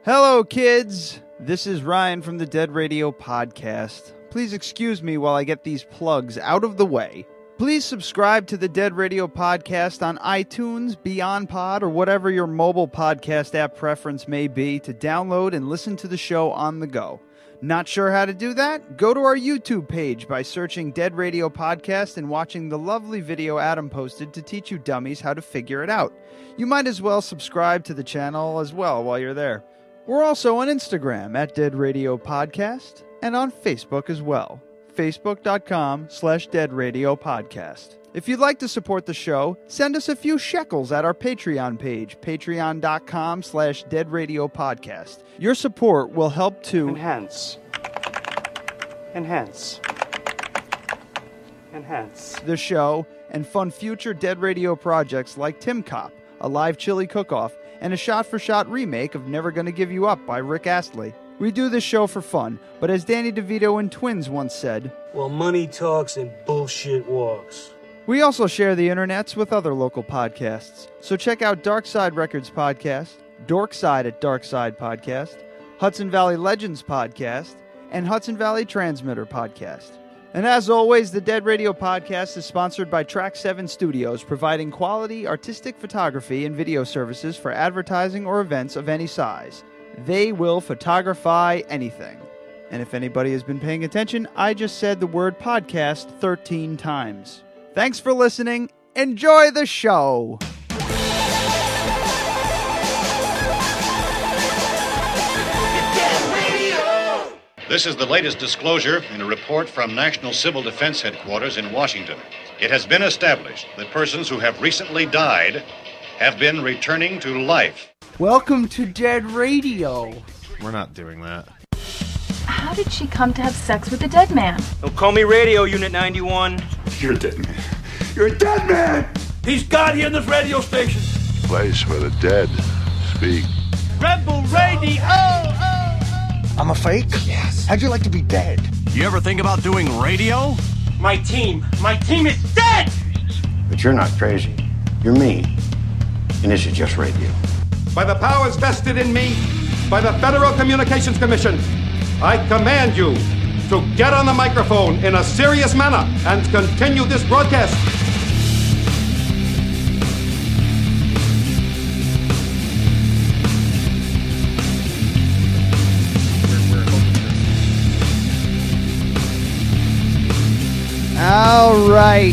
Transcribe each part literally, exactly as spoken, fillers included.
Hello, kids. This is Ryan from the Dead Radio Podcast. Please excuse me while I get these plugs out of the way. Please subscribe to the Dead Radio Podcast on iTunes, Beyond Pod, or whatever your mobile podcast app preference may be to download and listen to the show on the go. Not sure how to do that? Go to our YouTube page by searching Dead Radio Podcast and watching the lovely video Adam posted to teach you dummies how to figure it out. You might as well subscribe to the channel as well while you're there. We're also on Instagram at Dead Radio Podcast and on Facebook as well. Facebook.com slash Dead Radio Podcast. If you'd like to support the show, send us a few shekels at our Patreon page, patreon.com slash Dead Radio Podcast. Your support will help to enhance, enhance, enhance the show and fund future Dead Radio projects like Tim Cop, a live chili cook-off, and a shot-for-shot remake of Never Gonna Give You Up by Rick Astley. We do this show for fun, but as Danny DeVito and Twins once said, well, money talks and bullshit walks. We also share the internets with other local podcasts, so check out Dark Side Records Podcast, Dorkside at Dark Side Podcast, Hudson Valley Legends Podcast, and Hudson Valley Transmitter Podcast. And as always, the Dead Radio Podcast is sponsored by Track seven Studios, providing quality artistic photography and video services for advertising or events of any size. They will photography anything. And if anybody has been paying attention, I just said the word podcast thirteen times. Thanks for listening. Enjoy the show. This is the latest disclosure in a report from National Civil Defense Headquarters in Washington. It has been established that persons who have recently died have been returning to life. Welcome to Dead Radio. We're not doing that. How did she come to have sex with a dead man? Don't call me Radio Unit ninety-one. You're a dead man. You're a dead man! He's God here in this radio station. Place where the dead speak. Rebel Radio! I'm a fake? Yes. How'd you like to be dead? You ever think about doing radio? My team, my team is dead! But you're not crazy. You're me. And this is just radio. By the powers vested in me by the Federal Communications Commission, I command you to get on the microphone in a serious manner and continue this broadcast. All right.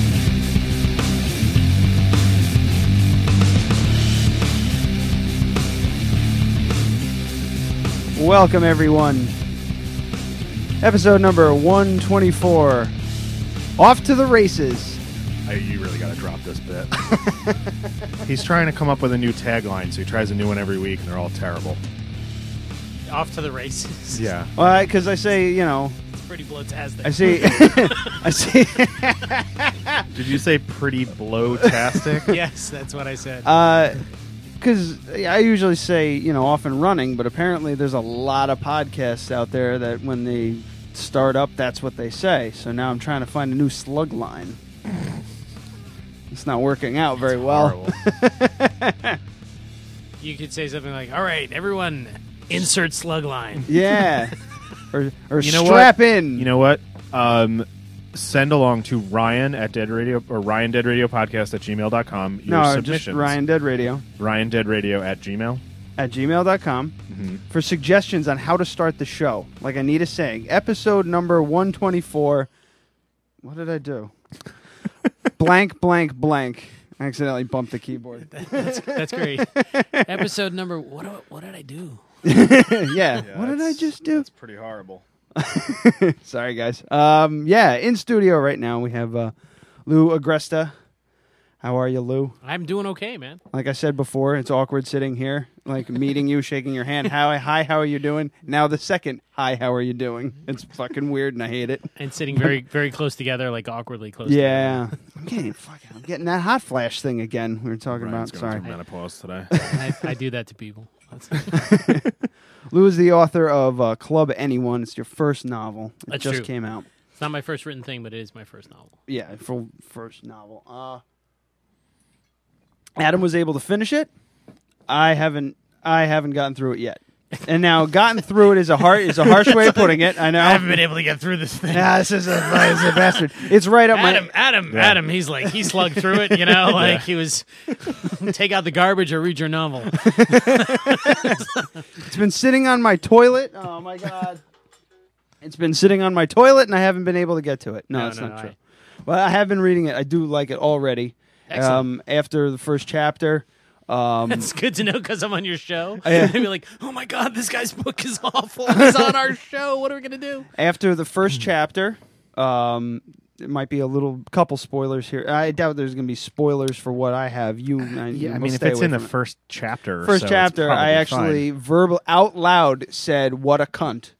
Welcome, everyone. Episode number one twenty-four. Off to the races. I, you really got to drop this bit. He's trying to come up with a new tagline, so he tries a new one every week, and they're all terrible. Off to the races. Yeah. Well, because I say, you know... It's pretty blow-tastic. I see... I see... Did you say pretty blow-tastic? Yes, that's what I said. Uh... Because I usually say, you know, off and running, but apparently there's a lot of podcasts out there that when they start up, that's what they say. So now I'm trying to find a new slug line. It's not working out very well. You could say something like, all right, everyone, insert slug line. Yeah. or or you know strap what? in. You know what? Um... Send along to Ryan at Dead Radio or Ryan Dead Radio Podcast at gmail dot com. Your no, submissions. just Ryan Dead Radio. Ryan Dead Radio at Gmail. At gmail dot com mm-hmm. for suggestions on how to start the show. Like Anita's saying, episode number one twenty-four. What did I do? blank, blank, blank. I accidentally bumped the keyboard. that's, that's great. Episode number, what, what did I do? yeah. yeah, what did I just do? That's pretty horrible. Sorry, guys. Um, yeah, in studio right now we have uh, Lou Agresta. How are you, Lou? I'm doing okay, man. Like I said before, it's awkward sitting here, like meeting you, shaking your hand. How, hi, how are you doing? Now the second, hi, how are you doing? It's fucking weird, and I hate it. And sitting very, very close together, like awkwardly close. Yeah, together. I'm getting fucking, I'm getting that hot flash thing again. We were talking Ryan's about. Going Sorry, through menopause today. I, I do that to people. Lou is the author of uh, Club Anyone. It's your first novel. It That's just true. came out. It's not my first written thing, but it is my first novel. Yeah, full first novel. Uh, Adam was able to finish it. I haven't. I haven't gotten through it yet. And now, gotten through it is a har- is a harsh way of putting it. I know. I haven't been able to get through this thing. Yeah, this is a, this is a bastard. It's right up Adam, my. Adam, Yeah. Adam. He's like he slugged through it. You know, like Yeah. he was take out the garbage or read your novel. It's been sitting on my toilet. Oh my god. It's been sitting on my toilet, and I haven't been able to get to it. No, No, that's no, not no, true. I- But I have been reading it. I do like it already. Excellent. Um, after the first chapter. Um, It's good to know because I'm on your show. Yeah. They'd be like, "Oh my god, this guy's book is awful. He's on our show. What are we gonna do?" after the first chapter, um, it might be a little couple spoilers here. I doubt there's going to be spoilers for what I have. You, uh, you Yeah, I will mean, if stay it's away in the from it. first chapter, first so it's chapter, I probably actually fine. verbal out loud said "what a cunt"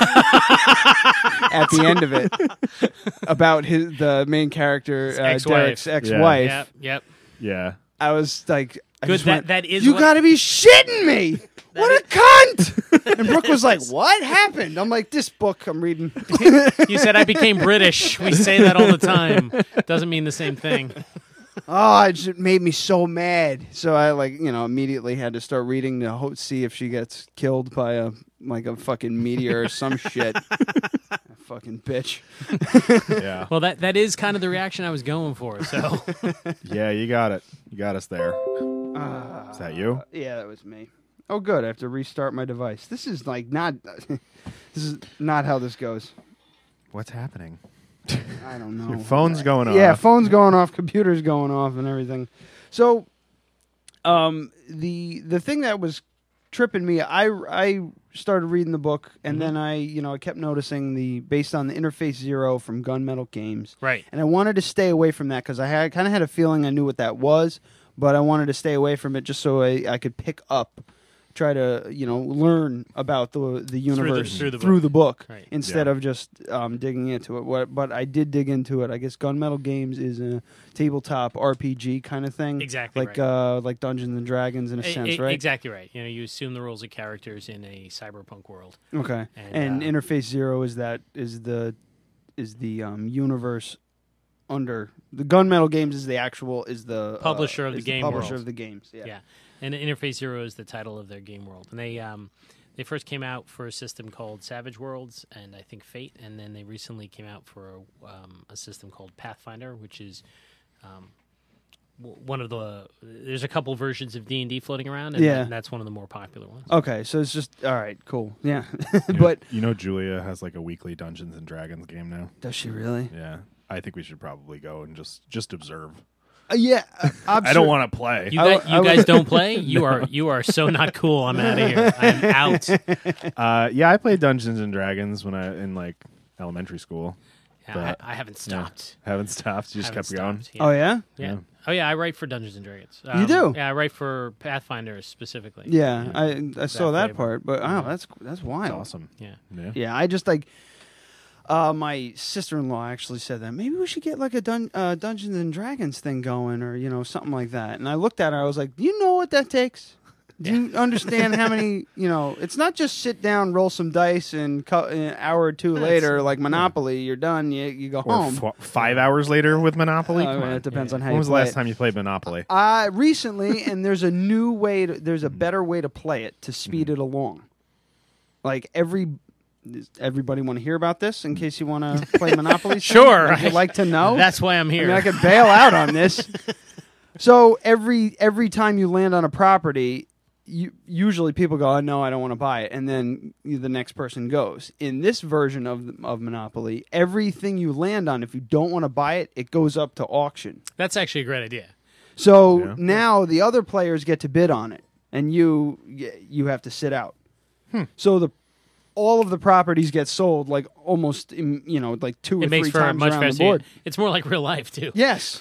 at the end of it about his the main character uh, ex-wife. Derek's ex-wife. Yep, yep. Yeah. I was like, I Good, just that- went, that is you what- got to be shitting me. What a cunt! And Brooke was like, "What happened?" I'm like, "This book I'm reading." You said I became British. We say that all the time. Doesn't mean the same thing. Oh, it just made me so mad. So I like, you know, immediately had to start reading to ho- see if she gets killed by a like a fucking meteor or some shit. Fucking bitch. Yeah. Well, that that is kind of the reaction I was going for. So Yeah, you got it. You got us there. Uh, Is that you? Yeah, that was me. Oh, good. I have to restart my device. This is like not. This is not how this goes. What's happening? I don't know. Your phone's going off. Yeah, phone's going off, computer's going off, and everything. So, um, the the thing that was tripping me, I I started reading the book, and Mhm. then I you know I kept noticing the based on the Interface Zero from Gunmetal Games, right. and I wanted to stay away from that because I had kind of had a feeling I knew what that was, but I wanted to stay away from it just so I, I could pick up. Try to you know learn about the the universe through the book. Right. instead Yeah. of just um, digging into it. What, but I did dig into it. I guess Gunmetal Games is a tabletop R P G kind of thing, Exactly like right. uh, like Dungeons and Dragons in a E- sense, e- right? Exactly right. You know, you assume the roles of characters in a cyberpunk world. Okay, And, and, uh, Interface Zero is that is the is the um, universe under the Gunmetal Games is the actual is the Publisher uh, of the is game publisher world. of the games. Yeah. Yeah. And Interface Zero is the title of their game world. And they um, they first came out for a system called Savage Worlds and I think Fate, and then they recently came out for um, a system called Pathfinder, which is um, w- one of the. There's a couple versions of D and D floating around, and Yeah. that- that's one of the more popular ones. Okay, so it's just all right, cool, yeah. You know- But you know, Julia has like a weekly Dungeons and Dragons game now. does she really? Yeah, I think we should probably go and just just observe. Uh, yeah, uh, I don't want to play. You, I guys, w- you I guys would- don't play? You are you are so not cool. I'm out of here. I'm out. Uh, yeah, I played Dungeons and Dragons when I in like elementary school. Yeah, But, I, I haven't yeah, stopped. haven't stopped. You just Haven't kept going. stopped, Oh yeah, Yeah. Yeah. Oh yeah, I write for Dungeons and Dragons. You do? Yeah, I write for Pathfinder specifically. yeah. I I saw that flavor. part, but Yeah. oh, that's that's That's wild. awesome. Yeah. Yeah. Yeah, I just like. Uh, my sister-in-law actually said that maybe we should get like a dun- uh, Dungeons and Dragons thing going, or you know something like that. And I looked at her. I was like, "Do you know what that takes? Do you understand how many? You know, it's not just sit down, roll some dice, and co- an hour or two later, like Monopoly, you're done. You you go Or home. f- five hours later with Monopoly. Uh, Come on. it depends on how When you was the play last it. time you played Monopoly? Uh, recently, and there's a new way. To, there's a better way to play it to speed it along. Like every. Does everybody want to hear about this in case you want to play Monopoly? Sure. Would you like to know? That's why I'm I here. mean, I could bail out on this. So every every time you land on a property, you, usually people go, "Oh no, I don't want to buy it," and then you, the next person goes. In this version of of Monopoly, everything you land on, if you don't want to buy it, it goes up to auction. That's actually a great idea. So Yeah. now the other players get to bid on it, and you you have to sit out. So the all of the properties get sold like almost in, you know like two or It makes three for a times much around the faster. board. It's more like real life too. Yes.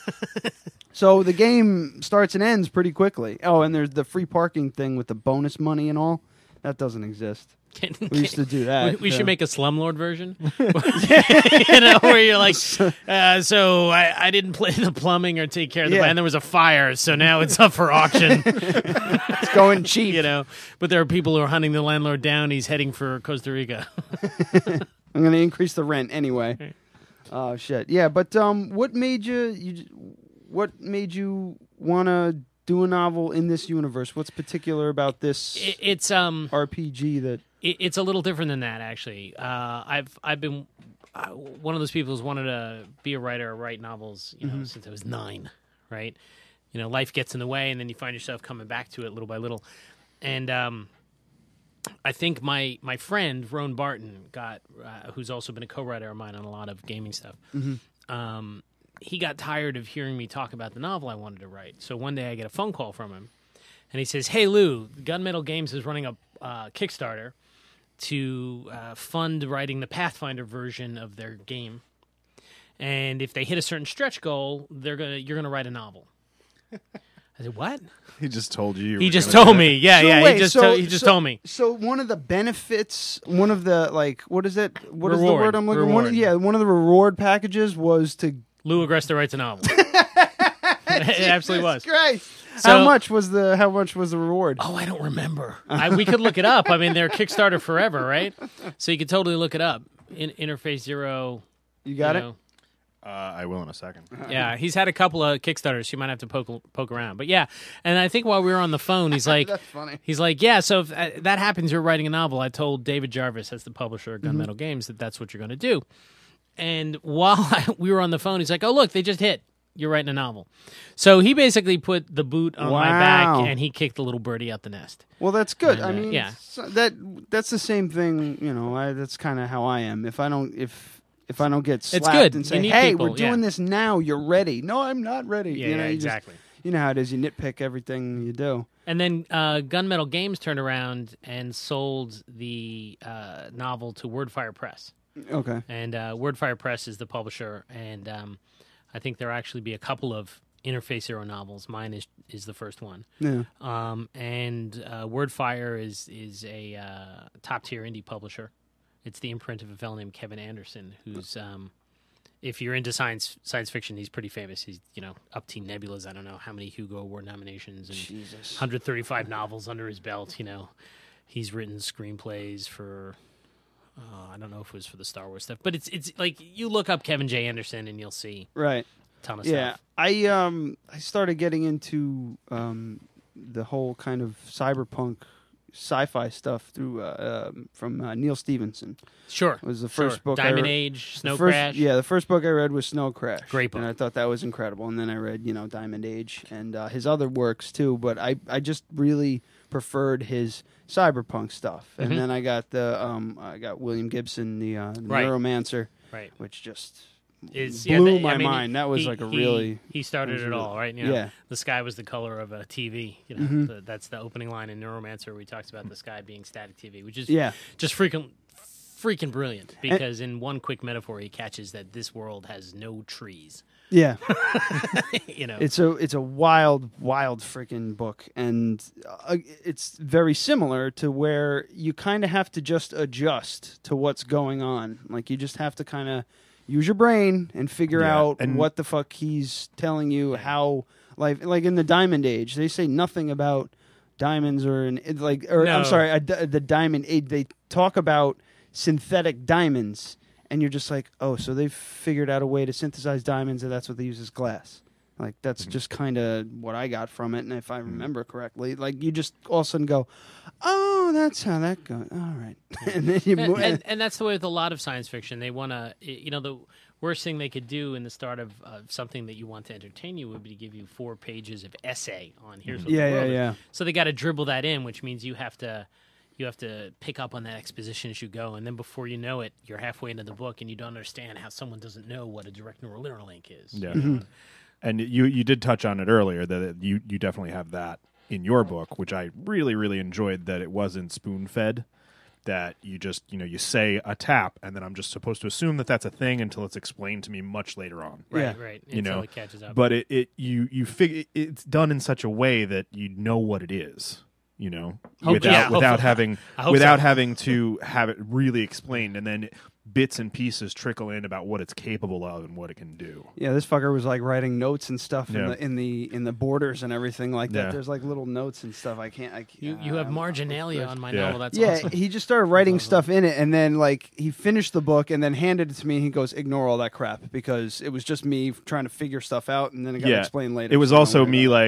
So the game starts and ends pretty quickly. Oh, and there's the free parking thing with the bonus money and all. That doesn't exist. Can- We used to do that. We, we yeah. should make a slumlord version, you know, where you're like, uh, so I, I didn't play the plumbing or take care of the, Yeah. and there was a fire, so now it's up for auction. It's going cheap. You know, but there are people who are hunting the landlord down. He's heading for Costa Rica. I'm going to increase the rent anyway. Oh shit. Yeah, but um, what made you? You what made you want to do a novel in this universe? What's particular about this It, it's um R P G that it, it's a little different than that actually. Uh, I've I've been uh, one of those people who's wanted to be a writer or write novels, you know, Mhm. since I was nine, right? You know, life gets in the way, and then you find yourself coming back to it little by little. And um, I think my my friend Roan Barton got, uh, who's also been a co-writer of mine on a lot of gaming stuff. Mhm. Um, he got tired of hearing me talk about the novel I wanted to write. So one day I get a phone call from him, and he says, "Hey Lou, Gunmetal Games is running a uh, Kickstarter to uh, fund writing the Pathfinder version of their game, and if they hit a certain stretch goal, they're gonna you're gonna write a novel." I said, "What?" He just told you. you He were just gonna told do it. me. Yeah, So yeah. wait, he just so- to- he just so- told me. So one of the benefits, one of the like, what is it? What is the Reward. word I'm looking? One, Reward. yeah, one of the reward packages was to. Lou Agresta writes a novel. It absolutely was. Christ. So- how much was the how much was the reward? Oh, I don't remember. I, we could look it up. I mean, they're Kickstarter forever, right? So you could totally look it up. In, Interface Zero. You got it? know. Uh, I will in a second. Yeah, he's had a couple of Kickstarters. You might have to poke poke around, but yeah. And I think while we were on the phone, he's like, That's funny. He's like, yeah. So if uh, that happens, you're writing a novel. I told David Jarvis, that's the publisher of Gunmetal Mm-hmm. Games, that that's what you're going to do. And while I, we were on the phone, he's like, oh look, they just hit. You're writing a novel. So he basically put the boot on my back, Wow. and he kicked the little birdie out the nest. Well, that's good. And, I uh, mean, yeah. so that that's the same thing. You know, I, that's kind of how I am. If I don't, if if I don't get slapped good. and You say, need "Hey, people, we're doing yeah. this now. You're ready." No, I'm not ready. Yeah, you know, yeah, you just- exactly. you know how it is. You nitpick everything you do. And then uh, Gunmetal Games turned around and sold the uh, novel to Wordfire Press. Okay. And uh, Wordfire Press is the publisher, and um, I think there'll actually be a couple of Interface Zero novels. Mine is is the first one. Yeah. Um, and uh, Wordfire is is a uh, top tier indie publisher. It's the imprint of a fellow named Kevin Anderson, who's um, if you're into science science fiction, he's pretty famous. He's you know up to Nebula's. I don't know how many Hugo Award nominations and Jesus. one hundred thirty-five novels under his belt. You know, he's written screenplays for. Uh, I don't know if it was for the Star Wars stuff, but it's it's like you look up Kevin J. Anderson and you'll see Right. a ton of Yeah, stuff. I um I started getting into um the whole kind of cyberpunk sci-fi stuff through uh, um, from uh, Neil Stephenson. Sure, It was the sure. first book. I Diamond re- Age, the Snow first- Crash. Yeah, the first book I read was Snow Crash. Great book. and I thought that was incredible. And then I read you know Diamond Age and uh, his other works too. But I I just really preferred his cyberpunk stuff. And Mhm. then I got the um I got William Gibson, the uh, Right. Neuromancer, Right. which just Is blew yeah, the- my I mean, mind. That was he- like a he- really he started was it really- all, right? You know, yeah. the sky was the color of a T V. You know, Mhm. the, that's the opening line in Neuromancer where he talks about the sky being static T V, which is Yeah. just freaking freaking brilliant because in one quick metaphor he catches that this world has no trees. Yeah. You know, It's a it's a wild wild freaking book, and uh, it's very similar to where you kind of have to just adjust to what's going on. Like you just have to kind of use your brain and figure Yeah, out and- what the fuck he's telling you. How like like in the Diamond Age, they say nothing about diamonds or an it- like or No. I'm sorry, a, di- the Diamond Age. They talk about synthetic diamonds. And you're just like, oh, so they've figured out a way to synthesize diamonds, and that's what they use as glass. Like that's Mm-hmm. just kind of what I got from it, and if I remember correctly, like you just all of a sudden go, oh, that's how that goes. All right, and then you and, move. and, and that's the way with a lot of science fiction. They want to, you know, the worst thing they could do in the start of uh, something that you want to entertain you would be to give you four pages of essay on here's what Yeah, the world yeah, is. yeah. So they got to dribble that in, which means you have to. You have to pick up on that exposition as you go, and then before you know it, you're halfway into the book, and you don't understand how someone doesn't know what a direct neural link is. Yeah. Mm-hmm. And you you did touch on it earlier that you you definitely have that in your book, which I really really enjoyed. That it wasn't spoon fed. That you just you know you say a tap, and then I'm just supposed to assume that that's a thing until it's explained to me much later on. Right, Yeah. right. You Until know, it catches up. but it, it you you figure it's done in such a way that you know what it is. You know, Hope- without yeah, without hopefully. having I hope without so. having to have it really explained, and then bits and pieces trickle in about what it's capable of and what it can do. Yeah, this fucker was like writing notes and stuff in Yeah. the in the in the borders and everything like that. Yeah. There's like little notes and stuff. I can't. I can't you you have uh, marginalia on my Yeah. novel. That's yeah, awesome. he just started writing stuff in it, and then like he finished the book, and then handed it to me. And he goes, "Ignore all that crap," because it was just me trying to figure stuff out, and then it got Yeah. explained later. It was so don't also worry me about it. like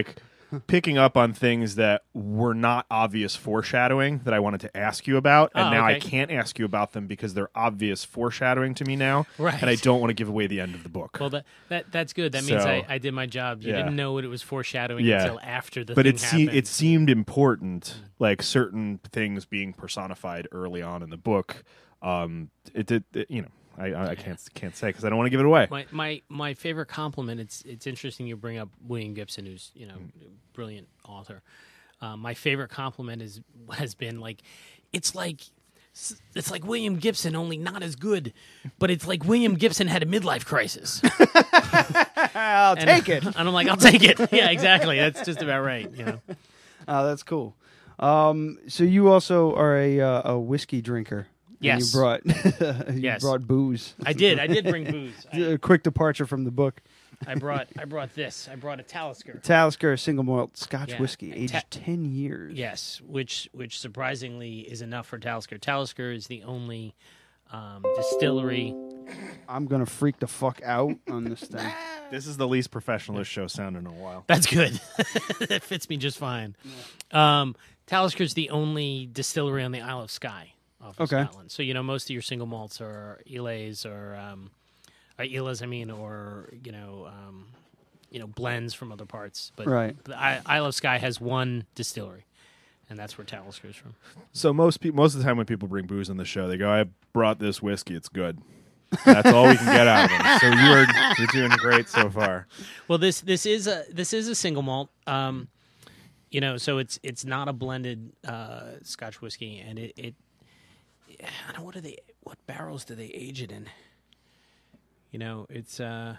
picking up on things that were not obvious foreshadowing that I wanted to ask you about, and Oh, now I okay. can't ask you about them because they're obvious foreshadowing to me now, Right. and I don't want to give away the end of the book. Well, that, that that's good. That means So, I, I did my job. You yeah. didn't know what it was foreshadowing Yeah. until after the but thing it se- happened. it seemed important, like certain things being personified early on in the book. Um, it did, it- you know. I, I I can't can't say because I don't want to give it away. My, my my favorite compliment. It's it's interesting you bring up William Gibson, who's you know a brilliant author. Uh, my favorite compliment is has been like, it's like it's like William Gibson, only not as good, but it's like William Gibson had a midlife crisis. I'll And- take it. And I'm like, I'll take it. Yeah, exactly. That's just about right. You know. Oh, that's cool. Um, so you also are a uh, a whiskey drinker. And Yes. You brought you Yes. brought booze. I did. I did bring booze. I, A quick departure from the book. I brought I brought this. I brought a Talisker. Talisker single malt Scotch Yeah. whiskey, And aged ta- ten years. Yes, which which surprisingly is enough for Talisker. Talisker is the only um, distillery. I'm gonna freak the fuck out on this thing. This is the least professional this show sounded in a while. That's good. That fits me just fine. Um, Talisker is the only distillery on the Isle of Skye off of Okay. Scotland. So you know most of your single malts are Ilays or um, uh, Ilas, I mean, or you know, um, you know, blends from other parts. But Right. the I- Isle of Skye has one distillery, and that's where Talisker is from. So most people, most of the time when people bring booze on the show, they go, "I brought this whiskey. It's good." That's all we can get out of them. So you are you're doing great so far. Well, this this is a this is a single malt. Um, you know, so it's it's not a blended uh, Scotch whiskey, and it, it I don't know what do they what barrels do they age it in? You know, it's uh,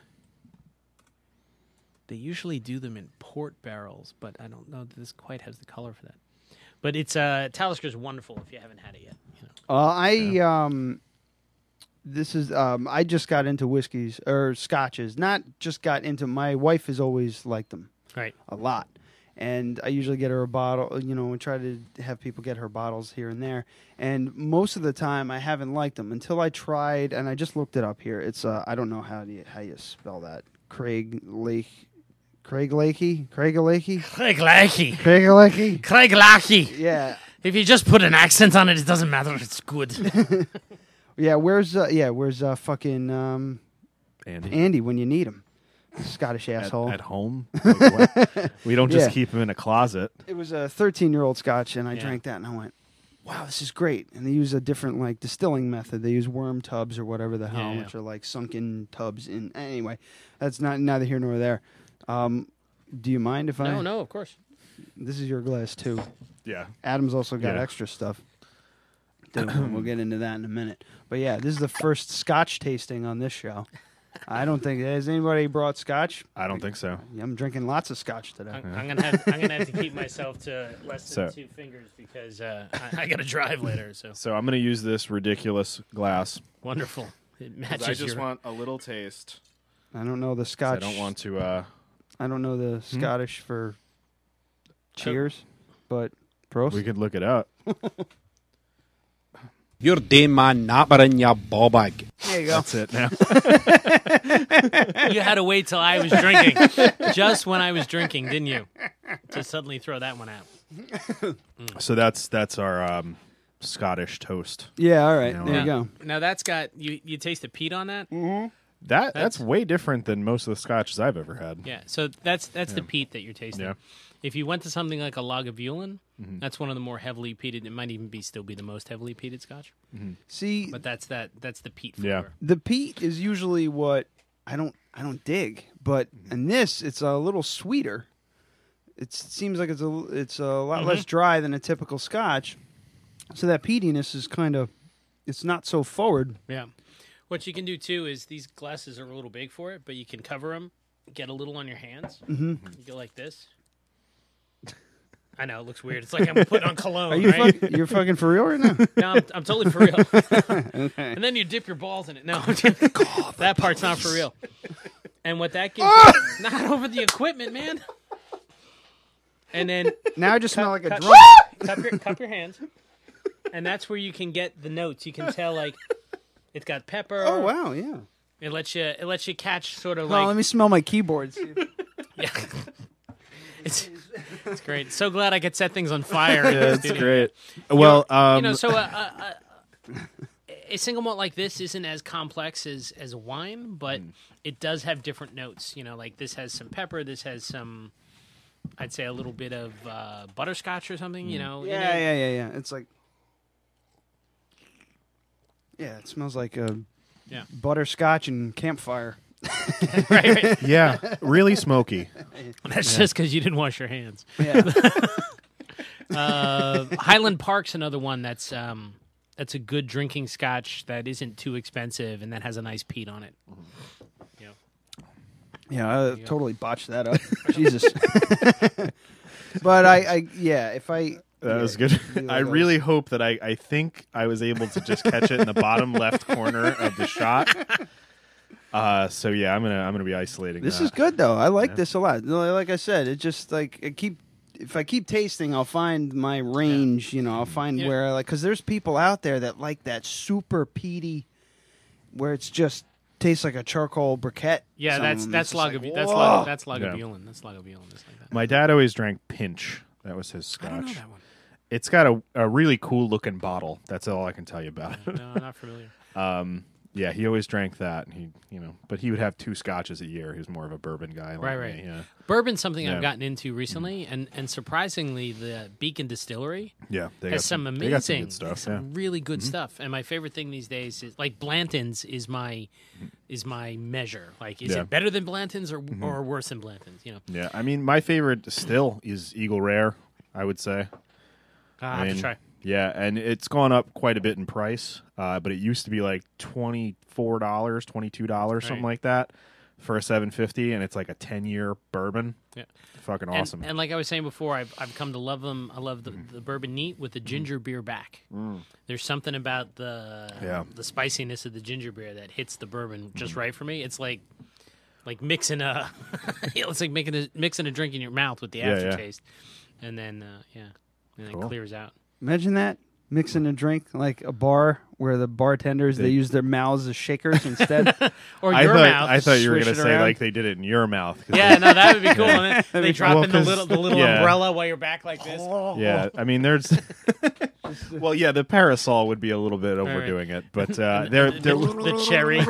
they usually do them in port barrels, but I don't know that this quite has the color for that. But it's uh, Talisker's wonderful if you haven't had it yet. You know. Uh, I um, this is um, I just got into whiskeys or scotches. Not just got into. My wife has always liked them, Right. a lot, and I usually get her a bottle. You know, and try to have people get her bottles here and there. And most of the time, I haven't liked them until I tried. And I just looked it up here. It's uh, I don't know how do you how you spell that. Craig Lake. Craig Lakey? Craig Lakey? Craig Lackey. Craig Lakey? Craig Lackey. Yeah. If you just put an accent on it, it doesn't matter. It's good. Yeah, where's uh, yeah, where's uh, fucking um, Andy, Andy when you need him? Scottish at, asshole. at home, Like, what? We don't just Yeah. keep him in a closet. It was a thirteen-year-old Scotch, and I Yeah. drank that, and I went, "Wow, this is great!" And they use a different like distilling method. They use worm tubs or whatever the hell, Yeah, yeah. which are like sunken tubs. In anyway, that's not neither here nor there. Um, do you mind if I? No, no, of course. This is your glass too. Yeah. Adam's also got Yeah. extra stuff. Then we'll get into that in a minute. But yeah, this is the first Scotch tasting on this show. I don't think has anybody brought Scotch. I don't think so. I'm drinking lots of Scotch today. I'm, I'm gonna have I'm gonna have to keep myself to less than So- two fingers because uh, I, I got to drive later. So So I'm going to use this ridiculous glass. wonderful. It 'Cause matches I just your. want a little taste. I don't know the 'Cause Scotch. I don't want to. Uh, I don't know the Scottish for cheers, but prost. we could look it up. You're damn man napper in your bobag. There you go. That's it now. You had to wait till I was drinking, just when I was drinking, didn't you? To suddenly throw that one out. So that's that's our um, Scottish toast. Yeah, all right. You know, There you now, go. Now that's got you. You taste the peat on that. Mm-hmm. That that's, That's- way different than most of the scotches I've ever had. Yeah. So that's that's the peat that you're tasting. Yeah. If you went to something like a Lagavulin, Mhm. that's one of the more heavily peated. It might even be still be the most heavily peated Scotch. See, But that's that. That's the peat Yeah. flavor. the peat is usually what I don't I don't dig, but Mm-hmm. in this it's a little sweeter. It's, it seems like it's a it's a lot Mm-hmm. less dry than a typical Scotch, so that peatiness is kind of it's not so forward. Yeah. What you can do too is these glasses are a little big for it, but you can cover them, get a little on your hands, Mm-hmm. you go like this. I know it looks weird. It's like I'm putting on cologne, Are you right? fuck, you're fucking for real right now? No, I'm, I'm totally for real. Okay. And then you dip your balls in it. No, that part's not for real. And what that gives, not over the equipment, man. And then Now I just smell like a cup, drunk. cup your cup your hands, and that's where you can get the notes. You can tell like it's got pepper. Oh wow, yeah. It lets you it lets you catch sort of Well, like let me smell my keyboards. yeah. It's It's great. So glad I could set things on fire. in Yeah, the it's studio. great. You Well, know, um, you know, so uh, uh, uh, a single malt like this isn't as complex as as a wine, but Mm. it does have different notes. You know, like this has some pepper. This has some, I'd say, a little bit of uh, butterscotch or something. You know. in Yeah, it. yeah, yeah, yeah. It's like, yeah, it smells like uh, Yeah. butterscotch and campfire. right, right. Yeah, really smoky. That's Yeah. just because you didn't wash your hands. Yeah. uh, Highland Park's another one that's um, that's a good drinking scotch that isn't too expensive and that has a nice peat on it. You know. Yeah, I totally botched that up. Jesus. But I, I, yeah, if I. That yeah, was good. do like I a- really hope that I, I think I was able to just catch it in the bottom left corner of the shot. Uh, so yeah, I'm gonna I'm gonna be isolating. This that. is good though. I like Yeah. this a lot. Like I said, it just like I keep. If I keep tasting, I'll find my range. You know, I'll find Yeah. where I like because there's people out there that like that super peaty, where it's just tastes like a charcoal briquette. Yeah, Some that's of them, that's it's just Lagavulin. like, that's whoa. Lag- that's Yeah. Lagavulin. That's Lagavulin. That's like that. My dad always drank Pinch. That was his scotch. I don't know that one. It's got a, a really cool looking bottle. That's all I can tell you about it. No, not familiar. Um, yeah, he always drank that. And he, you know, but he would have two scotches a year. He was more of a bourbon guy. Like Right, me, right. Yeah, Bourbon's something Yeah. I've gotten into recently, and, and surprisingly, the Beacon Distillery yeah. They has got some They amazing, got some good stuff. some Yeah. Mm-hmm. really good stuff. And my favorite thing these days is like Blanton's is my is my measure. Like, is Yeah. it better than Blanton's or or worse than Blanton's? You know, Yeah, I mean, my favorite still is Eagle Rare. I would say. I I have mean, to try. Yeah, and it's gone up quite a bit in price, uh, but it used to be like twenty four dollars, twenty two dollars, something Right. like that, for a seven fifty, and it's like a ten year bourbon. Yeah. Fucking And- awesome. And, like I was saying before, I've I've come to love them. I love the, the bourbon neat with the ginger beer back. There's something about the Yeah. the spiciness of the ginger beer that hits the bourbon just right for me. It's like like mixing a it's like making a mixing a drink in your mouth with the Yeah, yeah. aftertaste, and then uh, yeah, and then Cool. it clears out. Imagine that mixing a drink like a bar where the bartenders they, They- use their mouths as shakers instead. Or I your thought mouth. I thought you were swish going to it say around. like they did it in your mouth. 'cause Yeah, they- no, that would be cool. And then they drop Well, in the 'cause- little the little yeah. umbrella while you're back like this. Yeah, I mean, there's. Well, yeah, the parasol would be a little bit overdoing it, but uh, they're The, they're the cherry.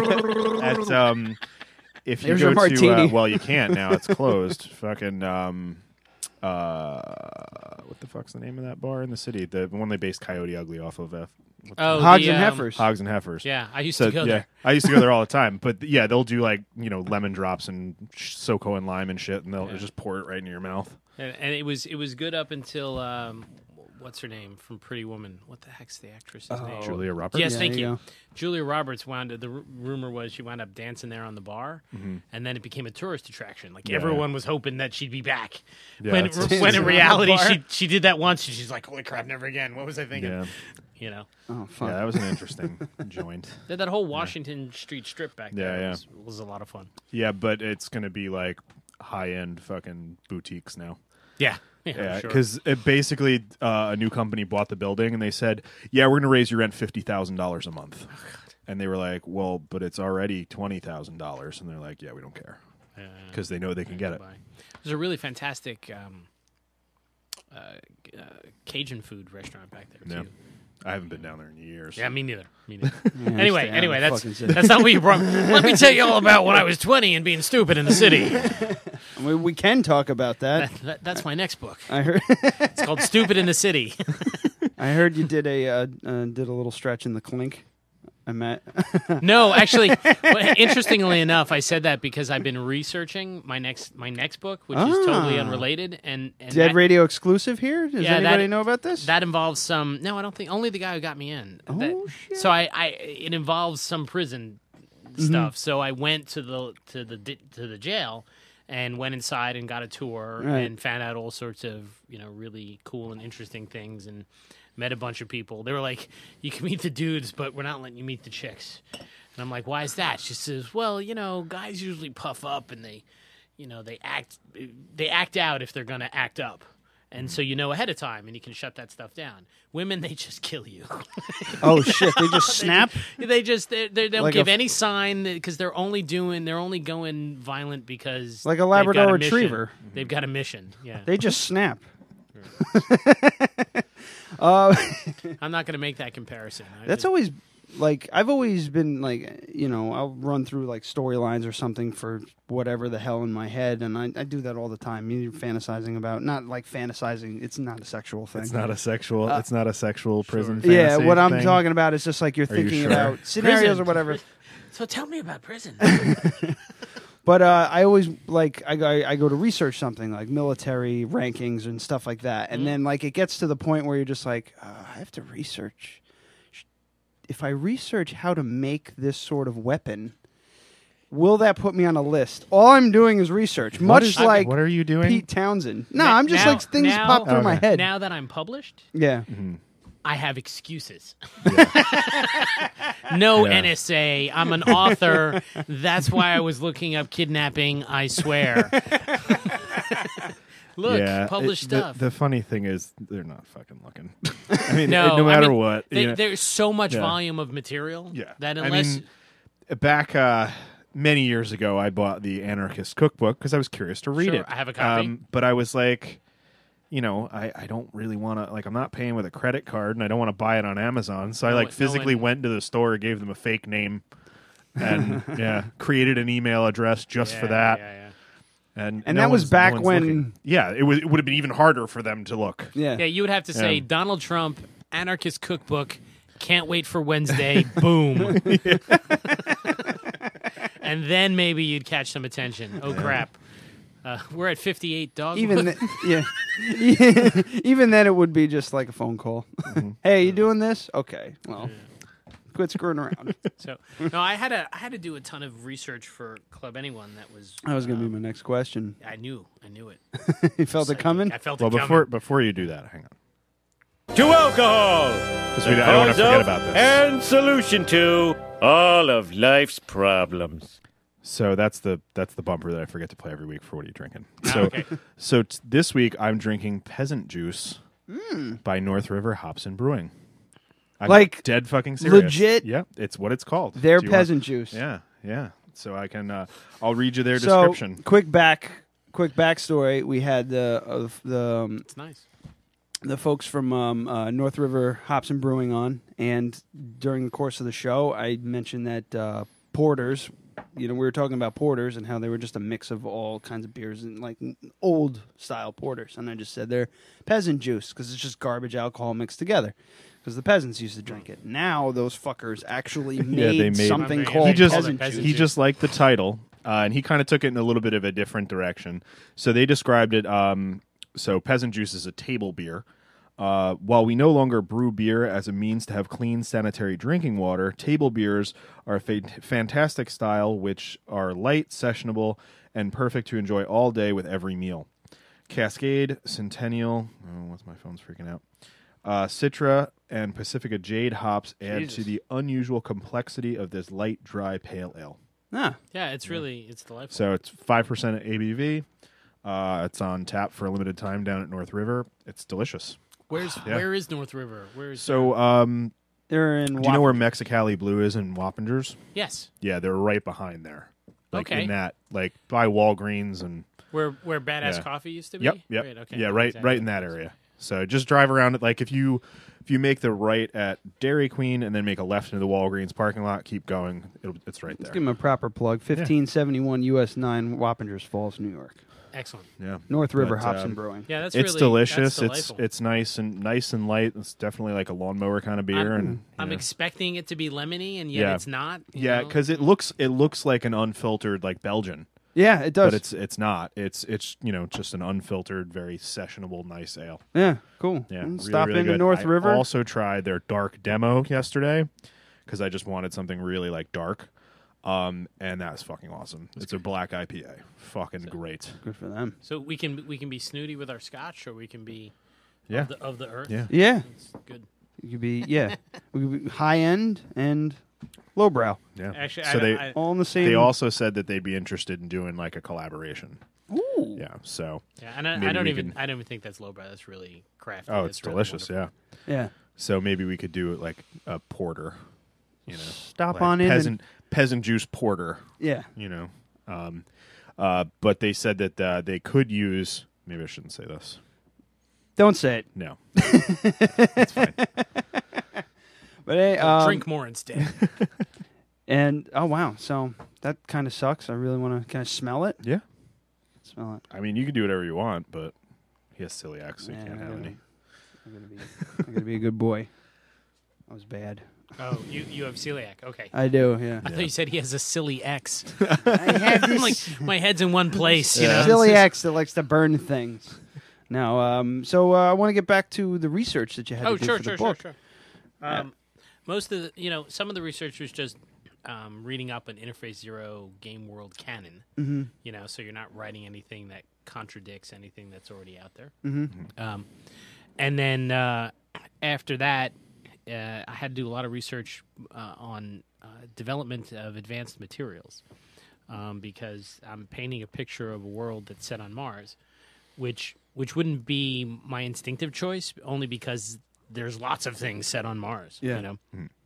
at um, if you There's go your to uh, martini. well, you can't now; it's closed. Fucking um, uh, what the fuck's the name of that bar in the city? The one they based Coyote Ugly off of. F. what's Oh, the- Hogs the, and um, heifers. Hogs and Heifers. Yeah, I used So, to go yeah, there. I used to go there all the time. But yeah, they'll do like you know lemon drops and sh- SoCo and lime and shit, and they'll Yeah. just pour it right into your mouth. And, and it was it was good up until um, what's her name from Pretty Woman? What the heck's the actress's name? Julia Roberts. Yes, Yeah, thank there you you. go. Julia Roberts wound up, the r- rumor was she wound up dancing there on the bar, and then it became a tourist attraction. Like Mm-hmm. Yeah. everyone was hoping that she'd be back. Yeah, when it's- when Dancing in on the reality bar. she she did that once and she's like, holy crap, never again. What was I thinking? Yeah, You know, Oh, fuck. yeah, that was an interesting joint. that, that whole Washington Street strip back there Yeah, yeah. Was, was a lot of fun. Yeah, but it's gonna be like high end fucking boutiques now. Yeah, yeah, Yeah, sure. because basically uh, a new company bought the building and they said, "Yeah, we're going to raise your rent fifty thousand dollars a month." And they were like, "Well, but it's already twenty thousand dollars," and they're like, "Yeah, we don't care," Yeah, because they know they can get it. Goodbye. There's a really fantastic um, uh, uh, Cajun food restaurant back there Yeah. too. I haven't been down there in years. Yeah, me neither. Me neither. Yeah, anyway, stay out of anyway, the that's fucking city. that's not what you brought. Let me tell you all about when I was twenty and being stupid in the city. We, we can talk about that. That, that, that's my next book. I heard. It's called Stupid in the City. I heard you did a uh, uh, did a little stretch in the clink. I met. No, actually, well, interestingly enough, I said that because I've been researching my next my next book, which is totally Ah. unrelated. And, and Dead that, Radio exclusive here. Does Yeah, that- anybody know about this? That involves some. No, I don't think. Only the guy who got me in. Oh, That- shit. So I, I, it involves some prison Mm-hmm. stuff. So I went to the to the di- to the jail and went inside and got a tour Right. and found out all sorts of you know really cool and interesting things and met a bunch of people. They were like, "You can meet the dudes, but we're not letting you meet the chicks." And I'm like, "Why is that?" She says, "Well, you know, guys usually puff up and they, you know, they act they act out if they're going to act up." And so you know ahead of time, and you can shut that stuff down. Women, they just kill you. Oh shit! They just They snap. ju- They just they, they don't Like a give f- any sign because they're only doing they're only going violent because Like a they've Labrador got mission. Retriever. They've got a mission. Yeah, They just snap. uh, I'm not going to make that comparison. I That's just- always like I've always been like you know I'll run through like storylines or something for whatever the hell in my head, and I, I do that all the time. You're fantasizing about not like fantasizing. It's not a sexual thing. It's not a sexual. Uh, it's not a sexual prison. Yeah, fantasy what I'm thing. talking about is just like you're Are you thinking sure? about scenarios Prison. or whatever. So tell me about prison. But uh, I always like I go I go to research something like military rankings and stuff like that, and then like it gets to the point where you're just like uh, I have to research. If I research how to make this sort of weapon, will that put me on a list? All I'm doing is research, What much is- like what are you doing? Pete Townsend. No, Now- I'm just now- like things now- pop through my Okay. head. Now that I'm published, yeah. Mm-hmm. I have excuses. No Yeah. N S A. I'm an author. That's why I was looking up kidnapping. I swear. Look, yeah, published it- the- stuff. The, funny thing is, they're not fucking looking. I mean, no, no I matter mean, what, they- you know- there's so much Yeah. volume of material. Yeah, that I unless mean, back uh, many years ago, I bought the Anarchist Cookbook because I was curious to read Sure, it. I have a copy. Um, but I was like, you know, I, I don't really want to, like, I'm not paying with a credit card, and I don't want to buy it on Amazon. So I No like one- no physically one- went to the store, gave them a fake name, and yeah, created an email address just for Yeah, that. yeah, yeah. And And no that was one's- no back one's when- looking. yeah, it was. It would have been even harder for them to look. Yeah. Yeah, you would have to say Yeah. Donald Trump, Anarchist Cookbook, can't wait for Wednesday, boom. And then maybe you'd catch some attention. Oh, crap. Uh, we're at fifty-eight dog. Even th- yeah, even then it would be just like a phone call. Hey, you doing this? Okay, well, quit screwing around. So no, I had to I had to do a ton of research for Club Anyone. That was That was going to um, be my next question. I knew I knew it. You felt it Psychic. coming? I felt Well, it before coming. before you do that, hang on. To alcohol. Because we- I don't want to Cause forget of about this. And solution to all of life's problems. So that's the that's the bumper that I forget to play every week for What Are You Drinking? Ah, So okay. so t- this week I'm drinking Peasant Juice by North River Hops and Brewing. I'm Like, dead fucking serious. legit? Yeah, it's what it's called. Their Do you want- peasant juice. Yeah, yeah. So I can uh, I'll read you their So, description. quick back, quick backstory. We had the uh, the um, It's nice. the folks from um, uh, North River Hops and Brewing on, and during the course of the show, I mentioned that uh, porters. You know, we were talking about porters and how they were just a mix of all kinds of beers and like old style porters, and I just said they're peasant juice because it's just garbage alcohol mixed together. Because the peasants used to drink it. Now those fuckers actually made, yeah, they made something He called he just peasant peasant he juice. just liked the title, uh, and he kind of took it in a little bit of a different direction. So they described it. Um, so Peasant Juice is a table beer. Uh, while we no longer brew beer as a means to have clean, sanitary drinking water, table beers are a fa- fantastic style which are light, sessionable, and perfect to enjoy all day with every meal. Cascade, Centennial, oh, what's my phone's freaking out? Uh, Citra and Pacifica Jade hops add Jesus. to the unusual complexity of this light, dry, pale ale. Ah, Yeah, it's really it's delightful. So it's five percent A B V. Uh, it's on tap for a limited time down at North River. It's delicious. Where's Yeah. where is North River? Where is So, um, they're in. do you know where Mexicali Blue is in Wappingers? yes, Yeah, they're right behind there. Like Okay. in that, like by Walgreens and where where Badass Yeah. Coffee used to be. Yep, yep, Right, okay. yeah, right, Exactly. right in that area. So just drive around it. Like if you if you make the right at Dairy Queen and then make a left into the Walgreens parking lot, keep going. It'll, it's right Let's there. give them a proper plug. fifteen seventy-one U S nine, Wappingers Falls, New York. Excellent. Yeah, North River But, Hops um, and Brewing. Yeah, that's it's really delicious. That's It's delightful. it's nice and nice and light. It's definitely like a lawnmower kind of beer. I'm, and I'm yeah. expecting it to be lemony, and yet Yeah. it's not. you Yeah, know? because it looks it looks like an unfiltered like Belgian, Yeah, it does. but it's it's not. It's it's you know just an unfiltered, very sessionable, nice ale. yeah, cool. Yeah, Mm, really, Stop really into good. North I River. Also tried their dark demo yesterday because I just wanted something really like dark, um, and that's fucking awesome. It's a black I P A, fucking great. Good for them. So we can we can be snooty with our scotch, or we can be Yeah, of the, of the earth. yeah. Yeah, It's good. you could be yeah, we could be high end and lowbrow, yeah. Actually, so I, they I, all in the same. they also said that they'd be interested in doing like a collaboration. Ooh, Ooh. Yeah, so Yeah, and I, maybe I don't we even can- I don't even think that's lowbrow. That's really crafty. Oh, That's it's really delicious. wonderful. Yeah. Yeah. So maybe we could do it like a porter. You know, Stop like on in peasant and- peasant juice porter. Yeah. You know, um, uh, but they said that uh, they could use. Maybe I shouldn't say this. Don't say it. No, it's fine. But hey, Or um, drink more instead. And oh wow, so that kind of sucks. I really want to. Can I smell it? Yeah, smell it. I mean, you can do whatever you want, but he has celiac, so you Man, can't I have gotta- any. I'm gonna be. I'm gonna be a good boy. That was bad. Oh, you you have celiac. Okay. I do. Yeah. I Yeah. thought you said he has a silly X. I have I'm this- like my head's in one place. You know, Silly X that likes to burn things. Now, um, so uh, I want to get back to the research that you had Oh, to do sure, for sure, the sure, book. sure. Um, most of the, you know, some of the research was just um, reading up an Interface Zero game world canon. Mhm. You know, so you're not writing anything that contradicts anything that's already out there. Mhm. Um, and then uh, after that, uh, I had to do a lot of research uh, on uh, development of advanced materials um, because I'm painting a picture of a world that's set on Mars, which which wouldn't be my instinctive choice, only because there's lots of things set on Mars. Yeah. You know.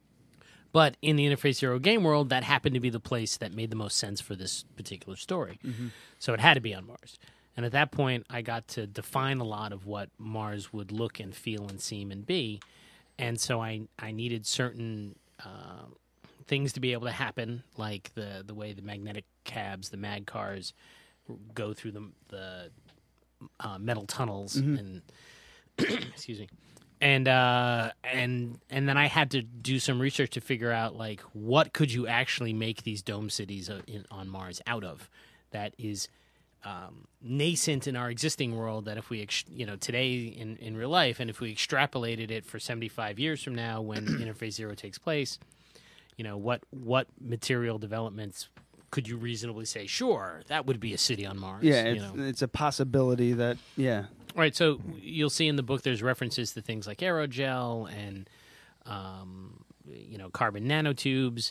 But in the Interface Zero game world, that happened to be the place that made the most sense for this particular story. Mhm. So it had to be on Mars. And at that point, I got to define a lot of what Mars would look and feel and seem and be. And so I, I needed certain uh, things to be able to happen, like the, the way the magnetic cabs, the mag cars, go through the, the uh, metal tunnels Mhm. and excuse me. And uh, and and then I had to do some research to figure out like what could you actually make these dome cities uh, in, on Mars out of that is um, nascent in our existing world. That if we ex- you know today in, in real life, and if we extrapolated it for seventy-five years from now when Interface Zero takes place, you know what what material developments could you reasonably say? Sure, that would be a city on Mars. Yeah, you it's, know? it's a possibility that yeah. Right, so you'll see in the book there's references to things like aerogel and, um, you know, carbon nanotubes,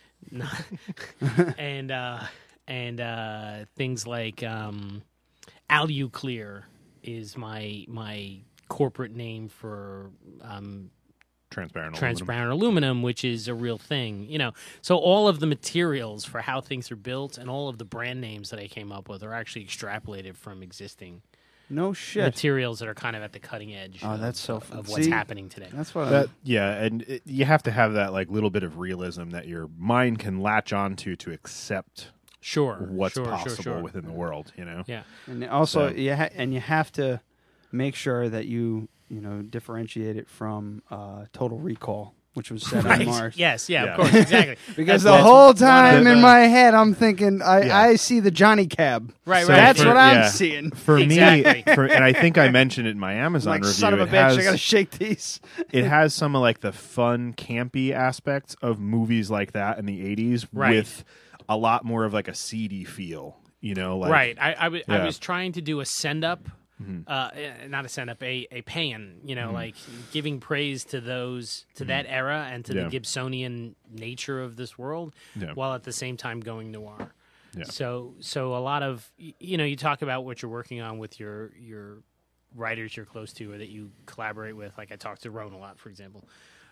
and uh, and uh, things like um, Aluclear is my my corporate name for um, Transparent aluminum. transparent aluminum, which is a real thing. You know, so all of the materials for how things are built and all of the brand names that I came up with are actually extrapolated from existing. No shit. Materials that are kind of at the cutting edge. Oh, of, that's so of, fun. of what's See? happening today. That's what That, I'm, yeah, and it, you have to have that like little bit of realism that your mind can latch onto to accept Sure, what's sure, sure, possible sure. within the world. You know. Yeah. and also So- you ha- and you have to make sure that you you know differentiate it from uh, Total Recall, which was set Right. on Mars. Yes, yeah, Yeah. of course, exactly. Because That's- the whole that's one time of in the- my head, I'm thinking, I, Yeah. I see the Johnny Cab. Right, So right. That's for- what I'm yeah. seeing. For Exactly. me, for, and I think I mentioned it in my Amazon Like, review. son of a it bitch, has, I gotta shake these. it has some of like the fun, campy aspects of movies like that in the eighties, Right. with a lot more of like a seedy feel. You know, like right. I, I, w- I Yeah. was trying to do a send up, Mhm. uh, eh, not a send up, a, a pan, you know, Mhm. like giving praise to those, to that era and to Yeah. the Gibsonian nature of this world, Yeah. while at the same time going noir. Yeah. So, so a lot of, y- you know, you talk about what you're working on with your, your writers you're close to or that you collaborate with. Like I talk to Roan a lot, for example.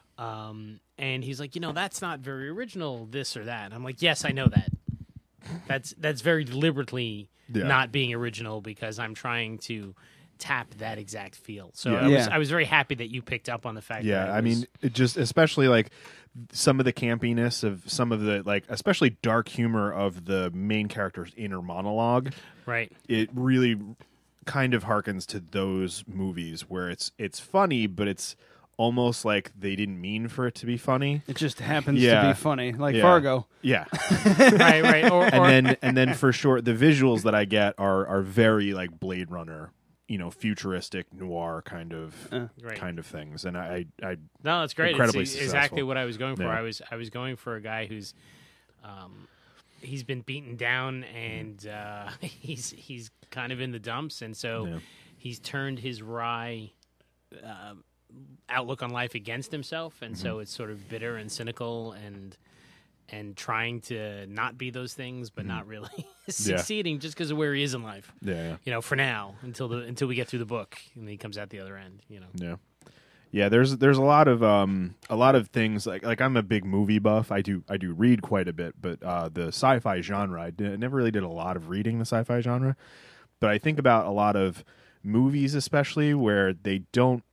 Um, and he's like, you know, that's not very original, this or that. And I'm like, yes, I know that. That's that's very deliberately Yeah. not being original because I'm trying to tap that exact feel. So Yeah. I was Yeah. I was very happy that you picked up on the fact. Yeah, that it I was- mean, it just especially like some of the campiness of some of the like, especially dark humor of the main character's inner monologue. right. It really kind of harkens to those movies where it's it's funny, but it's almost like they didn't mean for it to be funny. It just happens to Yeah. be funny, like Yeah. Fargo. Yeah, right, right. Or, and or- then and then for sure, the visuals that I get are are very like Blade Runner, you know, futuristic noir kind of Uh. Right. kind of things, and I I no, that's great. incredibly It's e- exactly successful. what I was going for. Yeah. I was I was going for a guy who's, um, he's been beaten down and uh, he's he's kind of in the dumps, and so Yeah. he's turned his wry uh, outlook on life against himself, and so it's sort of bitter and cynical and and trying to not be those things, but Mhm. not really succeeding just because of where he is in life. Yeah, yeah. You know, for now, until the until we get through the book and he comes out the other end. You know. Yeah. Yeah, there's there's a lot of um a lot of things like like I'm a big movie buff. I do I do read quite a bit, but uh, the sci-fi genre I, did, I never really did a lot of reading the sci-fi genre. But I think about a lot of movies, especially where they don't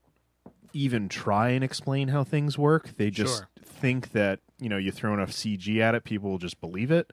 even try and explain how things work. They just Sure. think that you know you throw enough C G at it, people will just believe it.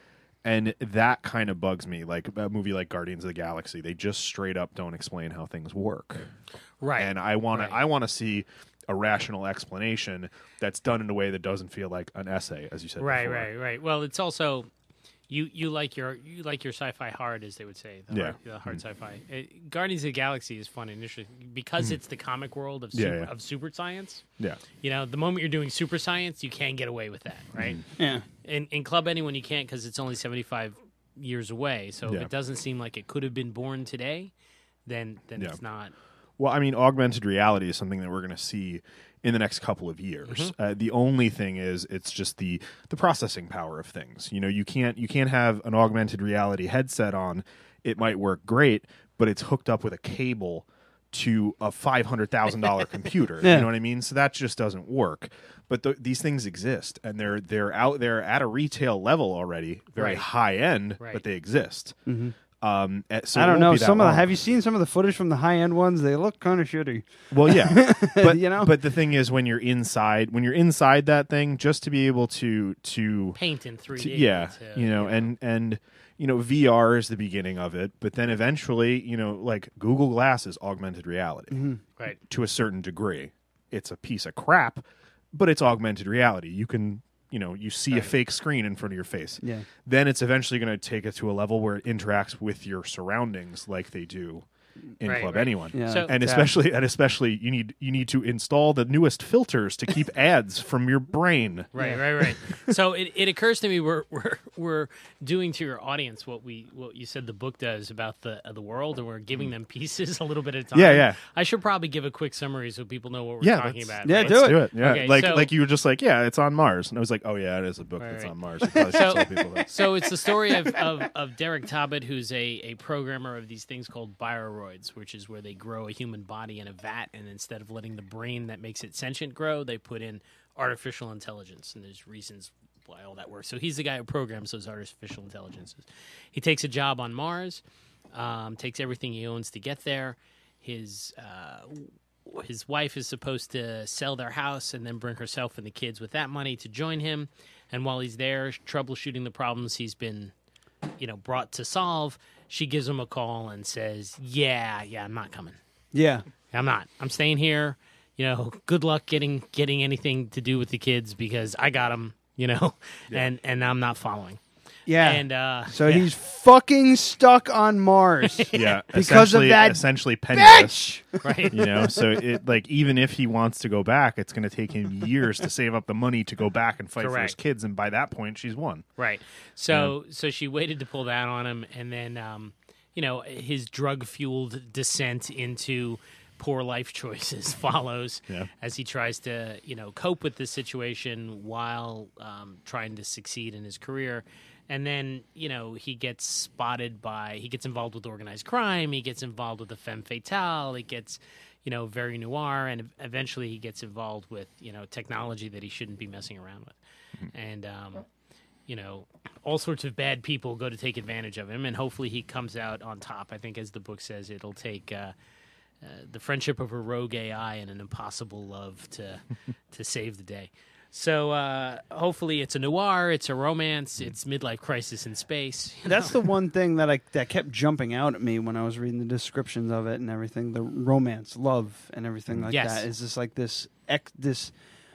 And that kind of bugs me. Like a movie like Guardians of the Galaxy, they just straight up don't explain how things work. Right. And I want right. to I want to see a rational explanation that's done in a way that doesn't feel like an essay, as you said Right, before. right, right. Well, it's also you you like your you like your sci-fi hard, as they would say. The Yeah. hard, the hard Mm. sci-fi. It, Guardians of the Galaxy is fun and interesting because Mm. it's the comic world of Yeah, super, yeah. of super science. Yeah. You know, the moment you're doing super science, you can't get away with that, right? Yeah. In in Club Anyone, you can't because it's only seventy-five years away. So Yeah. if it doesn't seem like it could have been born today, then then Yeah. it's not. Well, I mean, augmented reality is something that we're going to see in the next couple of years. Mm-hmm. Uh, the only thing is, it's just the the processing power of things. You know, you can't you can't have an augmented reality headset on. It might work great, but it's hooked up with a cable to a five hundred thousand dollar computer. Yeah. You know what I mean? So that just doesn't work. But th- these things exist, and they're they're out there at a retail level already, very Right. high end, Right. but they exist. Mhm. Um, eh, so I it don't won't know. be that Some of the, long. have you seen some of the footage from the high end ones? They look kind of shitty. Well, yeah, but You know? but the thing is, when you're inside, when you're inside that thing, just to be able to to Paint in three to- D. yeah, to- you know, and and you know, V R is the beginning of it, but then eventually, you know, like Google Glass is augmented reality, Right. to a certain degree. It's a piece of crap, but it's augmented reality. You can. You know, you see a fake screen in front of your face. Yeah. Then it's eventually going to take it to a level where it interacts with your surroundings like they do in Right, Club right. Anyone. Yeah. So- and Yeah. especially and especially you need you need to install the newest filters to keep ads from your brain. Right, right, right. So it, it occurs to me we're we're we're doing to your audience what we what you said the book does about the uh, the world, and we're giving them pieces a little bit at a time. Yeah, yeah. I should probably give a quick summary so people know what we're Yeah, talking let's- about. Yeah, right? do Let's it. do it. Yeah, Okay, like so- like you were just like, yeah, it's on Mars, and I was like, oh yeah, it is a book Right, that's right. on Mars. You probably should So, tell people that. so it's the story of, of, of Derek Tobbett, who's a, a programmer of these things called bioroids, which is where they grow a human body in a vat, and instead of letting the brain that makes it sentient grow, they put in artificial intelligence, and there's reasons why all that works. So he's the guy who programs those artificial intelligences. He takes a job on Mars, um, takes everything he owns to get there. His uh, his wife is supposed to sell their house and then bring herself and the kids with that money to join him. And while he's there troubleshooting the problems he's been, you know, brought to solve, she gives him a call and says, "Yeah, yeah, I'm not coming. Yeah. I'm not. I'm staying here. You know, good luck getting getting anything to do with the kids because I got them. You know, and and I'm not following." Yeah. And uh, So yeah. he's fucking stuck on Mars. Yeah, Because of essentially, that essentially penniless, bitch! Right. You know, so it like even if he wants to go back, it's going to take him years to save up the money to go back and fight for his Correct. kids, and by that point, she's won. Right. So so she waited to pull that on him, and then um, you know, his drug fueled descent into poor life choices follows Yeah. as he tries to you know cope with this situation while um, trying to succeed in his career. And then, you know, he gets spotted by, he gets involved with organized crime, he gets involved with the femme fatale, he gets, you know, very noir, and eventually he gets involved with, you know, technology that he shouldn't be messing around with. Mm-hmm. And, um, you know, all sorts of bad people go to take advantage of him, and hopefully he comes out on top. I think, as the book says, it'll take uh, uh, the friendship of a rogue A I and an impossible love to to save the day. So uh, hopefully it's a noir, it's a romance, it's midlife crisis in space. you That's know? the one thing that I that kept jumping out at me when I was reading the descriptions of it and everything. The romance, love, and everything like Yes. that is just like this. Ec- this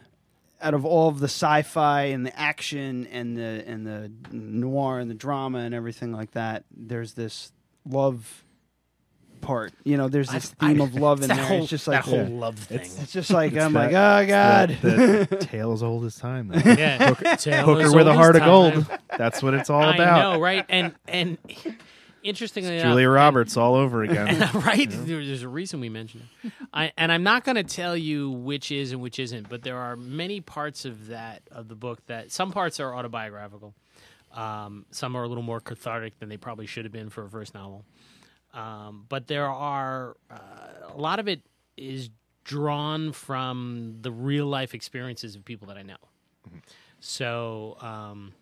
out of all of the sci-fi and the action and the and the noir and the drama and everything like that, there's this love part. You know, there's this I- theme I- of love in that there. whole- it's just like that whole the- love thing. It's, it's just like It's I'm that- like, oh god, the, the tale as old as time. Though. Yeah. Hooker, Tale hooker as with a old heart as of gold. time. That's what it's all I about. know, right? And and interestingly enough, Julia Roberts all over again. right? There- There's a reason we mentioned it. I, and I'm not going to tell you which is and which isn't, but there are many parts of that of the book that some parts are autobiographical. Um, some are a little more cathartic than they probably should have been for a first novel. Um, but there are uh, a lot of it is drawn from the real life experiences of people that I know. Mm-hmm. So. Um,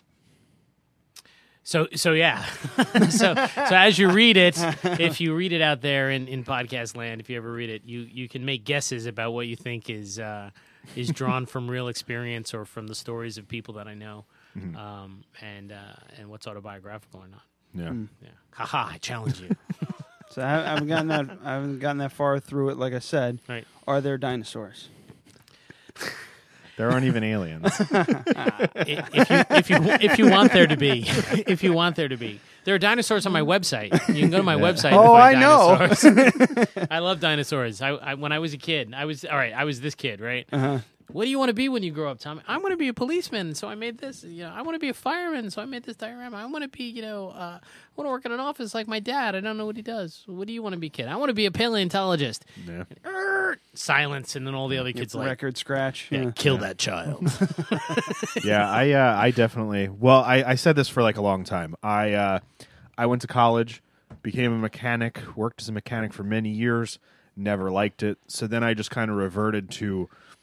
So so yeah, so so as you read it, if you read it out there in, in podcast land, if you ever read it, you, you can make guesses about what you think is uh, is drawn from real experience or from the stories of people that I know, mm-hmm. um, and uh, and what's autobiographical or not. Yeah, Mm. yeah. Haha, I challenge you. So I, I haven't gotten that. I haven't gotten that far through it. Like I said, right. Are there dinosaurs? There aren't even aliens. if you if you if you want there to be, if you want there to be, there are dinosaurs on my website. You can go to my Yeah. website. Oh, and find I know. dinosaurs. I love dinosaurs. I, I when I was a kid, I was all right. I was this kid, right? Uh-huh. What do you want to be when you grow up, Tom? I want to be a policeman, so I made this. You know, I want to be a fireman, so I made this diorama. I want to be, you know, uh, I want to work in an office like my dad. I don't know what he does. What do you want to be, kid? I want to be a paleontologist. Yeah. Er, silence, and then all the other kids like record scratch. Yeah, Yeah. kill Yeah. that child. yeah, I uh, I definitely. Well, I, I said this for like a long time. I uh, I went to college, became a mechanic, worked as a mechanic for many years, never liked it. So then I just kind of reverted to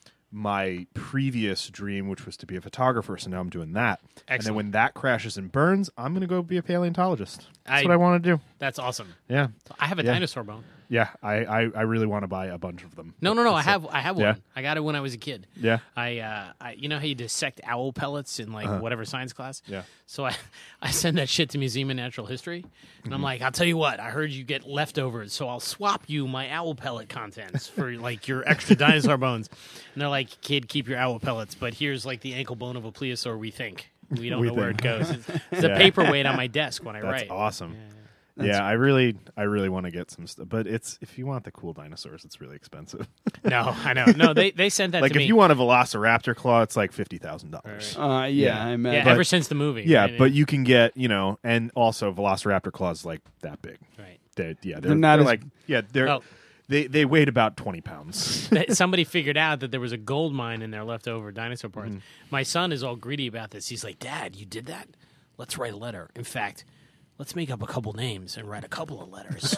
my previous dream, which was to be a photographer. So now I'm doing that. Excellent. And then when that crashes and burns, I'm going to go be a paleontologist. That's I- what I want to do. That's awesome. Yeah. I have a Yeah. dinosaur bone. Yeah, I, I, I really want to buy a bunch of them. No, no, no. I So- have I have one. Yeah. I got it when I was a kid. Yeah. I, uh, I you know how you dissect owl pellets in like Uh-huh. whatever science class? Yeah. So I, I send that shit to Museum of Natural History, and I'm Mhm. like, I'll tell you what. I heard you get leftovers, so I'll swap you my owl pellet contents for like your extra dinosaur bones. And they're like, kid, keep your owl pellets, but here's like the ankle bone of a plesiosaur. We think we don't We know where think. it goes. It's, it's Yeah. a paperweight on my desk when I That's write. awesome. Yeah, Yeah, That's- I really, I really want to get some stuff, but it's if you want the cool dinosaurs, it's really expensive. No, I know. No, they they sent that like to if me. you want a Velociraptor claw, it's like fifty thousand dollars. Uh, yeah, I imagine. Yeah, ever since the movie. Yeah, right? but you can get you know, and also Velociraptor claws like that big. Right. They, yeah, they're, They're not they're as- like yeah, they're Oh. they they weighed about twenty pounds. that somebody figured out that there was a gold mine in their leftover dinosaur parts. Mm-hmm. My son is all greedy about this. He's like, Dad, you did that? Let's write a letter. In fact, let's make up a couple names and write a couple of letters.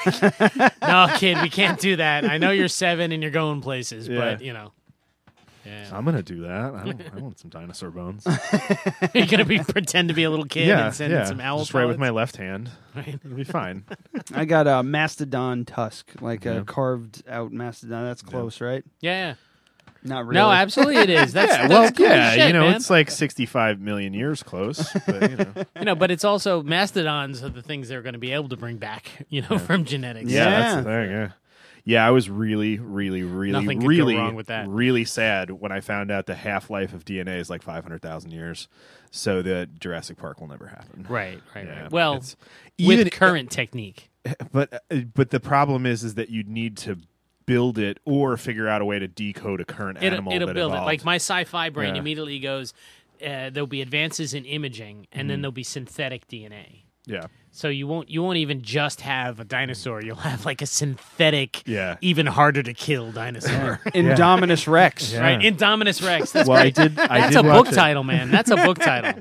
No, kid, we can't do that. I know you're seven and you're going places, Yeah. but, you know. Yeah. I'm gonna do that. I, don't, I want some dinosaur bones. You're going to be pretend to be a little kid yeah, and send yeah. some owl Just write with pellets? my left hand. Right. It'll be fine. I got a mastodon tusk, like Yeah. a carved out mastodon. That's close, right? Yeah. Not really. No, absolutely it is. That's, yeah, that's well, cool as yeah, shit, you know, man. it's like sixty-five million years close, but you know. You know, but it's also mastodons are the things they're going to be able to bring back, you know, from genetics. Yeah, Yeah. that's the thing. Yeah, yeah. I was really, really, really, Nothing could go really, wrong with that. really sad when I found out the half life of D N A is like five hundred thousand years. So that Jurassic Park will never happen. Right, right, Yeah, right. Well, it's- with even- current technique. But uh, but the problem is is that you need to build it or figure out a way to decode a current It'll, animal. it'll that build it. evolved. Like my sci-fi brain Yeah. immediately goes, uh, there'll be advances in imaging, and then Mhm. there'll be synthetic D N A. Yeah. So you won't you won't even just have a dinosaur. You'll have like a synthetic, Yeah. even harder to kill dinosaur. Indominus Rex. Yeah. Right, Indominus Rex. That's Well, I great. did- I That's did a watch book it. title, man. That's a book title.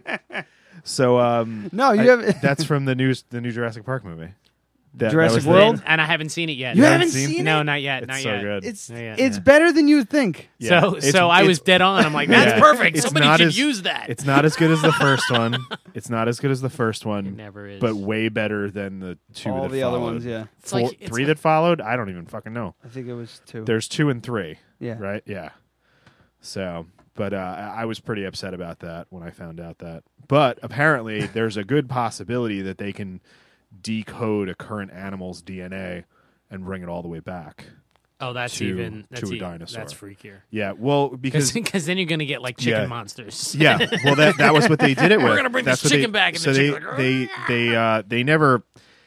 So um, No, you I- have- that's from the new the new Jurassic Park movie. That, Jurassic that was the- World? And I haven't seen it yet. You No. haven't seen No, it? not yet. It's not so yet. good. It's Not yet. it's better than you would think. Yeah. So It's- so I was it's- dead on. I'm like, that's Yeah. perfect. It's Somebody not should as- use that. It's not as good as the first one. It's not as good as the first one. It never is. But way better than the two All that the other followed. ones, yeah. It's Four, like- it's three like- that followed. I don't even fucking know. I think it was two. There's two and three. Yeah. Right. Yeah. So, but uh, I I was pretty upset about that when I found out that. But apparently, there's a good possibility that they can decode a current animal's D N A and bring it all the way back. Oh, that's to, even that's to a even, dinosaur. That's freakier. Yeah, well, because Because then you're going to get like chicken Yeah. monsters. yeah, well, that that was what they did it with. We're gonna bring That's this what chicken they, back, and so the they chicken's like, they they uh, they never.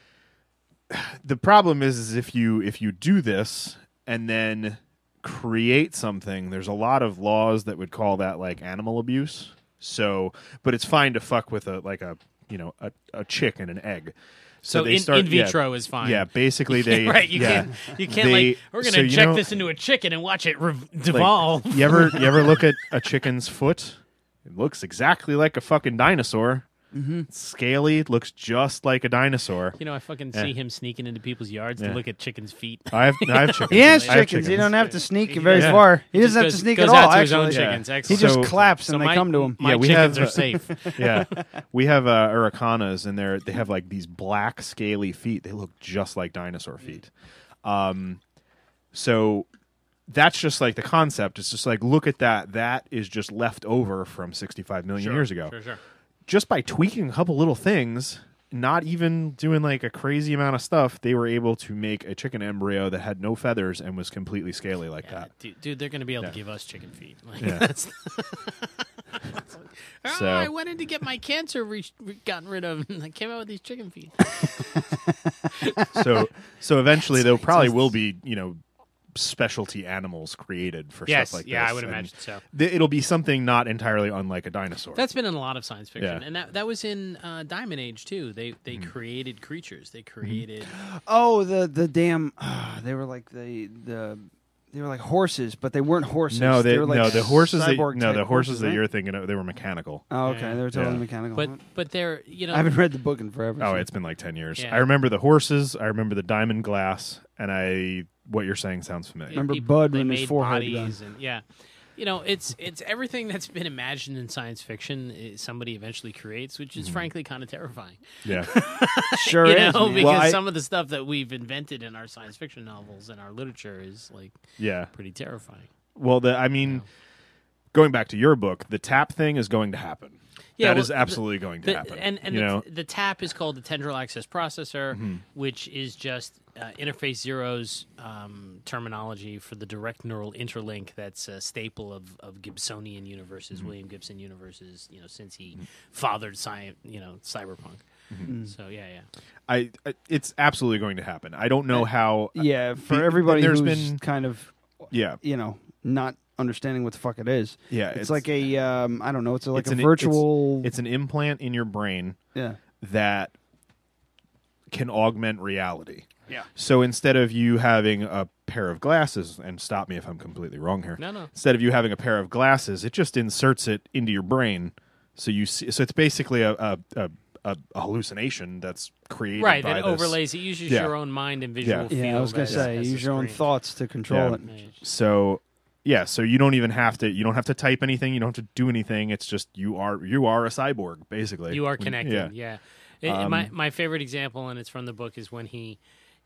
The problem is, is if you if you do this and then create something, there's a lot of laws that would call that like animal abuse. So, but it's fine to fuck with a like a you know a, a chick and an egg. So, they in, start, in vitro yeah, is fine. Yeah, basically they right. You yeah, can't you can't they, like we're gonna so inject know, this into a chicken and watch it rev- devolve. Like, you ever you ever look at a chicken's foot? It looks exactly like a fucking dinosaur. Mm-hmm. It's scaly, it looks just like a dinosaur. You know, I fucking yeah. see him sneaking into people's yards yeah. to look at chickens' feet. I have, I have chickens. He has I have chickens. chickens. You don't have to sneak He very does. far. He, He doesn't just have to goes- sneak goes at out all. to his own Actually, chickens. he Excellent. just So- claps so and my- they come to him. My yeah, we chickens have, are safe. yeah, we have uh, Aracanas, and they're they have like these black scaly feet. They look just like dinosaur feet. Um, so that's just like the concept. It's just like, look at that. That is just left over from sixty-five million Sure, years ago. Sure, sure. Just by tweaking a couple little things, not even doing like a crazy amount of stuff, they were able to make a chicken embryo that had no feathers and was completely scaly like Yeah, that. dude, dude, they're going to be able Yeah. to give us chicken feet. Like, Yeah. that's oh, So- I went in to get my cancer re- re- gotten rid of, and I came out with these chicken feet. so, so eventually, there It's probably just- will be, you know, specialty animals created for Yes, stuff like yeah, this. I would and imagine so. th- it'll be something not entirely unlike a dinosaur. That's been in a lot of science fiction, Yeah. and that that was in uh, Diamond Age too. They they Mm-hmm. created creatures. They created. Oh, the the damn. Uh, they were like the the. They were like horses, but they weren't horses. no, they, were like no, the horses. That, cyborg no, type the horses that right? you're thinking of, they were mechanical. Oh, okay, Yeah. they were totally Yeah. mechanical. But but they're you know I haven't read the book in forever. Oh, so. it's been like ten years. Yeah. I remember the horses. I remember the diamond glass, and I. What you're saying sounds familiar. Remember people- Bud they when his made forehead bodies and yeah, you know it's it's everything that's been imagined in science fiction. eh, Somebody eventually creates, which is frankly kind of terrifying. Yeah. Sure you is, know, man. because Well, I- some of the stuff that we've invented in our science fiction novels and our literature is like Yeah. pretty terrifying. Well, the, I mean, going back to your book, the tap thing is going to happen. Yeah, that well, is absolutely going to the- happen. And and you the, know, the tap is called the tendril access processor, Mhm. which is just uh, Interface Zero's um, terminology for the direct neural interlink. That's a staple of, of Gibsonian universes, Mm-hmm. William Gibson universes. You know, since he fathered sci- you know, cyberpunk. Mhm. So yeah, yeah. I, I it's absolutely going to happen. I don't know how. Yeah, for be- everybody there's who's been kind of, yeah, you know, not understanding what the fuck it is. Yeah, it's, it's- like a, um, I don't know, it's like it's a an- virtual. It's, it's an implant in your brain. Yeah. That can augment reality. Yeah. So instead of you having a pair of glasses, and stop me if I'm completely wrong here. No, no. Instead of you having a pair of glasses, it just inserts it into your brain. So you see. So it's basically a a, a, a hallucination that's created Right, by that this. overlays. It uses Yeah. your own mind and visual Yeah. field. Yeah, I was gonna as- say, as the use your own screen. thoughts to control Yeah. it. So yeah, so you don't even have to. You don't have to type anything. You don't have to do anything. It's just you are you are a cyborg basically. You are When- connected. Yeah. Yeah. It- Um, my my favorite example, and it's from the book, is when he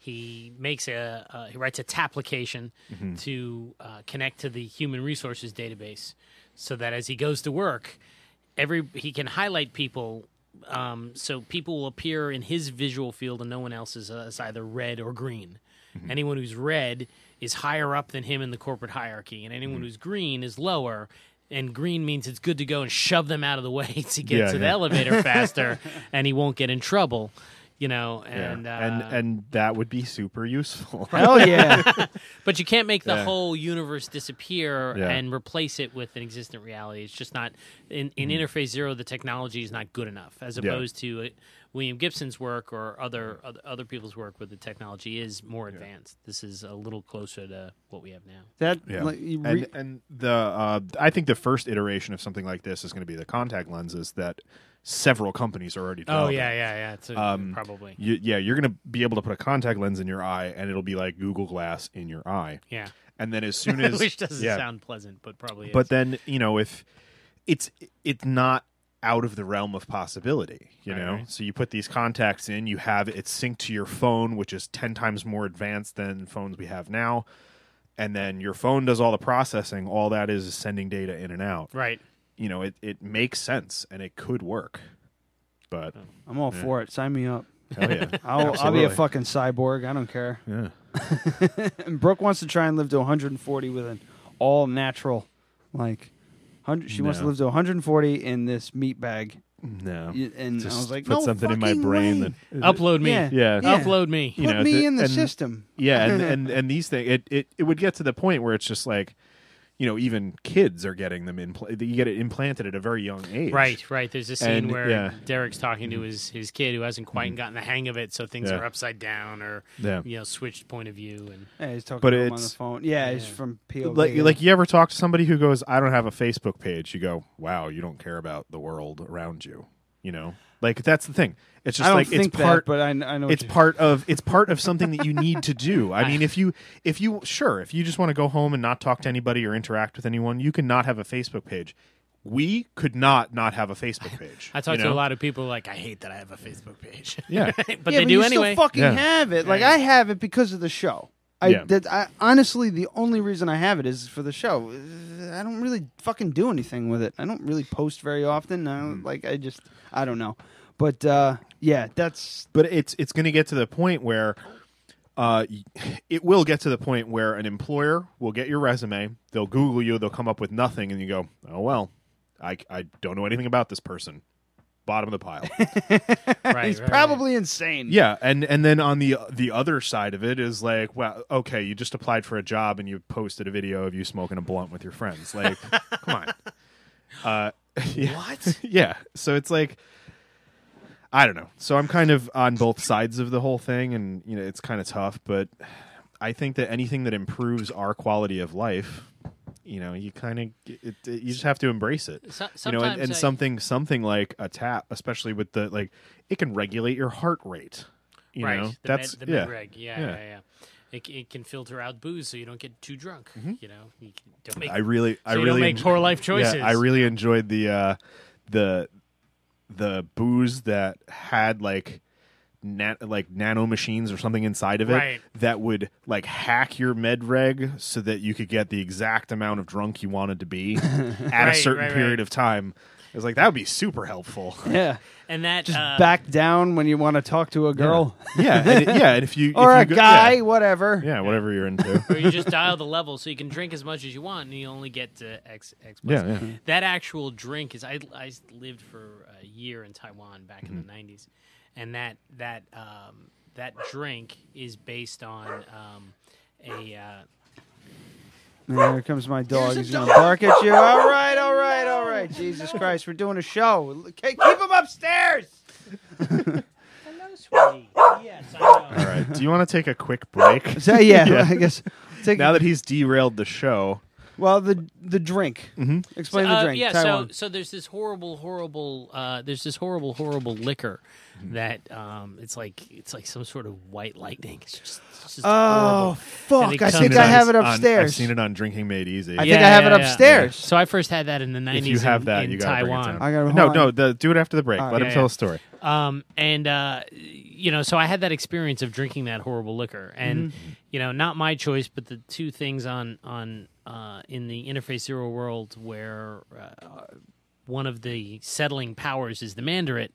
he makes a uh, he writes a taplication Mhm. to uh, connect to the human resources database, so that as he goes to work, every he can highlight people. Um, so people will appear in his visual field, and no one else is, uh, is either red or green. Mm-hmm. Anyone who's red is higher up than him in the corporate hierarchy, and anyone Mm-hmm. who's green is lower. And green means it's good to go and shove them out of the way to get Yeah, to the yeah. elevator faster, and he won't get in trouble. You know, Yeah. and uh, and and that would be super useful. Hell yeah. but you can't make the Yeah. whole universe disappear Yeah. and replace it with an existent reality. It's just not in, in Interface Zero. The technology is not good enough, as Mm-hmm. Yeah. opposed to uh, William Gibson's work or other, other other people's work where the technology is more advanced. This is a little closer to what we have now. That Yeah. like, you re- and and the uh, I think the first iteration of something like this is going to be the contact lenses that several companies are already Oh developing. yeah, yeah, yeah. It's a, Um, probably. You, yeah, you're going to be able to put a contact lens in your eye, and it'll be like Google Glass in your eye. Yeah. And then as soon as Which doesn't yeah. sound pleasant, but probably is. But then you know if it's it's not out of the realm of possibility, you Right, know. right. So you put these contacts in, you have it synced to your phone, which is ten times more advanced than phones we have now, and then your phone does all the processing. All that is is sending data in and out. Right. You know, it it makes sense and it could work. But I'm all yeah. for it. Sign me up. Hell yeah. I'll, I'll be a Absolutely. fucking cyborg. I don't care. Yeah. And Brooke wants to try and live to one hundred forty with an all natural, like, hundred. She wants to No. live to one hundred forty in this meat bag. No. Y- And Just I was like, put no something in my fucking brain way. that Upload me. Yeah. Yeah. Yeah. Upload me. You Put know, me the- in the and- system. Yeah, and, and and these things, it, it it would get to the point where it's just like you know, even kids are getting them impl- you get it implanted at a very young age. Right, right. There's a scene And, where yeah. Derek's talking to his, his kid who hasn't quite Mhm. gotten the hang of it, so things Yeah. are upside down or Yeah. you know switched point of view. And Yeah, he's talking But to him on the it's- phone. Yeah, he's from P O V. Like, yeah. like you ever talk to somebody who goes, I don't have a Facebook page. You go, wow, you don't care about the world around you. You know, like that's the thing. It's just I don't like think it's part, that, but I, I know what it's you- part of it's part of something that you need to do. I mean, if you if you sure if you just want to go home and not talk to anybody or interact with anyone, you can not have a Facebook page. We could not not have a Facebook page. I talk you to know? a lot of people like, I hate that I have a Facebook page. Yeah. but yeah, they but do you anyway. Still fucking Yeah. have it. Like Right. I have it because of the show. I, Yeah. that, I honestly, the only reason I have it is for the show. I don't really fucking do anything with it. I don't really post very often. I don't, like I just, I don't know. But uh, yeah, that's. But it's it's going to get to the point where, uh, y- it will get to the point where an employer will get your resume, they'll Google you, they'll come up with nothing, and you go, oh well, I I don't know anything about this person. Bottom of the pile. Right, He's right, probably insane. Yeah, and and then on the the other side of it is like, well, okay, you just applied for a job and you posted a video of you smoking a blunt with your friends. Like, come on. Uh, yeah. What? Yeah. So it's like, I don't know. So I'm kind of on both sides of the whole thing, and you know, it's kind of tough. But I think that anything that improves our quality of life, you know, you kind of it, it, you just have to embrace it. So- you know, and, sometimes and I- something something like a tap, especially with the like, it can regulate your heart rate. You right. know, the that's med, the yeah. med-reg. Yeah, yeah, yeah. It, it can filter out booze so you don't get too drunk. You know, you can, don't make. I really, so I you really don't make enjo- poor life choices. Yeah, I really enjoyed the uh, the the booze that had like na- like nano machines or something inside of it Right. that would like hack your med reg so that you could get the exact amount of drunk you wanted to be at a Right, certain right, period right. of time. It was like that would be super helpful. Yeah. And that Just uh, back down when you want to talk to a girl. Yeah, and it- yeah, and if you or if a you go- guy, yeah. whatever. Yeah, whatever you're into. or you just dial the level so you can drink as much as you want, and you only get to X X. Yeah, plus. yeah. That actual drink is. I I lived for a year in Taiwan back in the Mm-hmm. nineties, and that that um, that drink is based on um, a. Uh, Man, here comes my dog. He's going to bark at you. All right, all right, all right. Jesus Christ, we're doing a show. Okay, keep him upstairs. Hello, sweetie. Yes, I know. All right. Do you want to take a quick break? So, yeah, I guess. Take now that he's derailed the show. Well, the the drink. Mm-hmm. Explain So, uh, the drink. Yeah, Taiwan. so so there's this horrible, horrible, uh, there's this horrible, horrible liquor Mm-hmm. that um, it's like it's like some sort of white lightning. It's just, it's just Oh, horrible. fuck, And it I comes think in- I have it On- upstairs. I've seen it on Drinking Made Easy. I think I have it upstairs. So I first had that in the If nineties. you have in, that, in you gotta bring it Taiwan. down. I gotta- no, hold no. on. The, do it after the break. All Let right. him Yeah, tell yeah. a story. Um, and uh, you know, so I had that experience of drinking that horrible liquor, and Mm-hmm. you know, not my choice, but the two things on on uh, in the Interface Zero world where uh, one of the settling powers is the Mandarin.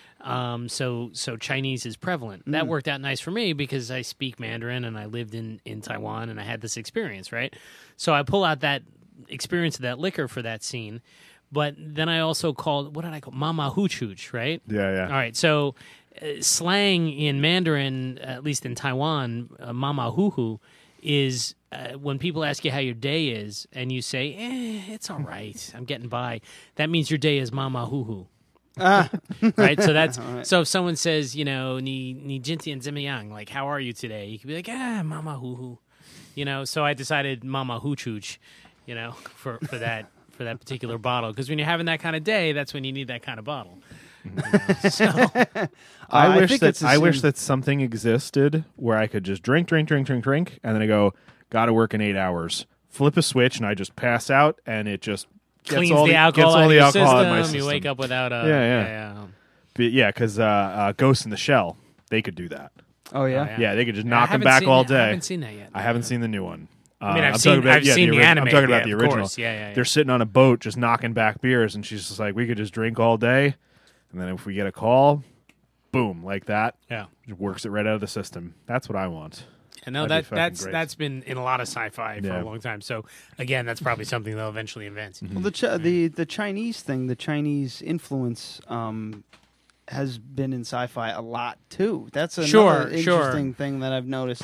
Um, so so Chinese is prevalent. That Mm. worked out nice for me because I speak Mandarin and I lived in, in Taiwan and I had this experience, right? So I pull out that experience of that liquor for that scene, but then I also called, what did I call Mama Hooch Hooch, right? Yeah, yeah. All right, so uh, slang in Mandarin, at least in Taiwan, uh, Mama Hoo Hoo, is uh, when people ask you how your day is and you say, eh, it's all right, I'm getting by. That means your day is Mama Hoo Hoo. Ah. Right, so that's All right. so if someone says, you know, ni ni jinti and zimyang, like how are you today? You could be like, ah, mama hoo hoo, you know. So I decided mama hooch hooch, you know, for for that for that particular bottle because when you're having that kind of day, that's when you need that kind of bottle. You know? So I I wish think that it's the I wish same- that something existed where I could just drink, drink, drink, drink, drink, and then I go, got to work in eight hours. Flip a switch, and I just pass out, and it just gets cleans all the the, alcohol gets all out of the your alcohol out of my system. system. You wake up without a yeah, yeah, yeah, yeah. But yeah, because uh, uh, Ghost in the Shell, they could do that. Oh, yeah? yeah. Yeah, they could just Yeah, I knock them haven't back seen all that- I day. haven't seen that yet. I haven't seen the new one. I mean, Uh, I've I'm seen- talking about, I've yeah, seen the ori- anime, I'm talking about yeah, the of original. course. Yeah, yeah, yeah. They're sitting on a boat just knocking back beers, and she's just like, we could just drink all day, and then if we get a call, boom, like that. Yeah. It works it right out of the system. That's what I want. I know That'd that be fucking that's great. that's been in a lot of sci-fi for Yeah. a long time. So again, that's probably something they'll eventually invent. Mm-hmm. Well, the Chi- the the Chinese thing, the Chinese influence, um, has been in sci-fi a lot too. That's another Sure, interesting sure. thing that I've noticed.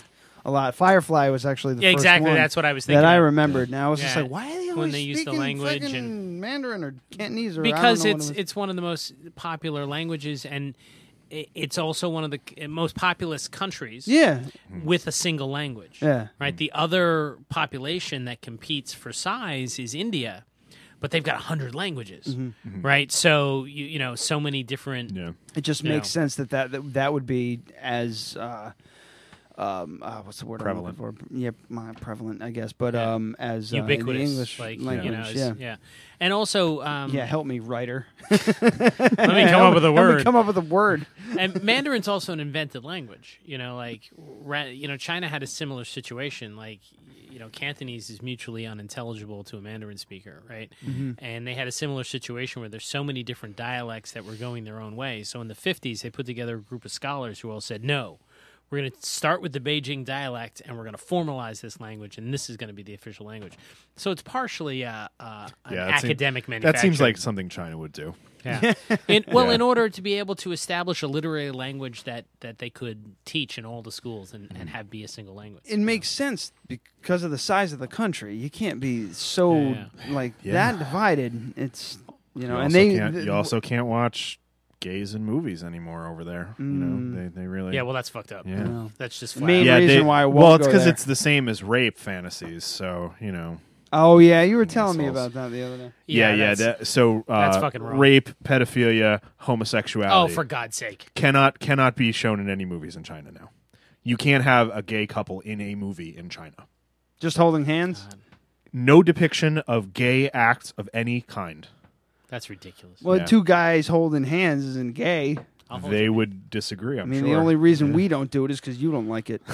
a lot. Firefly was actually the Yeah, first exactly. one That's what I was thinking that I of. remembered. Now I was just Yeah. like, why are they When always they use the speaking language fucking and- Mandarin or Cantonese or because I don't know it's what it was. it's one of the most popular languages, and i- it's also one of the c- most populous countries. Yeah. with a single language. Yeah. right. The other population that competes for size is India, but they've got a hundred languages. Mhm. Right, so you you know so many different. Yeah. It just you makes know. sense that that, that that would be as uh, um, uh, what's the word Prevalent. I'm looking for? Yeah, my prevalent, I guess, but um, as uh, in the ubiquitous, English like language. you know, is- yeah. yeah, and also um, Yeah, help me, writer. Let me come up with a Help word. me come up with a word. And Mandarin's also an invented language. You know, like ra- you know, China had a similar situation. Like, you know, Cantonese is mutually unintelligible to a Mandarin speaker, right? Mhm. And they had a similar situation where there's so many different dialects that were going their own way. So in the fifties, they put together a group of scholars who all said, "No, we're going to start with the Beijing dialect, and we're going to formalize this language, and this is going to be the official language." So it's partially uh, uh, an Yeah, that seem- academic manufacturing. That seems like something China would do. Yeah. In, well, Yeah. in order to be able to establish a literary language that, that they could teach in all the schools and, and have be a single language. It makes sense because of the size of the country. You can't be so Yeah. like Yeah. that divided. It's you know, You and also they can't, th- you also can't watch gays in movies anymore over there. You Mm. know, they they really Yeah, well, that's fucked up. Yeah, No. That's just The flat. main yeah, reason they- why I won't well, it's go because there. it's the same as rape fantasies. So you know. Oh yeah, you were telling me Assholes. about that the other day. Yeah, Yeah, yeah. that's- that, so uh, that's fucking wrong. rape, pedophilia, Oh, homosexuality. for God's sake! cannot cannot be shown in any movies in China now. You can't have a gay couple in a movie in China. Just holding hands. No depiction of gay acts of any kind. That's ridiculous. Well, Yeah. two guys holding hands isn't gay. I'll hold They you. would disagree. I'm I mean, sure. the only reason Yeah. we don't do it is because you don't like it.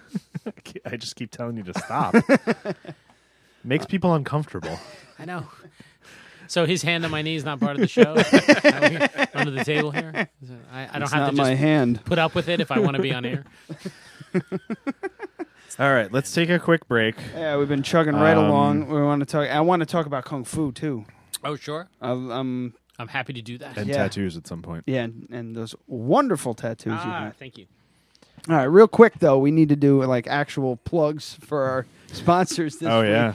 I just keep telling you to stop. Makes people uncomfortable. I know. So his hand on my knee is not part of the show. Under the table here. I, I don't It's have not to just my hand. put up with it if I want to be on air. All right, let's take a quick break. Yeah, we've been chugging right Um, along. We want to talk. I want to talk about kung fu too. Oh, sure. I, I'm I'm happy to do that. And Yeah. tattoos at some point. yeah, and, and those wonderful tattoos you Ah, have. thank you. All right, real quick though, we need to do like actual plugs for our sponsors this Oh week. yeah.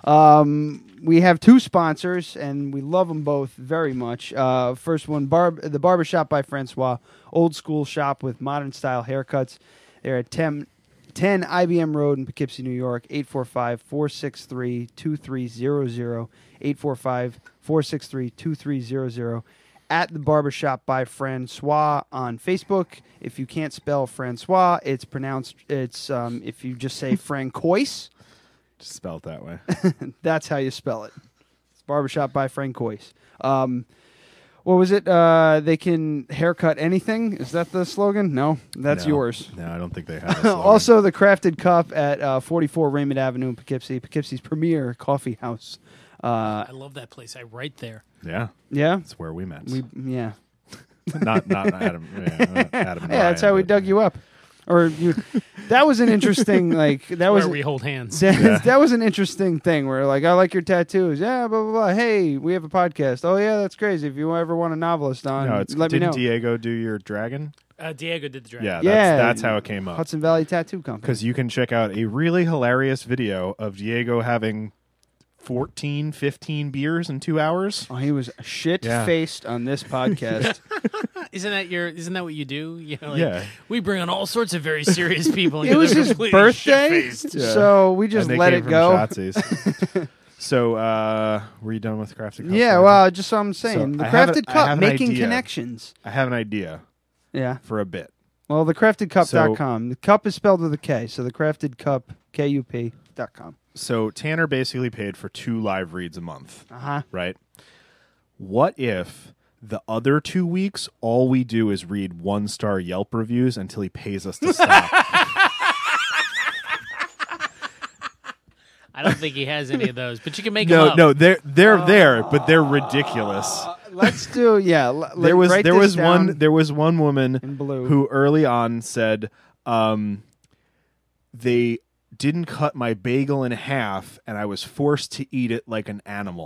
Um, we have two sponsors, and we love them both very much. Uh, first one, Barb, the Barbershop by Francois, old school shop with modern style haircuts. They're at ten, ten I B M Road in Poughkeepsie, New York, eight four five, four six three, two three zero zero, eight four five, four six three, two three zero zero. At the Barbershop by Francois on Facebook. If you can't spell Francois, it's pronounced, it's um, if you just say Francois. Just spell it that way. That's how you spell it. It's Barbershop by Francois. Um, what was it? Uh, they can haircut anything. Is that the slogan? No, that's No. yours. No, I don't think they have a slogan. Also, the Crafted Cup at uh, forty-four Raymond Avenue in Poughkeepsie, Poughkeepsie's premier coffee house. Uh, I love that place. I write there. Yeah. yeah, That's where we met. we yeah not not Adam. Yeah, not Adam. yeah. That's how we dug you up. Or you. That was an interesting like that was Where we hold hands. That, Yeah. that was an interesting thing where like I like your tattoos. Yeah, blah blah blah. Hey, we have a podcast. Oh yeah, that's crazy. If you ever want a novelist on, No, it's let me didn't know. Diego do your dragon? Uh, Diego did the dragon. Yeah, that's, Yeah, that's how it came up. Hudson Valley Tattoo Company. Because you can check out a really hilarious video of Diego having fourteen, fifteen beers in two hours. Oh, he was shit faced on this podcast. Isn't that your? Isn't that what you do? You know, like, Yeah. We bring on all sorts of very serious people. and It was they're his completely birthday, shit-faced. Yeah. so we just And they let came it from go. Shotsies. So, uh, were you done with Crafted Cup? Yeah, well, just so I'm saying, So the I have a- Crafted I Cup have an making idea. connections. I have an idea Yeah. for a bit. Well, the crafted cup dot com. The cup is spelled with a K, so the Crafted Cup, K U P dot com. So Tanner basically paid for two live reads a month. Uh-huh. Right? What if the other two weeks, all we do is read one-star Yelp reviews until he pays us to stop? I don't think he has any of those, but you can make no, them up. no, they're they're there, but they're ridiculous. Let's do yeah. L- there like, was write there this was down. one there was one woman in blue. who early on said um, they didn't cut my bagel in half, and I was forced to eat it like an animal.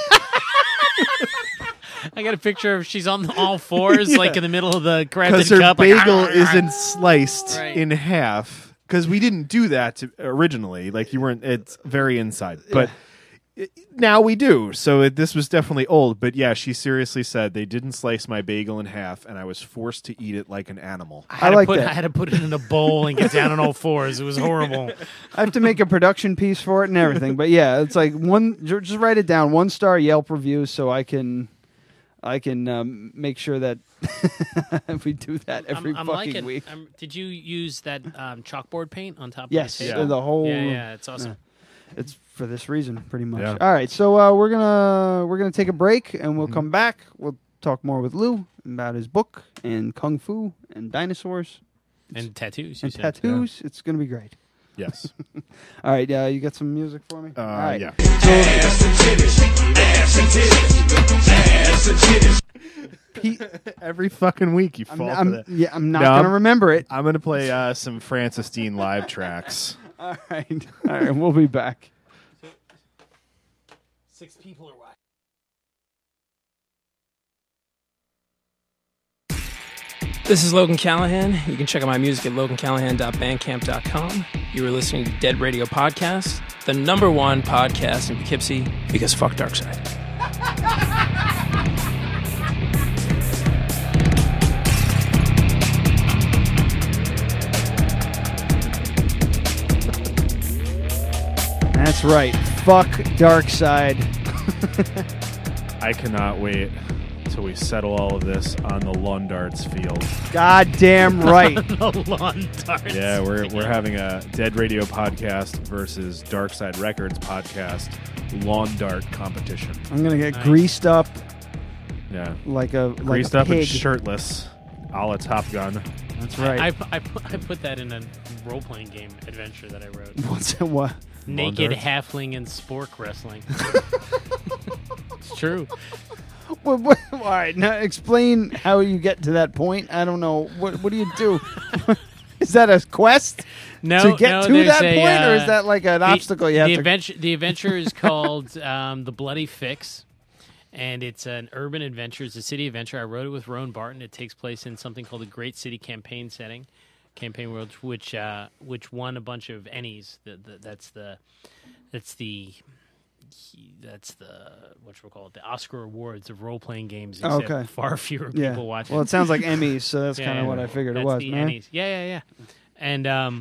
I got a picture of she's on all fours, Yeah. like in the middle of the Because crafted her cup. bagel like, isn't sliced Right. in half. because we didn't do that to, originally. Like you weren't. It's very inside, but. Now we do, so it, this was definitely old. But yeah, she seriously said they didn't slice my bagel in half, and I was forced to eat it like an animal. I, had I like to put, that. I had to put it in a bowl and get down on all fours. It was horrible. I have to make a production piece for it and everything. But yeah, it's like one. Just write it down. One star Yelp review, so I can, I can um, make sure that we do that every I'm, I'm fucking liking, week. I'm, did you use that um, chalkboard paint on top Yes, of the table? the whole. Yeah, yeah, it's awesome. Yeah. It's for this reason, pretty much. Yeah. All right, so uh, we're gonna we're gonna take a break, and we'll Mhm. come back. We'll talk more with Lou about his book and kung fu and dinosaurs And tattoos. You and said. tattoos. It's gonna be great. Yes. All right, uh, you got some music for me? Uh, All right. yeah. Pete, Every fucking week you I'm, fall I'm- for that. yeah, I'm not No, gonna I'm- remember it. I'm gonna play uh, some Francis Dean live tracks. All right, all right, we'll be back. Six people are watching. This is Logan Callahan. You can check out my music at logan callahan dot bandcamp dot com. You are listening to Dead Radio Podcast, the number one podcast in Poughkeepsie, because fuck Darkside. That's right. Fuck Darkside. I cannot wait till we settle all of this on the lawn darts field. Goddamn right. The lawn darts. Yeah, we're we're having a Dead Radio podcast versus Darkside Records podcast lawn dart competition. I'm gonna get Nice. greased up Yeah, like a like greased a up pig. and shirtless, a la Top Gun. That's right. I, I, I, put, I put that in a role-playing game adventure that I wrote. What's it? What? Naked darts? halfling and spork wrestling. It's true. What, what, all right, now explain how you get to that point. I don't know. What What do you do? Is that a quest No, to get no, to there's that a, point, or uh, is that like an the, obstacle you have the to? adventure, the adventure is called um, The Bloody Fix, and it's an urban adventure. It's a city adventure. I wrote it with Rowan Barton. It takes place in something called the Great City Campaign setting, Campaign World, which uh, which won a bunch of Ennies. The, the, that's the that's the that's the what we call it, the Oscar Awards of role playing games. Except Okay. far fewer Yeah. people watch. Well, it sounds like Emmys, so that's Yeah, kind of yeah. what I figured it That's was, the man. Ennies. Yeah, yeah, yeah. And um,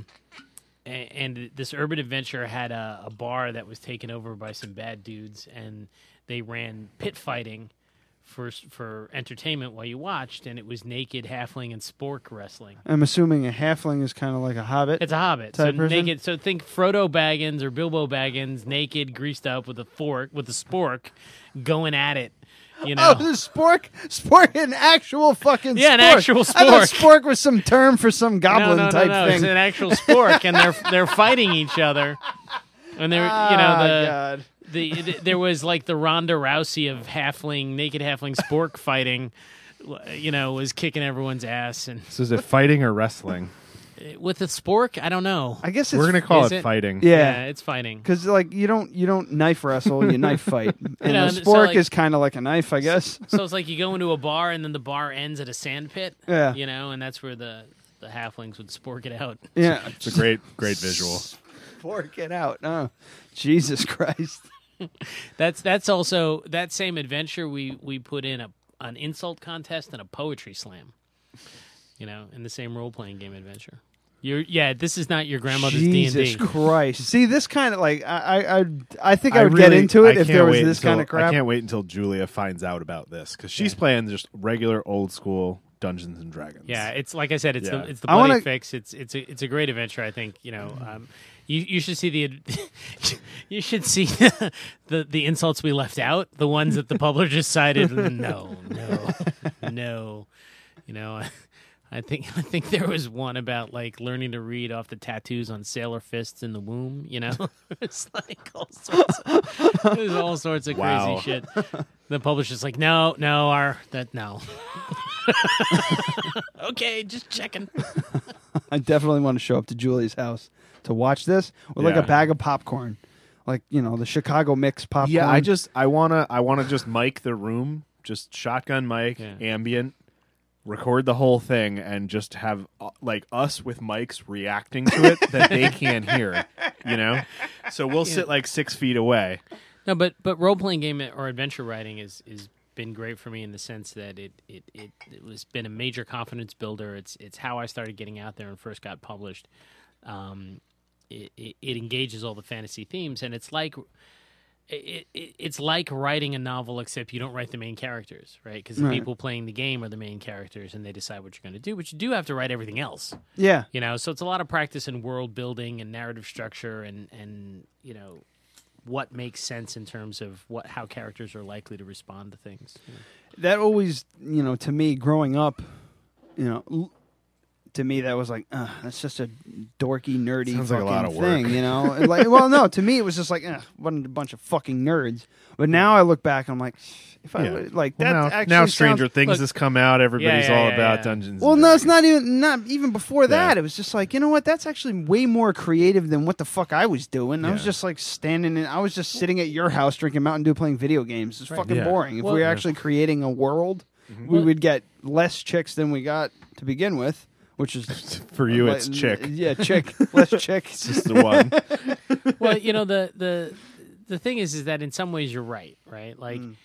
a- and this urban adventure had a, a bar that was taken over by some bad dudes, and they ran pit fighting for for entertainment while you watched, and it was naked halfling and spork wrestling. I'm assuming a halfling is kind of like a hobbit. It's a hobbit. So type person? naked. So think Frodo Baggins or Bilbo Baggins, naked, greased up with a fork, with a spork, going at it. You know. Oh, the spork, spork, an actual fucking Yeah, an spork. actual I thought spork. spork was some term for some goblin no, no, type no, no. thing. It's an actual spork, and they're they're fighting each other, and they're you know Ah, the. God. The, the there was like the Ronda Rousey of halfling, naked halfling spork fighting, you know, was kicking everyone's ass. And So is it fighting or wrestling? with the spork, I don't know. I guess it's, We're gonna call Is it, it? fighting. Yeah. Yeah, it's fighting. because like you don't you don't knife wrestle, you knife fight, and know, the so, spork like- is kind of like a knife, I guess. So it's like you go into a bar, and then the bar ends at a sand pit. Yeah. you know, and that's where the the halflings would spork it out. Yeah, It's a great, great visual. spork it out. Oh, Jesus Christ! That's that's also that same adventure we we put in a an insult contest and a poetry slam. You know, in the same role playing game adventure. You're yeah. This is not your grandmother's D and Jesus D. Christ! See, this kind of like I I I, I think I I would really- get into it I if can't there was wait this until- kind of crap. I can't wait until Julia finds out about this because she's playing just regular old school Dungeons and Dragons. Yeah, it's like I said, it's Yeah. the it's the I bloody wanna- fix. It's it's a it's a great adventure. I think you know. Um, you you should see the you should see the the insults we left out. The ones that the publisher decided no no no. You know, I think I think there was one about like learning to read off the tattoos on sailor fists in the womb. You know, it's like all sorts. Of, there's all sorts of Wow. crazy shit. The publisher's like, no, no, our that no. Okay, just checking. I definitely want to show up to Julie's house to watch this with like Yeah. a bag of popcorn, like you know the Chicago mix popcorn. Yeah, I just I wanna I wanna just mic the room, just shotgun mic, Yeah. ambient, record the whole thing and just have uh, like us with mics reacting to it that they can't hear, you know? So we'll Yeah. sit like six feet away. No, but but role playing game or adventure writing is is been great for me in the sense that it it it it was been a major confidence builder. It's it's how I started getting out there and first got published. Um, it, it, it engages all the fantasy themes, and it's like. It, it, it's like writing a novel, except you don't write the main characters, right? Because the Right. people playing the game are the main characters, and they decide what you're going to do. But you do have to write everything else. Yeah. You know, so it's a lot of practice in world building and narrative structure, and, and you know, what makes sense in terms of what how characters are likely to respond to things. you know. That always, you know, to me, growing up, you know, l- to me that was like, uh, that's just a dorky, nerdy Sounds like a fucking lot of work. thing, you know. And like, well, no, to me it was just like, uh, what a bunch of fucking nerds. But now I look back, and I'm like, if I Yeah. would- like Well, that now, actually now Stranger sounds, Things look, has come out. Everybody's Yeah, yeah, all yeah, about yeah. Dungeons. Well, and no, it's not even not even before that. Yeah. It was just like, you know what? That's actually way more creative than what the fuck I was doing. I was Yeah. just like standing in. I was just sitting at your house drinking Mountain Dew, playing video games. It's Right. fucking Yeah. boring. If Well- we were Yeah. actually creating a world, we Well- would get less chicks than we got to begin with. Which is For you, like, it's chick. Yeah, chick. Less chick. It's just the one. Well, you know, the the the thing is, is that in some ways you're right, right? Like Mm.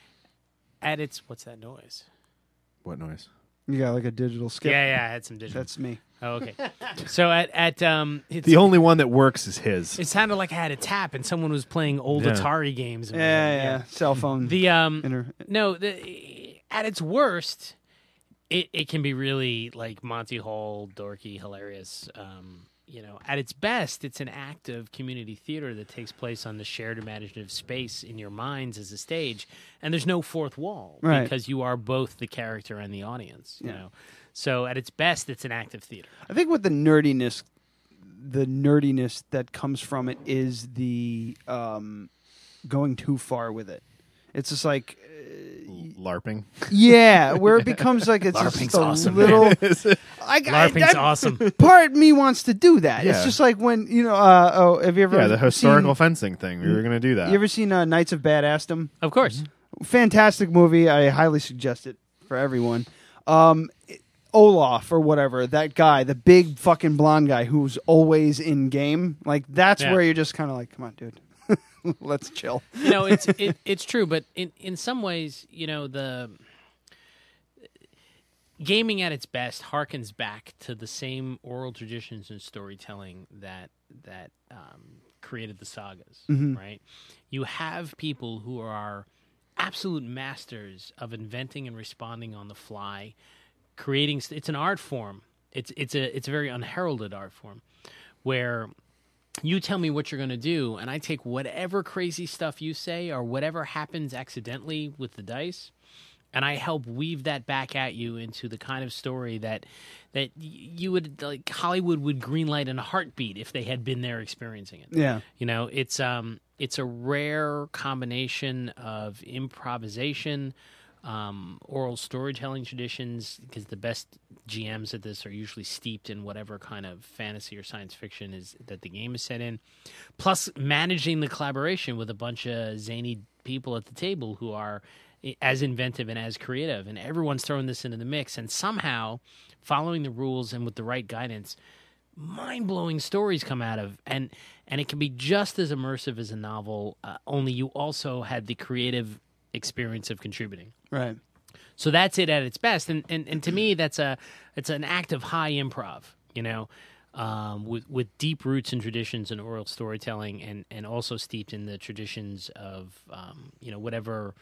at its what's that noise? What noise? You got like a digital skip. Yeah, yeah, I had some digital. That's me. Oh, okay. So at at um, it's, The only one that works is his. it sounded like I had a tap and someone was playing old Yeah. Atari games. Yeah, yeah, yeah. Cell phone. The um, Inter- no, the at its worst, it it can be really like Monty Hall, dorky, hilarious. Um, you know, at its best, it's an act of community theater that takes place on the shared imaginative space in your minds as a stage, and there's no fourth wall Right. because you are both the character and the audience. You Yeah. know, so at its best, it's an act of theater. I think with the nerdiness, the nerdiness that comes from it is the um, going too far with it. It's just like, LARPing. yeah, where it becomes like it's LARPing's just a awesome, little. man. I, I, LARPing's that awesome. Part of me wants to do that. It's Yeah. just like when you know. Uh, oh, have you ever? Yeah, the historical seen, fencing thing. We were going to do that. You ever seen uh, Knights of Badassdom? Of course. Fantastic movie. I highly suggest it for everyone. Um, Olaf or whatever, that guy, the big fucking blonde guy who's always in game. Like that's Yeah. where you're just kind of like, come on, dude, let's chill. You know, it's it, it's true, but in in some ways, you know, the gaming at its best harkens back to the same oral traditions and storytelling that that um, created the sagas, Mhm. right? You have people who are absolute masters of inventing and responding on the fly, creating. It's an art form. It's it's a it's a very unheralded art form, where you tell me what you're going to do, and I take whatever crazy stuff you say or whatever happens accidentally with the dice, and I help weave that back at you into the kind of story that that y- you would like Hollywood would greenlight in a heartbeat if they had been there experiencing it. Yeah. You know, it's um it's a rare combination of improvisation, um, oral storytelling traditions, because the best G Ms at this are usually steeped in whatever kind of fantasy or science fiction is that the game is set in, plus managing the collaboration with a bunch of zany people at the table who are as inventive and as creative, and everyone's throwing this into the mix, and somehow following the rules and with the right guidance, mind-blowing stories come out of, and and it can be just as immersive as a novel, uh, only you also had the creative experience of contributing. Right. So that's it at its best, and and, and to me, that's a it's an act of high improv, you know, um, with with deep roots and traditions in oral storytelling, and and also steeped in the traditions of um, you know, whatever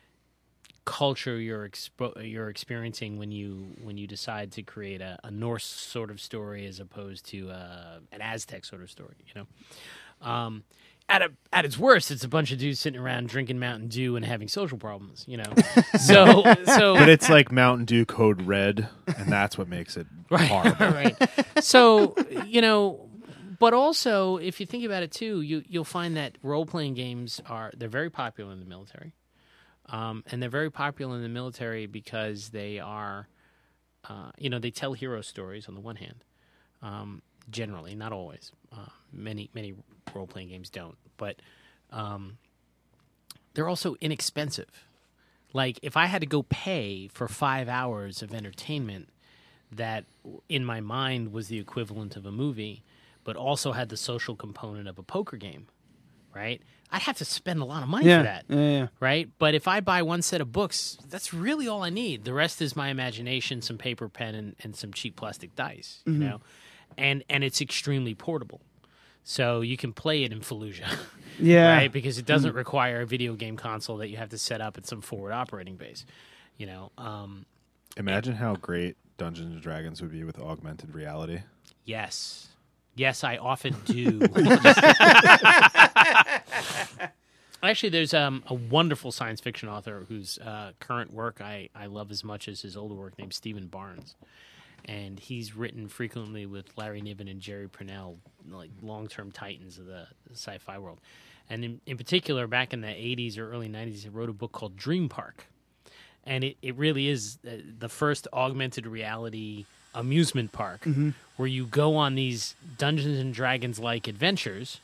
culture you're expo- you're experiencing when you when you decide to create a, a Norse sort of story as opposed to uh, an Aztec sort of story, you know. Um, at a, at its worst, it's a bunch of dudes sitting around drinking Mountain Dew and having social problems, you know. So so, but it's like Mountain Dew Code Red, and that's what makes it right, horrible. right. So you know, but also if you think about it too, you you'll find that role playing games are they're very popular in the military. Um, and they're very popular in the military because they are, uh, you know, they tell hero stories on the one hand, um, generally, not always. Uh, many many role playing games don't, but um, they're also inexpensive. Like if I had to go pay for five hours of entertainment, that in my mind was the equivalent of a movie, but also had the social component of a poker game, right? I'd have to spend a lot of money yeah. for that, yeah, yeah. right? But if I buy one set of books, that's really all I need. The rest is my imagination, some paper, pen, and, and some cheap plastic dice, you Mhm. know? And and it's extremely portable. So you can play it in Fallujah, Yeah. right? Because it doesn't Mm. require a video game console that you have to set up at some forward operating base, you know? Um, Imagine how great Dungeons and Dragons would be with augmented reality. Yes. Yes, I often do. Actually, there's um, a wonderful science fiction author whose uh, current work I, I love as much as his older work named Stephen Barnes. And he's written frequently with Larry Niven and Jerry Purnell, like long-term titans of the sci-fi world. And in, in particular, back in the eighties or early nineties, he wrote a book called Dream Park. And it, it really is uh, the first augmented reality amusement park Mhm. where you go on these Dungeons and Dragons-like adventures,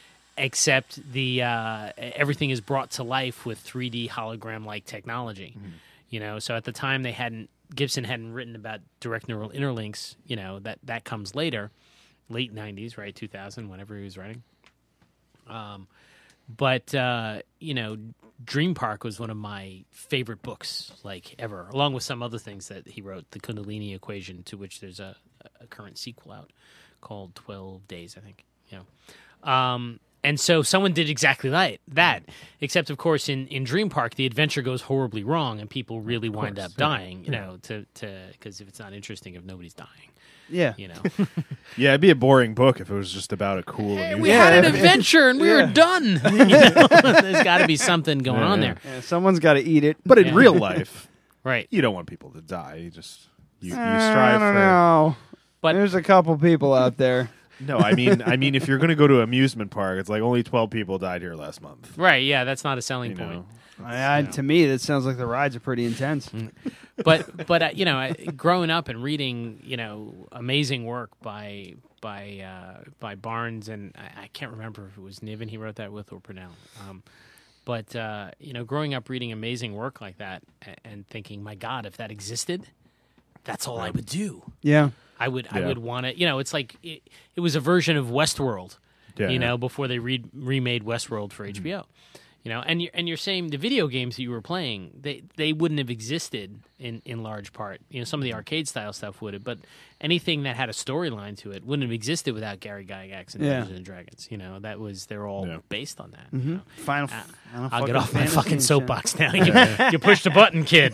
except the uh, everything is brought to life with three D hologram-like technology. Mm-hmm. You know, so at the time they hadn't Gibson hadn't written about direct neural interlinks. You know, that that comes later, late nineties, right, two thousand, whenever he was writing. Um, but uh, you know, Dream Park was one of my favorite books, like ever, along with some other things that he wrote. The Kundalini Equation, to which there's a, a current sequel out called twelve Days, I think. You know. Um, And so someone did exactly that, that. Except, of course, in, in Dream Park, the adventure goes horribly wrong, and people really wind course, up yeah. dying. You Yeah. know, to to because if it's not interesting, if nobody's dying, Yeah. you know. Yeah, it'd be a boring book if it was just about a cool. Hey, amusement we Yeah, had an if- adventure and we were yeah. done. You know? There's got to be something going Yeah, on yeah. there, Yeah, someone's got to eat it. But in Yeah. real life, right? you don't want people to die. You just you, you I strive don't for. know. But- There's a couple people out there. No, I mean, I mean, if you're going to go to an amusement park, it's like only twelve people died here last month. Right? Yeah, that's not a selling You point. know? I, I, to me, that sounds like the rides are pretty intense. but but uh, you know, I, growing up and reading, you know, amazing work by by uh, by Barnes, and I, I can't remember if it was Niven he wrote that with or Purnell. Um, but uh, you know, growing up reading amazing work like that and, and thinking, my God, if that existed, that's all I would do. Yeah. I would I Yeah. would want to. You know, it's like it, it was a version of Westworld. Yeah, you yeah. know, before they re- remade Westworld for H B O. You know, and you're, and you're saying the video games that you were playing, they, they wouldn't have existed in, in large part. You know, some of the arcade style stuff would have, but anything that had a storyline to it wouldn't have existed without Gary Gygax and Yeah. Dungeons and Dragons. You know, that was they're all Yeah. based on that. Mhm. You know? Final, Uh, Final I'll get fucking off my Fantasy fucking and shit. soapbox now. You, you pushed the button, kid.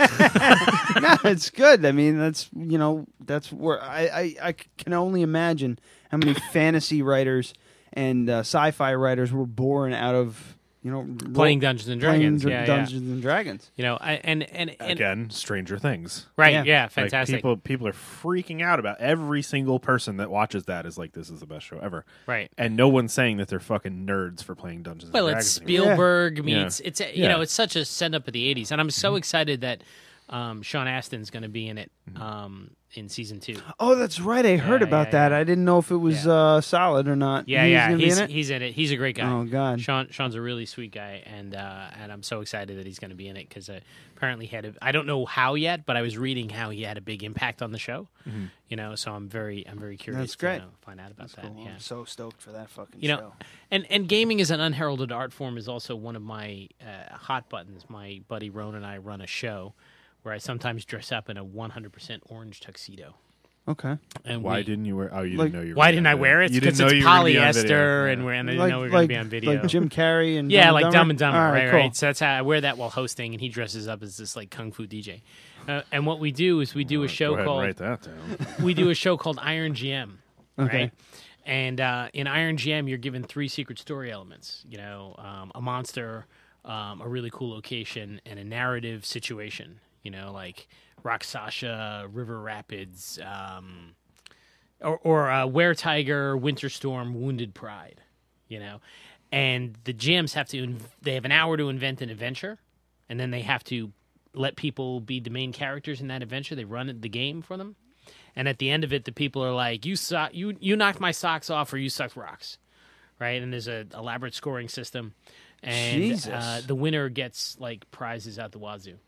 No, it's good. I mean, that's you know, that's where I, I, I can only imagine how many fantasy writers and uh, sci-fi writers were born out of you know Playing role- Dungeons and playing Dragons, Dr- yeah, yeah. Dungeons and Dragons. You know, I, and, and and Again, Stranger Things. right, Yeah. yeah, Like, fantastic. people, people are freaking out about every single person that watches that is like, this is the best show ever. Right. And no one's saying that they're fucking nerds for playing Dungeons Well, and it's Dragons. anymore. Spielberg Yeah. meets it's a, you Yeah. know it's such a send up of the eighties, and I'm so excited that um, Sean Astin's going to be in it um, in season two. Oh, that's right. I heard Yeah, about yeah, that. yeah. I didn't know if it was Yeah. uh, solid or not. Yeah, He's yeah, gonna be he's in it? he's in it. He's a great guy. Oh God. Sean Sean's a really sweet guy, and uh, and I'm so excited that he's going to be in it because uh, apparently he had a, I don't know how yet, but I was reading how he had a big impact on the show. Mhm. You know, so I'm very I'm very curious That's great. to know, find out about That's that. cool. Yeah. I'm so stoked for that fucking You know, show. and and gaming as an unheralded art form is also one of my uh, hot buttons. My buddy Ron and I run a show where I sometimes dress up in a one hundred percent orange tuxedo. Okay. And Why we, didn't you wear? Oh, you Like- didn't know you. Were Why gonna didn't be I on wear it? video. You didn't Because know it's you were gonna be on polyester, video. and Yeah. we're and I didn't like, know we were like, going to be on video. like Jim Carrey and Yeah, Dumb like and Dumb and Dumber, All right, cool. right. So that's how I wear that while hosting, and he dresses up as this like kung fu D J. Uh, and what we do is we do a show Go ahead called and write that down. we do a show called Iron G M, Okay. right? And uh, in Iron G M, you're given three secret story elements. You know, um, a monster, um, a really cool location, and a narrative situation. You know, like Rock Sasha, River Rapids, um, or, or uh, Were Tiger, Winter Storm, Wounded Pride. You know, and the G Ms have to inv- they have an hour to invent an adventure, and then they have to let people be the main characters in that adventure. They run the game for them. And at the end of it, the people are like, "You so- you you knocked my socks off, or you sucked rocks," right? And there's a elaborate scoring system, and Jesus. uh, the winner gets like prizes out the wazoo.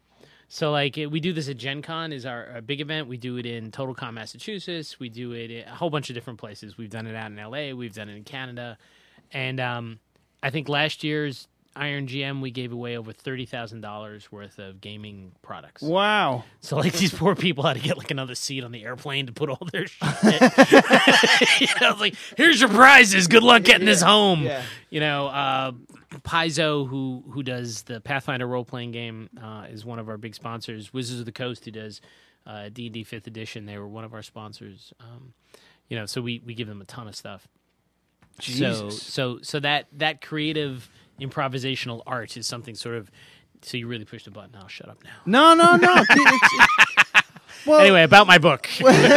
So like it, we do this at Gen Con is our, our big event. We do it in TotalCon, Massachusetts. We do it in a whole bunch of different places. We've done it out in L A. We've done it in Canada. And um, I think last year's Iron G M, we gave away over thirty thousand dollars worth of gaming products. Wow. So, like, these poor people had to get, like, another seat on the airplane to put all their shit. You know, like, here's your prizes. Good luck getting yeah. this home. Yeah. You know, uh, Paizo, who who does the Pathfinder role-playing game, uh, is one of our big sponsors. Wizards of the Coast, who does uh, D and D fifth edition, they were one of our sponsors. Um, you know, so we, we give them a ton of stuff. Jesus. So, so, so that, that creative improvisational art is something sort of. So you really pushed a button. I'll shut up now. No, no, no. It's, it's, well, anyway, about my book.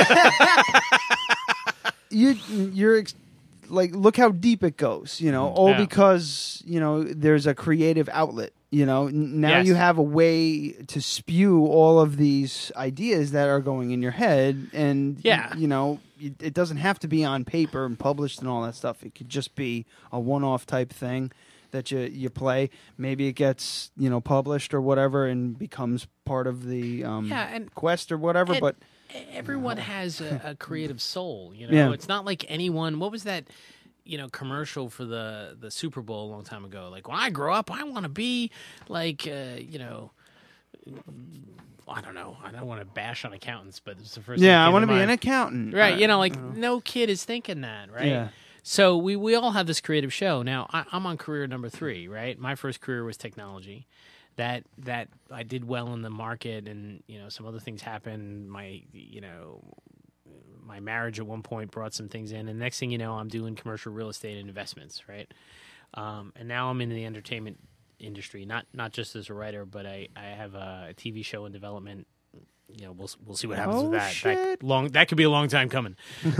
you, you're ex- like, look how deep it goes. You know, all Yeah. because you know there's a creative outlet. You know, N- now Yes. you have a way to spew all of these ideas that are going in your head, and Yeah. you know, it, it doesn't have to be on paper and published and all that stuff. It could just be a one-off type thing that you you play. Maybe it gets you know published or whatever and becomes part of the um, Yeah, and- quest or whatever. and But everyone has a, a creative soul. You know, Yeah. it's not like anyone. What was that? You know, commercial for the the Super Bowl a long time ago. Like, when I grow up, I want to be like, uh, you know. I don't know. I don't want to bash on accountants, but it's the first. yeah, I want want to be an accountant, Right, Uh, you know, like no kid is thinking that, right? Yeah. So we, we all have this creative show. Now, I, I'm on career number three, right? My first career was technology. That that I did well in the market, and you know some other things happened. My you know my marriage at one point brought some things in, and next thing you know, I'm doing commercial real estate and investments, right? Um, and now I'm in the entertainment industry, not not just as a writer, but I, I have a T V show in development. You know, we'll we'll see what happens Oh, with that. shit. That long that could be a long time coming.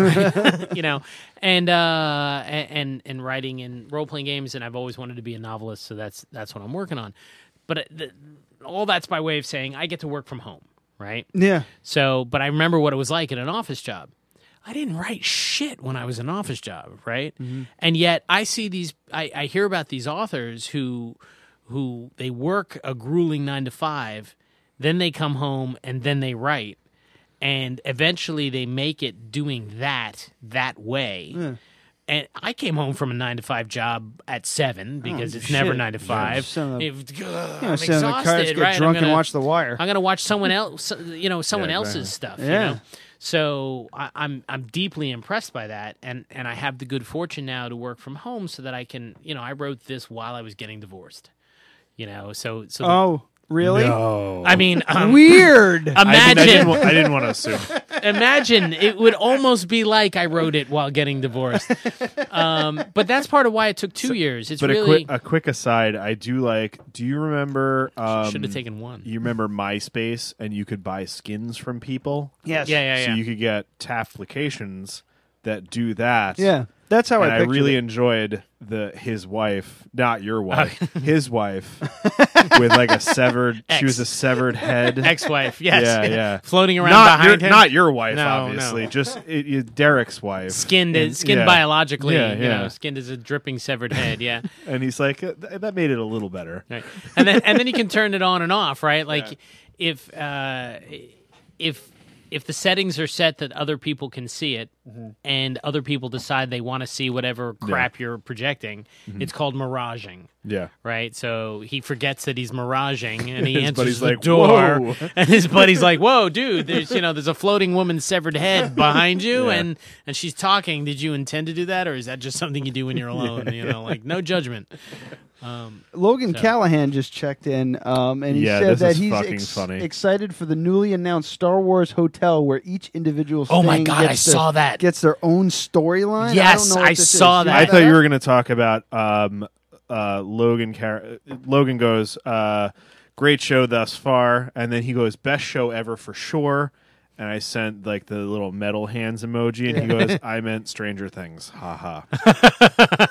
You know, and uh, and and writing and role playing games, and I've always wanted to be a novelist, so that's that's what I'm working on. But uh, the, all that's by way of saying I get to work from home, right? Yeah. So, but I remember what it was like in an office job. I didn't write shit when I was in an office job, right? Mm-hmm. And yet I see these, I, I hear about these authors who, who they work a grueling nine to five, then they come home and then they write, and eventually they make it doing that that way. Yeah. And I came home from a nine to five job at seven because Oh, it's never shit. nine to Yeah, five. sit on the- It- ugh, Yeah, I'm sit on the couch, exhausted, get right? I'm drunk and gonna- watch The Wire. I'm gonna watch someone else, you know, someone Yeah, else's right. stuff. Yeah. You know, so I, I'm I'm deeply impressed by that, and and I have the good fortune now to work from home so that I can, you know, I wrote this while I was getting divorced. You know, so so. the- Oh, really? No. I mean, um, weird. Imagine. I, mean, I, didn't, wa- I didn't want to assume. Imagine it would almost be like I wrote it while getting divorced. Um, but that's part of why it took two years. It's but really a quick a quick aside, I do like. Do you remember? Um, Should have taken one. You remember MySpace, and you could buy skins from people. Yes. Yeah, yeah, So yeah. you could get applications that do that. Yeah, that's how and I I pictured really it. enjoyed the his wife, not your wife, his wife, with like a severed. Ex. She was a severed head. Ex-wife, yes. Yeah, yeah. Floating around not behind your, him. Not your wife, No, obviously. no. Just it, it- Derek's wife. Skinned, And- skinned yeah. biologically, Yeah, you yeah. know, skinned as a dripping severed head, yeah. And he's like, "Uh, th- that made it a little better. Right. And then and then you can turn it on and off, right? Like if uh, if if the settings are set that other people can see it, and other people decide they want to see whatever crap you're projecting, Mhm. it's called miraging. Yeah. Right. So he forgets that he's miraging, and he His answers buddy's the like, door, "Whoa." and his buddy's like, "Whoa, dude! There's you know there's a floating woman's severed head behind you, Yeah. and and she's talking. Did you intend to do that, or is that just something you do when you're alone? Yeah, you know, like no judgment." Um, Logan so- Callahan just checked in, um, and he Yeah, said this that is he's fucking ex- funny. excited for the newly announced Star Wars hotel, where each individual Oh my staying God, gets I their- saw that. gets their own storyline. I Yes, don't know what I this saw is. that. I You thought you know were going to talk about um, uh, Logan. Car- Logan goes, uh, "Great show thus far," and then he goes, "Best show ever for sure." And I sent like the little metal hands emoji, and he Yeah. goes, "I meant Stranger Things." Ha ha.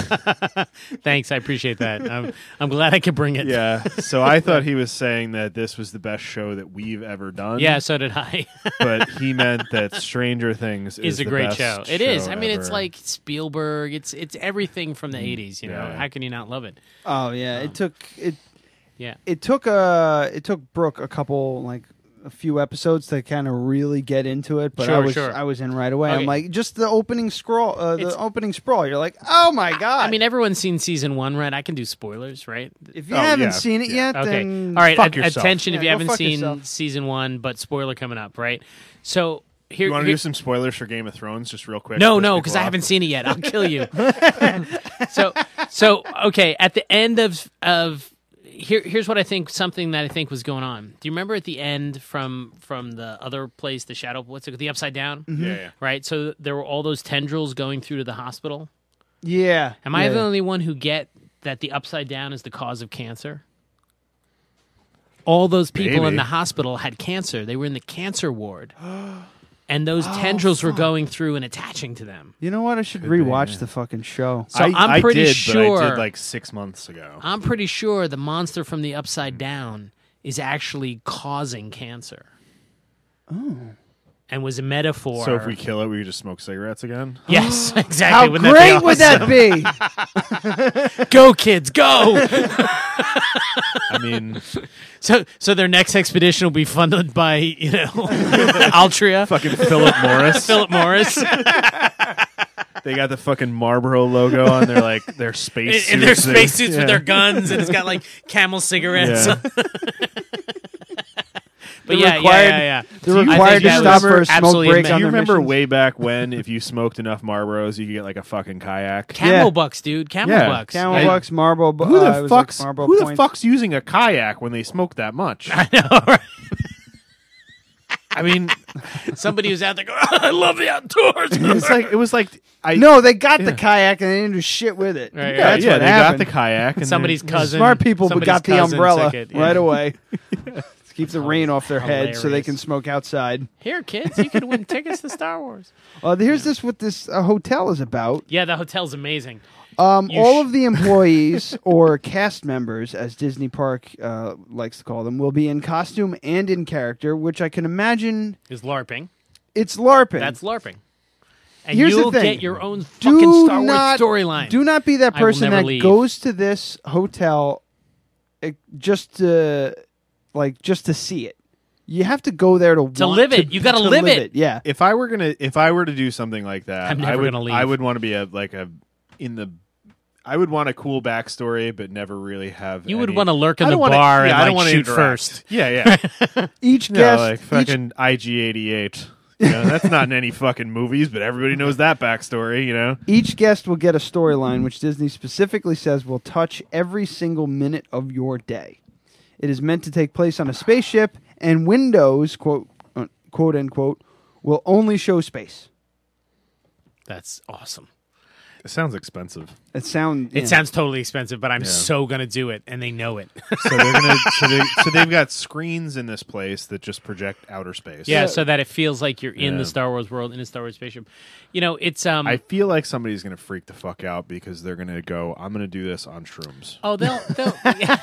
Thanks, I appreciate that. I'm, I'm glad I could bring it. Yeah. So I thought he was saying that this was the best show that we've ever done. Yeah, so did I. But he meant that Stranger Things is Is a the great best show. It is. I mean, it's ever. like Spielberg. It's it's everything from the eighties. You know, yeah. how can you not love it? Oh yeah, it took it. Yeah. It took a it took Brooke a couple like a few episodes to kind of really get into it, but Sure, I was sure. I was in right away. Okay. I'm like, just the opening scroll, uh, the It's- opening sprawl. You're like, oh my god! I mean, everyone's seen season one, right? I can do spoilers, right? if you haven't seen it yet, Okay. then All right. fuck a- yourself. attention if Yeah, you go haven't fuck seen yourself. season one, but spoiler coming up, right? So here, You want to here- do some spoilers for Game of Thrones, just real quick? No, piss no, people because I off? haven't seen it yet. I'll kill you. so, so okay. At the end of of here, here's what I think. Something that I think was going on. Do you remember at the end from from the other place, the shadow? What's it? The Upside Down. Mhm. Yeah, yeah. Right. So there were all those tendrils going through to the hospital. Yeah. Am I yeah. the only one who get that the Upside Down is the cause of cancer? All those people in Maybe. the hospital had cancer. They were in the cancer ward. And those Oh, tendrils were fuck. going through and attaching to them. You know what? I should Could be, rewatch yeah. the fucking show. So I, I'm I pretty did, sure- but I did like six months ago. I'm pretty sure the monster from the Upside Down is actually causing cancer. Oh. And was a metaphor. So if we kill it, we could just smoke cigarettes again? Yes, exactly. How Wouldn't great that be would that be? Go, kids, go! I mean, so so their next expedition will be funded by, you know, Altria. fucking Philip Morris. Philip Morris. They got the fucking Marlboro logo on their like their space in, in their suits. spacesuits Yeah. with their guns, and it's got like Camel cigarettes. Yeah. But They're yeah, required- yeah, yeah, yeah. they're I think required to that stop was for a smoke absolutely break amazing. on Do you their remember missions? way back when, if you smoked enough Marlboros, you could get like a fucking kayak? Camel Yeah. bucks, dude. Camel Yeah. bucks. Camel I- Bucks, Marble. Bu- Who uh, it the was like fuck's Marble who the points. fuck's using a kayak when they smoke that much? I know, right? I mean, Somebody who's out there going, "I love the outdoors." it's like it was like I No, they got the Yeah. kayak and they didn't do shit with it. Right, yeah, That's yeah what they happened. got the kayak and Somebody's then- cousin. Smart people but somebody's got the cousin umbrella took it, yeah. right away. Keep the rain off their head so they hilarious. can smoke outside. Here, kids, you can win tickets to Star Wars. Uh, here's this what this uh, hotel is about. Yeah, the hotel's amazing. Um, You all sh- of the employees or cast members, as Disney Park uh, likes to call them, will be in costume and in character, which I can imagine Is LARPing. it's LARPing. That's LARPing. And Here's the you'll thing. get your own Do fucking Star Wars not- storyline. Do not be that I will person never that leave. goes to this hotel uh, just to like just to see it. You have to go there to To want live it. You gotta to live it. Yeah. If I were gonna, if I were to do something like that, I'm never I would, gonna leave. I would want to be a like a in the. I would want a cool backstory, but never really have. You would any- wanna lurk in I the don't wanna- bar yeah, and, I don't like, wanna shoot interact. first. Yeah, yeah. Each No, guest, like each- fucking I G eighty-eight. You know, that's not in any fucking movies, but everybody knows that backstory. You know, Each guest will get a storyline, which Disney specifically says will touch every single minute of your day. It is meant to take place on a spaceship, and windows, quote, uh, quote unquote, will only show space. That's awesome. it sounds expensive. It sound. It yeah. sounds totally expensive, but I'm Yeah. so gonna do it, and they know it. So they're gonna. so, they, so they've got screens in this place that just project outer space. Yeah, so that it feels like you're in Yeah. the Star Wars world, in a Star Wars spaceship. You know, it's um. I feel like somebody's gonna freak the fuck out because they're gonna go, "I'm gonna do this on shrooms." oh, they'll they'll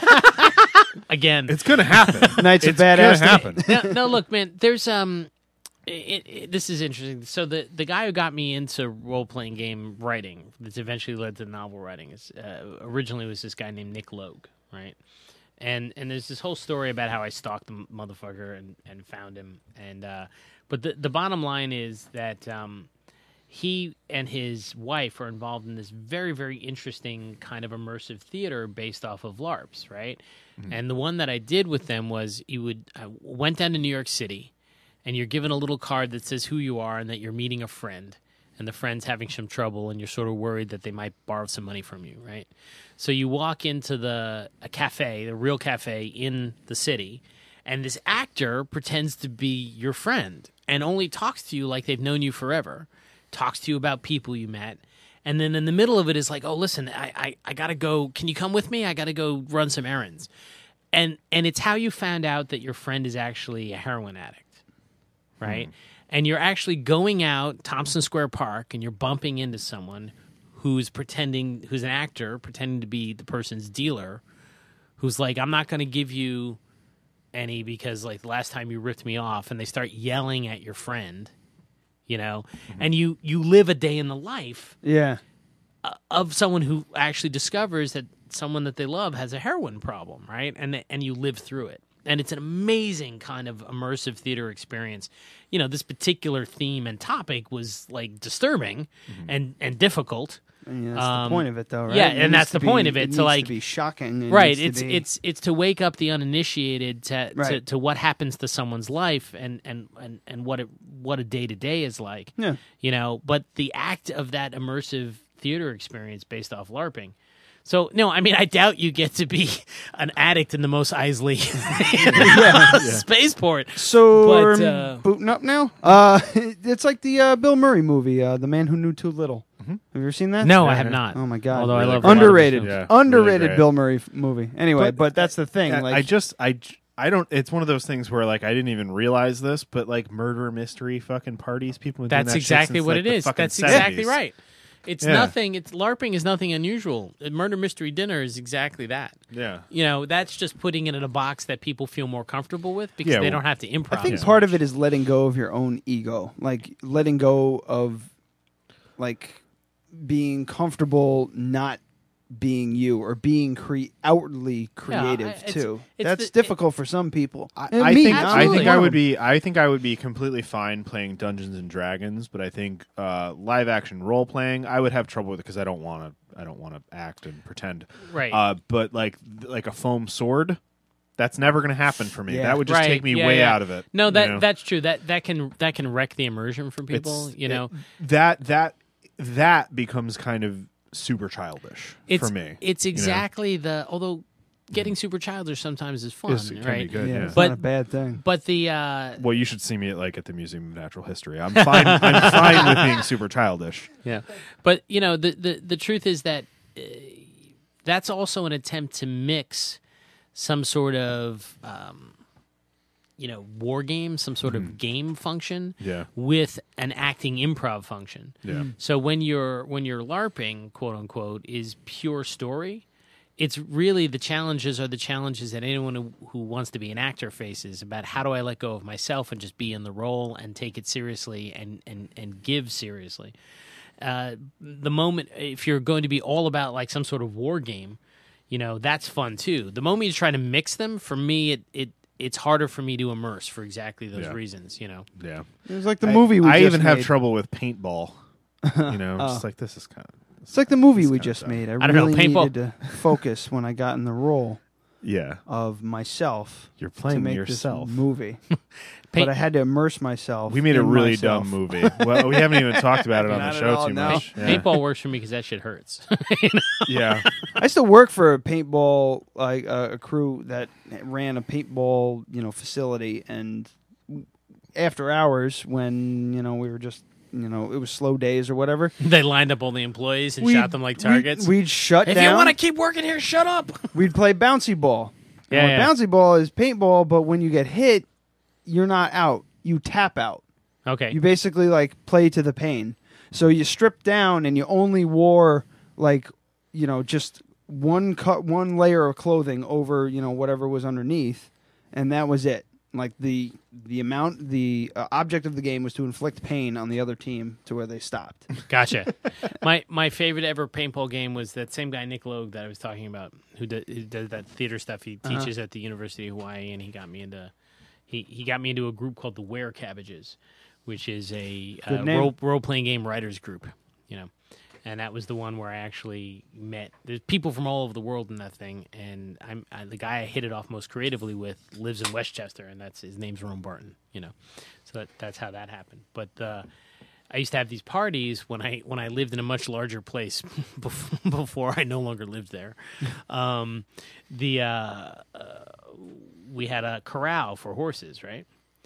again. It's gonna happen. Knights of it's gonna Badass. happen. no, no, look, man. There's um, it, it, this is interesting. So the the guy who got me into role playing game writing, that's eventually led to novel writing, is uh, originally was this guy named Nick Logue, right? And and there's this whole story about how I stalked the motherfucker and, and found him. And uh, but the the bottom line is that um, he and his wife are involved in this very very interesting kind of immersive theater based off of LARPs, right? Mm-hmm. And the one that I did with them was you would I went down to New York City, and you're given a little card that says who you are and that you're meeting a friend, and the friend's having some trouble, and you're sort of worried that they might borrow some money from you, right? So you walk into the a cafe, the real cafe in the city, and this actor pretends to be your friend and only talks to you like they've known you forever, talks to you about people you met, and then in the middle of it is like, oh, listen, I I, I got to go. Can you come with me? I got to go run some errands. And and it's how you found out that your friend is actually a heroin addict, right? Mm. And you're actually going out Thompson Square Park and you're bumping into someone who's pretending, who's an actor, pretending to be the person's dealer, who's like, I'm not going to give you any because, like, the last time you ripped me off, and they start yelling at your friend, you know, mm-hmm. and you, you live a day in the life yeah. of someone who actually discovers that someone that they love has a heroin problem, right? And they, and you live through it. And it's an amazing kind of immersive theater experience. You know, this particular theme and topic was like disturbing mm-hmm. and, and difficult. Yeah, that's um, the point of it, though, right? Yeah, it and that's the be, point of it. It to needs like to be shocking. It right. needs It's to be... it's it's to wake up the uninitiated to, right. to to what happens to someone's life and and and, and what it what a day to day is like. Yeah, you know. But the act of that immersive theater experience based off LARPing. So, no, I mean, I doubt you get to be an addict in the Mos Eisley yeah, yeah. spaceport. So, but, we're uh, booting up now? Uh, it's like the uh, Bill Murray movie, uh, The Man Who Knew Too Little. Mm-hmm. Have you ever seen that? No, yeah. I have not. Oh, my God. Although really I love Underrated. Yeah, Underrated really Bill Murray f- movie. Anyway, but, but that's the thing. I, like, I just, I, I don't, it's one of those things where, like, I didn't even realize this, but, like, murder mystery fucking parties, people have been doing that's that exactly shit since, what like, it the is. fucking That's seventies. exactly right. It's yeah. nothing. It's LARPing is nothing unusual. Murder Mystery Dinner is exactly that. Yeah, you know, that's just putting it in a box that people feel more comfortable with because yeah, they well, don't have to improv. I think so part much. of it is letting go of your own ego, like letting go of, like, being comfortable not being you or being cre- outwardly creative yeah, it's, too. It's That's the, difficult it, for some people. I, and I me, think I think I one. would be I think I would be completely fine playing Dungeons and Dragons, but I think uh, live action role playing I would have trouble with it because I don't want to I don't want to act and pretend. Right. Uh, but like like a foam sword, that's never going to happen for me. Yeah. That would just right. take me yeah, way yeah. out of it. No, that you know? that's true. That that can that can wreck the immersion for people. It's, you know, it, that that that becomes kind of super childish it's, for me. It's exactly you know? the although getting super childish sometimes is fun, It's, it can right? be good, yeah, yeah. it's But not a bad thing. But the uh, well, you should see me at, like at the Museum of Natural History. I'm fine. I'm fine with being super childish. Yeah, but you know the the, the truth is that uh, that's also an attempt to mix some sort of um, you know war game, some sort mm. of game function, yeah. with an acting improv function. Yeah. So when you're when you're LARPing, quote unquote, is pure story. It's really the challenges are the challenges that anyone who, who wants to be an actor faces about how do I let go of myself and just be in the role and take it seriously and, and, and give seriously. Uh, the moment, if you're going to be all about like some sort of war game, you know, that's fun too. The moment you try to mix them, for me, it, it it's harder for me to immerse for exactly those yeah. reasons, you know. Yeah. It was like the I, movie we I just even have made. trouble with paintball. You know, I'm Oh. just like, this is kind of... It's like the movie we just made. I, I don't know, really paintball- needed to focus when I got in the role Yeah. of myself. You're playing to make yourself. this movie. Paint- But I had to immerse myself. We made a in really myself. dumb movie. Well, we haven't even talked about it on Not the at show all, too no. much. Yeah. Paintball works for me because that shit hurts. You know? Yeah. I used to work for a paintball, like uh, a crew that ran a paintball, you know, facility, and after hours, when you know we were just, you know, it was slow days or whatever, They lined up all the employees and we'd- shot them like targets. We'd, we'd shut if down. you want to keep working here, shut up. We'd play bouncy ball. Yeah, And yeah. bouncy ball is paintball, but when you get hit, you're not out. You tap out. Okay. You basically like play to the pain. So you strip down and you only wore like, you know, just one cut, one layer of clothing over, you know, whatever was underneath, and that was it. Like the the amount, the uh, object of the game was to inflict pain on the other team to where they stopped. Gotcha. my my favorite ever paintball game was that same guy Nick Logue that I was talking about, who, do, who does that theater stuff. He Uh-huh. teaches at the University of Hawaii, and he got me into he, he got me into a group called the Were Cabbages, which is a Good uh, name. role role playing game writers group. You know, and that was the one where I actually met. There's people from all over the world in that thing, and I'm I, the guy I hit it off most creatively with lives in Westchester, and that's his name's Rome Barton. You know, so that, that's how that happened. But uh, I used to have these parties when I when I lived in a much larger place before, before I no longer lived there. Um, the uh, uh, we had a corral for horses, right?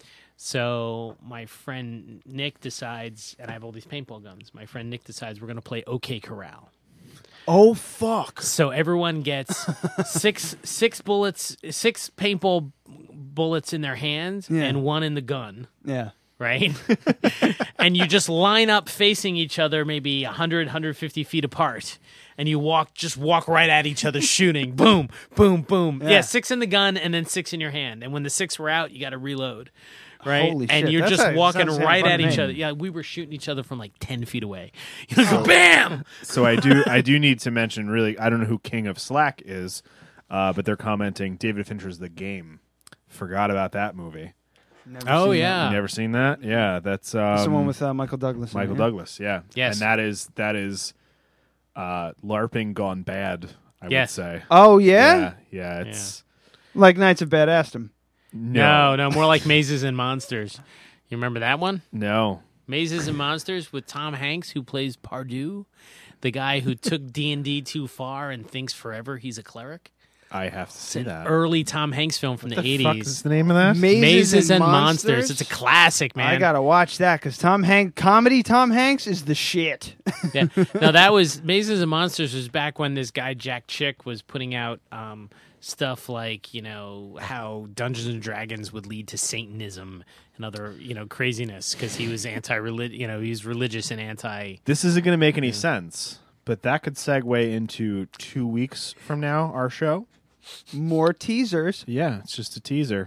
So my friend Nick decides, and I have all these paintball guns. My friend Nick decides we're going to play OK Corral. Oh fuck! So everyone gets six six bullets, six paintball bullets in their hands, Yeah. and one in the gun. Yeah. Right? And you just line up facing each other maybe one hundred, one hundred fifty feet apart. And you walk, just walk right at each other shooting. Boom, boom, boom. Yeah. Yeah. six in the gun and then six in your hand. And when the six were out, you got to reload. right? Holy and shit, you're that's just a- walking sounds right fun at to each me. other. Yeah, we were shooting each other from like ten feet away. You know, go bam. So I do I do need to mention really I don't know who King of Slack is, uh, but they're commenting David Fincher's The Game. Forgot about that movie. Never Oh, seen yeah. that. You never seen that? Yeah, that's um, That's the one with uh, Michael Douglas. in it, Michael yeah? Douglas. Yeah, Yes. and that is that is uh, LARPing gone bad. I Yes. would say. Oh yeah? yeah, yeah. It's Like Knights of Badassdom. No, no, more like Mazes and Monsters. You remember that one? no. Mazes and Monsters with Tom Hanks, who plays Pardue, the guy who took D and D too far and thinks forever he's a cleric. I have to see that. Early Tom Hanks film from What the the fuck eighties. is the name of that? Mazes, Mazes and and Monsters? Monsters. It's a classic, man. I gotta watch that because Tom Hanks comedy. Tom Hanks is the shit. Yeah. No, that was Mazes and Monsters was back when this guy Jack Chick was putting out um, stuff like, you know, how Dungeons and Dragons would lead to Satanism and other, you know, craziness because he was anti-religious, you know, he was religious and anti. This isn't going to make any sense, but that could segue into two weeks from now, our show. More teasers. Yeah, it's just a teaser.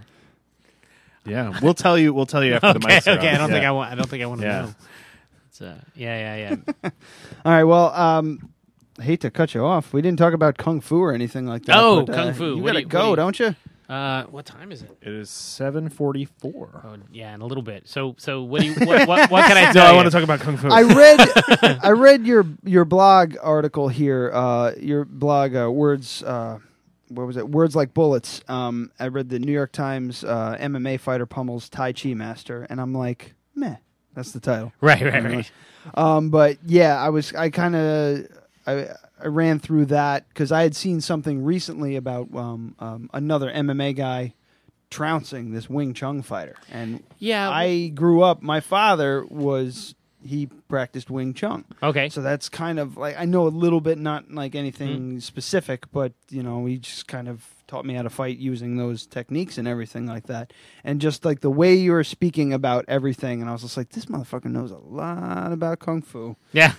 Yeah, we'll tell you. We'll tell you after the Okay, mics are okay. on. I don't yeah. think I want. I don't think I want to Yeah. know. It's, uh, yeah, yeah, yeah. All right. Well, um, I hate to cut you off. We didn't talk about kung fu or anything like that. Oh, but, uh, kung fu. You What gotta do you- what go, do you- don't you? Uh, what time is it? It is seven forty-four. Oh, yeah, in a little bit. So, so what do you? What, what, what can I No, tell I you? want to talk about kung fu. I read, I read your your blog article here. Uh, your blog uh, words. Uh, what was it? Words like bullets. Um, I read the New York Times uh, M M A fighter pummels Tai Chi master, and I'm like, meh. That's the title. Right, right, right. Um, but yeah, I was. I kind of. I. I ran through that because I had seen something recently about um, um, another M M A guy trouncing this Wing Chun fighter, and Yeah, I grew up. My father was he practiced Wing Chun. Okay. So that's kind of like I know a little bit, not like anything mm. specific, but you know, he just kind of taught me how to fight using those techniques and everything like that. And just like the way you were speaking about everything, and I was just like, this motherfucker knows a lot about kung fu. Yeah.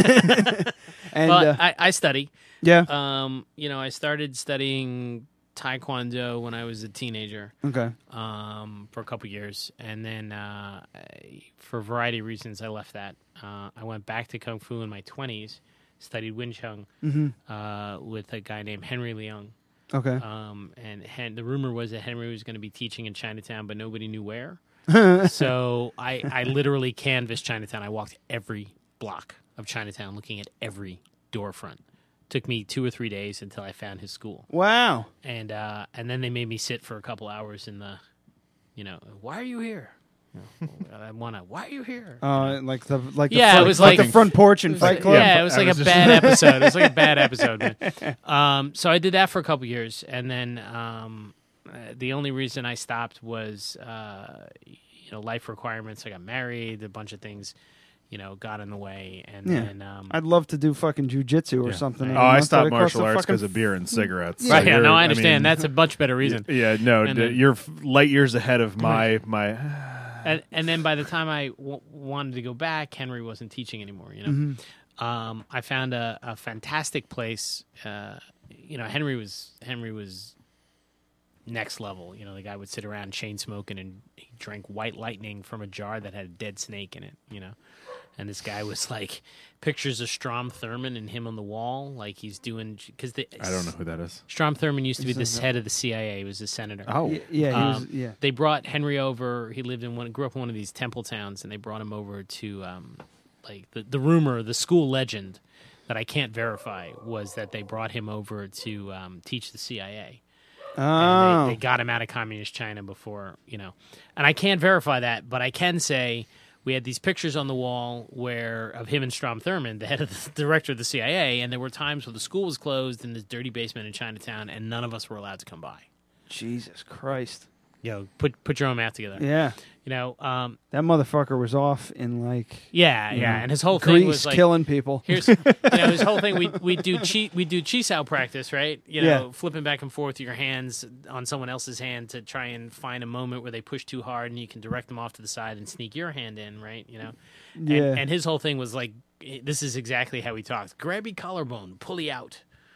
and well, uh, I, I study. Yeah. Um, you know, I started studying Taekwondo when I was a teenager. Okay. Um, for a couple years, and then uh, I, for a variety of reasons, I left that. Uh, I went back to kung fu in my twenties, studied Wing Chun mm-hmm. uh, with a guy named Henry Leung. Okay. Um, and Hen- the rumor was that Henry was going to be teaching in Chinatown, but nobody knew where. So I, I literally canvassed Chinatown. I walked every block of Chinatown, looking at every door front. Took me two or three days until I found his school. Wow. And uh, and then they made me sit for a couple hours in the, you know, why are you here? You know, I wanna. Why are you here? Uh, like the like the yeah, front, it was like, like the front porch and Fight like, Club. Yeah, it was I like was a just- bad episode. It was like a bad episode. Man. Um, so I did that for a couple years, and then um, uh, the only reason I stopped was uh, you know life requirements. I got married, a bunch of things, you know, got in the way, and Yeah. then um, I'd love to do fucking jujitsu or Yeah. something. Oh, I Not stopped that it costs martial a arts fucking because of beer and cigarettes. Yeah. So right. Yeah, you're- no, I understand. mean, That's a much better reason. Yeah, no, And d- then- you're f- light years ahead of my my. And, and then by the time I w- wanted to go back, Henry wasn't teaching anymore. You know, Mm-hmm. um, I found a, a fantastic place. Uh, you know, Henry was Henry was next level. You know, the guy would sit around chain smoking and he drank White Lightning from a jar that had a dead snake in it. You know, and this guy was like pictures of Strom Thurmond and him on the wall, like he's doing because the I don't know who that is. Strom Thurmond used to be He's the a- head of the C I A. He was a senator. Oh, Y- yeah, he was. Um, Yeah. They brought Henry over. He lived in one, grew up in one of these temple towns, and they brought him over to, um, like the the rumor, the school legend that I can't verify was that they brought him over to um, teach the C I A. Oh. And they, they got him out of communist China before, you know. And I can't verify that, but I can say we had these pictures on the wall where of him and Strom Thurmond, the head of the director of the C I A, and there were times where the school was closed in this dirty basement in Chinatown, and none of us were allowed to come by. Jesus Christ. Yo, put put your own math together. Yeah. You know, um, That motherfucker was off in like yeah, you yeah, know, and his whole Greece thing was like killing people. Here's you know his whole thing. We we do chi we do chi sao practice, right? You know, Yeah. flipping back and forth your hands on someone else's hand to try and find a moment where they push too hard, and you can direct them off to the side and sneak your hand in, right? You know, and, Yeah. and his whole thing was like, this is exactly how he talks: grab your collarbone, pulley out.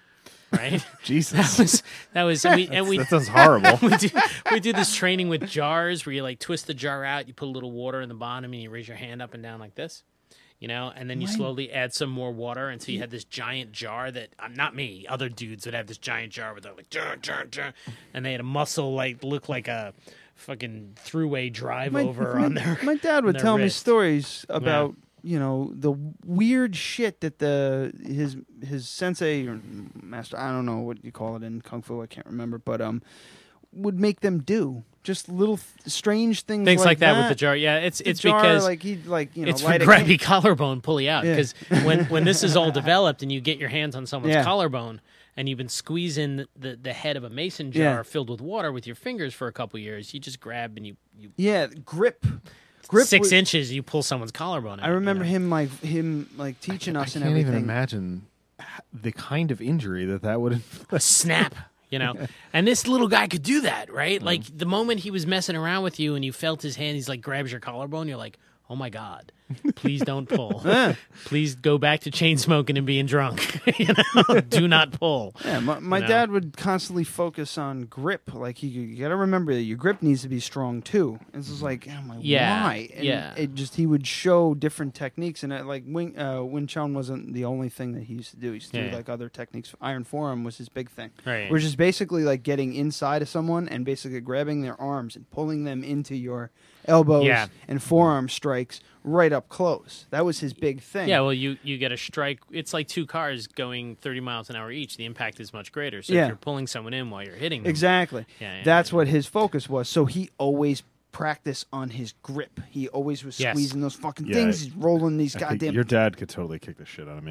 right? Jesus. That was that was and we, and we that sounds horrible. we do we do this training with jars where you like twist the jar out, you put a little water in the bottom, and you raise your hand up and down like this. You know, and then you Right. slowly add some more water until you had this giant jar that, um, not me, other dudes would have this giant jar where they're like, dun, dun, dun, and they had a muscle like look like a fucking throughway drive My, over my, on their. my dad on would their tell me wrist. stories about you know the weird shit that the his his sensei or master, I don't know what you call it in kung fu, I can't remember, but um would make them do. Just little th- strange things, Things like, that, that with the jar. Yeah, it's The it's jar, because like he'd like you know it's for light a grab can- your collarbone, pull you out. Yeah. Because when when this is all developed and you get your hands on someone's Yeah. collarbone and you've been squeezing the, the head of a mason jar Yeah. filled with water with your fingers for a couple years, you just grab and you you yeah grip grip six was- inches, you pull someone's collarbone out. I remember him like him like teaching I us and can't everything. even imagine the kind of injury that that would a snap. You know, and this little guy could do that, right? Like the moment he was messing around with you and you felt his hand, he's like grabs your collarbone. You're like, oh my God, please don't pull. Please go back to chain smoking and being drunk. You know, do not pull. Yeah, my, my You know? dad would constantly focus on grip. Like you, you got to remember that your grip needs to be strong too. And it's just like, I'm like, Yeah, why? And yeah. It just he would show different techniques, and it, like Wing uh, Wing Chun wasn't the only thing that he used to do. He used to Yeah, do yeah. like other techniques. Iron Forearm was his big thing. Right. Which is basically like getting inside of someone and basically grabbing their arms and pulling them into your elbows Yeah. and forearm strikes right up close. That was his big thing. Yeah, well, you, you get a strike. It's like two cars going thirty miles an hour each. The impact is much greater. So Yeah. if you're pulling someone in while you're hitting them. Exactly. Yeah, yeah, That's what his focus was. So he always practiced on his grip. He always was Yes. squeezing those fucking Yeah, things. He's rolling these I think goddamn. your dad could totally kick the shit out of me.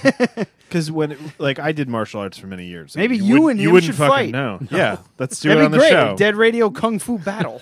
Because when, it- like, I did martial arts for many years. Maybe you, you wouldn't- and you him wouldn't should fucking fight. know. Yeah, let's do That'd it on be the great. show. Dead Radio Kung Fu Battle.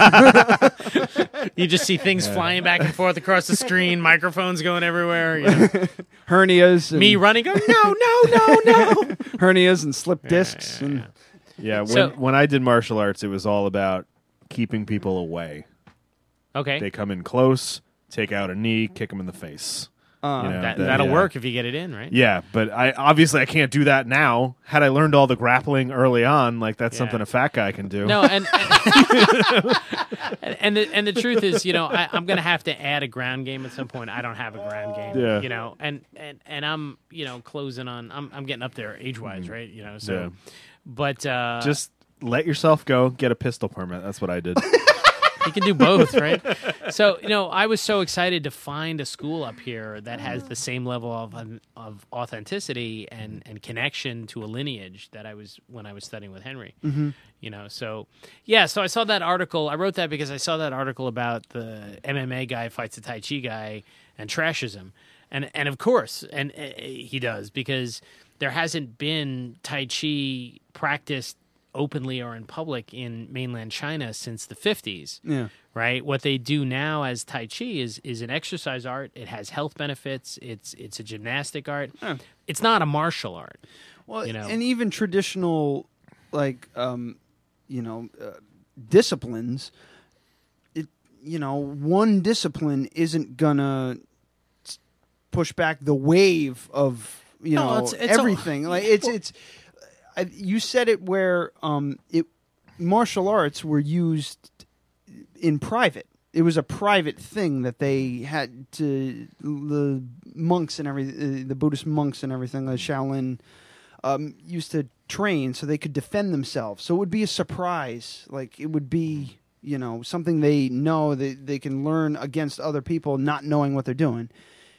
You just see things Yeah. flying back and forth across the screen, microphones going everywhere. You know. Hernias. And Me running, going, no, no, no, no. hernias and slip discs. And Yeah, when So- when I did martial arts, it was all about keeping people away. Okay. They come in close, take out a knee, kick them in the face. Uh, You know, that, that- that'll yeah. work if you get it in, right? Yeah, but I obviously I can't do that now. Had I learned all the grappling early on, like that's Yeah. something a fat guy can do. No, and and, and the and the truth is, you know, I, I'm going to have to add a ground game at some point. I don't have a ground game, Yeah. you know, and, and, and I'm you know closing on. I'm I'm getting up there age wise, right? You know, so, Yeah. but uh, Just let yourself go. Get a pistol permit. That's what I did. you can do both, right? So, you know, I was so excited to find a school up here that has the same level of of authenticity and, and connection to a lineage that I was when I was studying with Henry. Mhm. You know, so yeah, so I saw that article. I wrote that because I saw that article about the M M A guy fights the Tai Chi guy and trashes him, and and of course, and uh, he does because there hasn't been Tai Chi practiced openly or in public in mainland China since the fifties. Yeah. Right? What they do now as Tai Chi is is an exercise art. It has health benefits. It's it's a gymnastic art. Huh. It's not a martial art. Well, you know. and even traditional, like, um, you know, uh, disciplines. It, you know, one discipline isn't gonna s- push back the wave of you No, know it's- it's a- everything. like it's it's. I, you said it where um it martial arts were used in private. It was a private thing that they had to the monks and every uh, the Buddhist monks and everything, the Shaolin um, used to train so they could defend themselves. So it would be a surprise, like it would be you know something they know that they can learn against other people, not knowing what they're doing.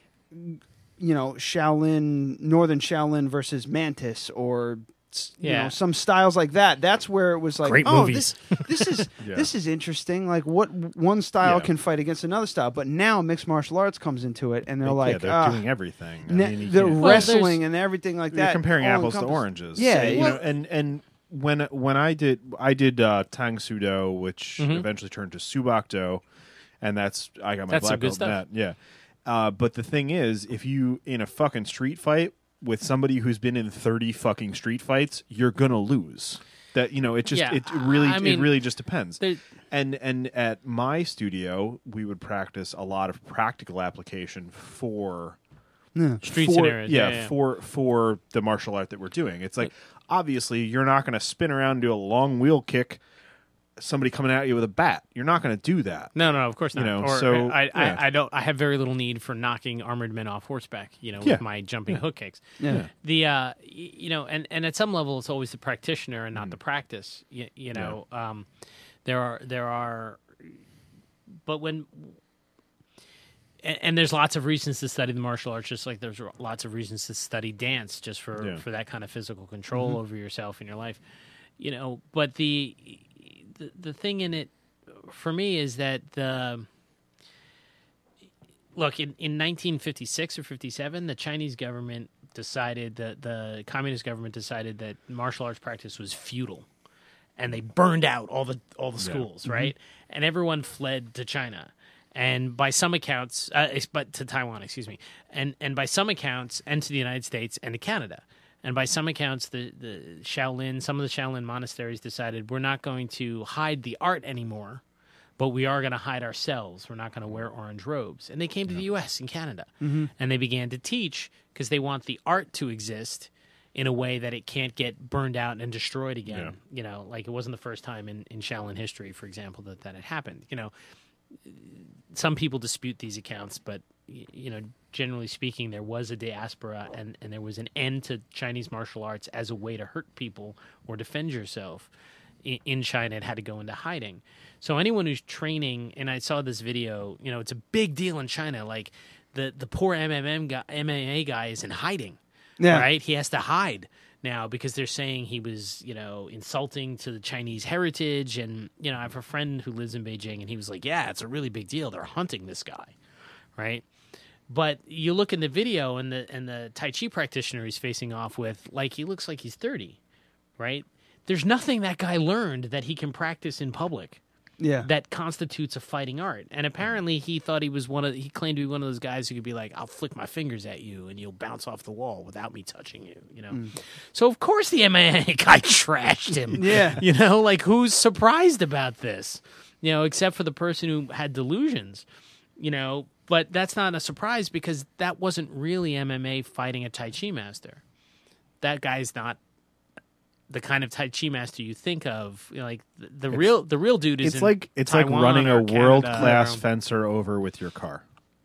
You know, Shaolin, Northern Shaolin versus Mantis, or you Yeah. know some styles like that. That's where it was like, Great oh, movies. this this is Yeah. this is interesting. Like what one style Yeah. can fight against another style, but now mixed martial arts comes into it, and they're yeah, like, they're ah, doing everything. I ne- mean, you the can't- Well, wrestling there's- and everything like You're that. comparing all apples to encompass- oranges. Yeah, So, you well- know, and and when when I did I did uh, Tang Sudo, which Mhm. eventually turned to Subakdo, and that's I got my That's some black good belt in stuff. that. Yeah, uh, but the thing is, if you in a fucking street fight with somebody who's been in thirty fucking street fights, you're gonna lose. That you know, it just Yeah, it really I mean, it really just depends. there- And and at my studio, we would practice a lot of practical application for Yeah. Street for, scenarios. Yeah, Yeah, yeah. for for the martial art that we're doing. It's like obviously you're not going to spin around and do a long wheel kick. Somebody coming at you with a bat, you're not going to do that. No, no, of course not. You know, or so I, yeah. I, I don't. I have very little need for knocking armored men off horseback. You know, Yeah. with my jumping Yeah. hook kicks. Yeah. The uh, y- you know, and, and at some level, it's always the practitioner and not the practice. You, you know, um, there are there are, but when. And, and there's lots of reasons to study the martial arts, just like there's lots of reasons to study dance, just for, Yeah. for that kind of physical control Mhm. over yourself in your life, you know. But the, the the thing in it for me is that the look in, in nineteen fifty-six or fifty-seven, the Chinese government decided that the communist government decided that martial arts practice was futile, and they burned out all the all the Yeah. schools, Mhm. right? And everyone fled to China. And by some accounts, uh, ex- but to Taiwan, excuse me, and and by some accounts, and to the United States and to Canada, and by some accounts, the the Shaolin, some of the Shaolin monasteries decided we're not going to hide the art anymore, but we are going to hide ourselves. We're not going to wear orange robes, and they came to the U S and Canada, Mhm. and they began to teach because they want the art to exist in a way that it can't get burned out and destroyed again. Yeah. You know, like it wasn't the first time in in Shaolin history, for example, that that had happened. You know. Some people dispute these accounts, but y- you know, generally speaking, there was a diaspora, and, and there was an end to Chinese martial arts as a way to hurt people or defend yourself in, in China. It had to go into hiding. So anyone who's training, and I saw this video, you know, it's a big deal in China. Like the the poor M M M guy, M M A guy is in hiding, Yeah. right? He has to hide now because they're saying he was, you know, insulting to the Chinese heritage. And, you know, I have a friend who lives in Beijing, and he was like, yeah, it's a really big deal. They're hunting this guy, right? But you look in the video, and the and the Tai Chi practitioner he's facing off with, like, he looks like he's thirty, right? There's nothing that guy learned that he can practice in public. Yeah. That constitutes a fighting art. And apparently he thought he was one of he claimed to be one of those guys who could be like, I'll flick my fingers at you and you'll bounce off the wall without me touching you, you know. Mm. So of course the M M A guy trashed him. Yeah. You know, like who's surprised about this? You know, except for the person who had delusions, you know, but that's not a surprise because that wasn't really M M A fighting a Tai Chi master. That guy's not the kind of Tai Chi master you think of. You know, like the, the It's- real the real dude is It's in like it's Taiwan like running or a Canada world class or- fencer over with your car.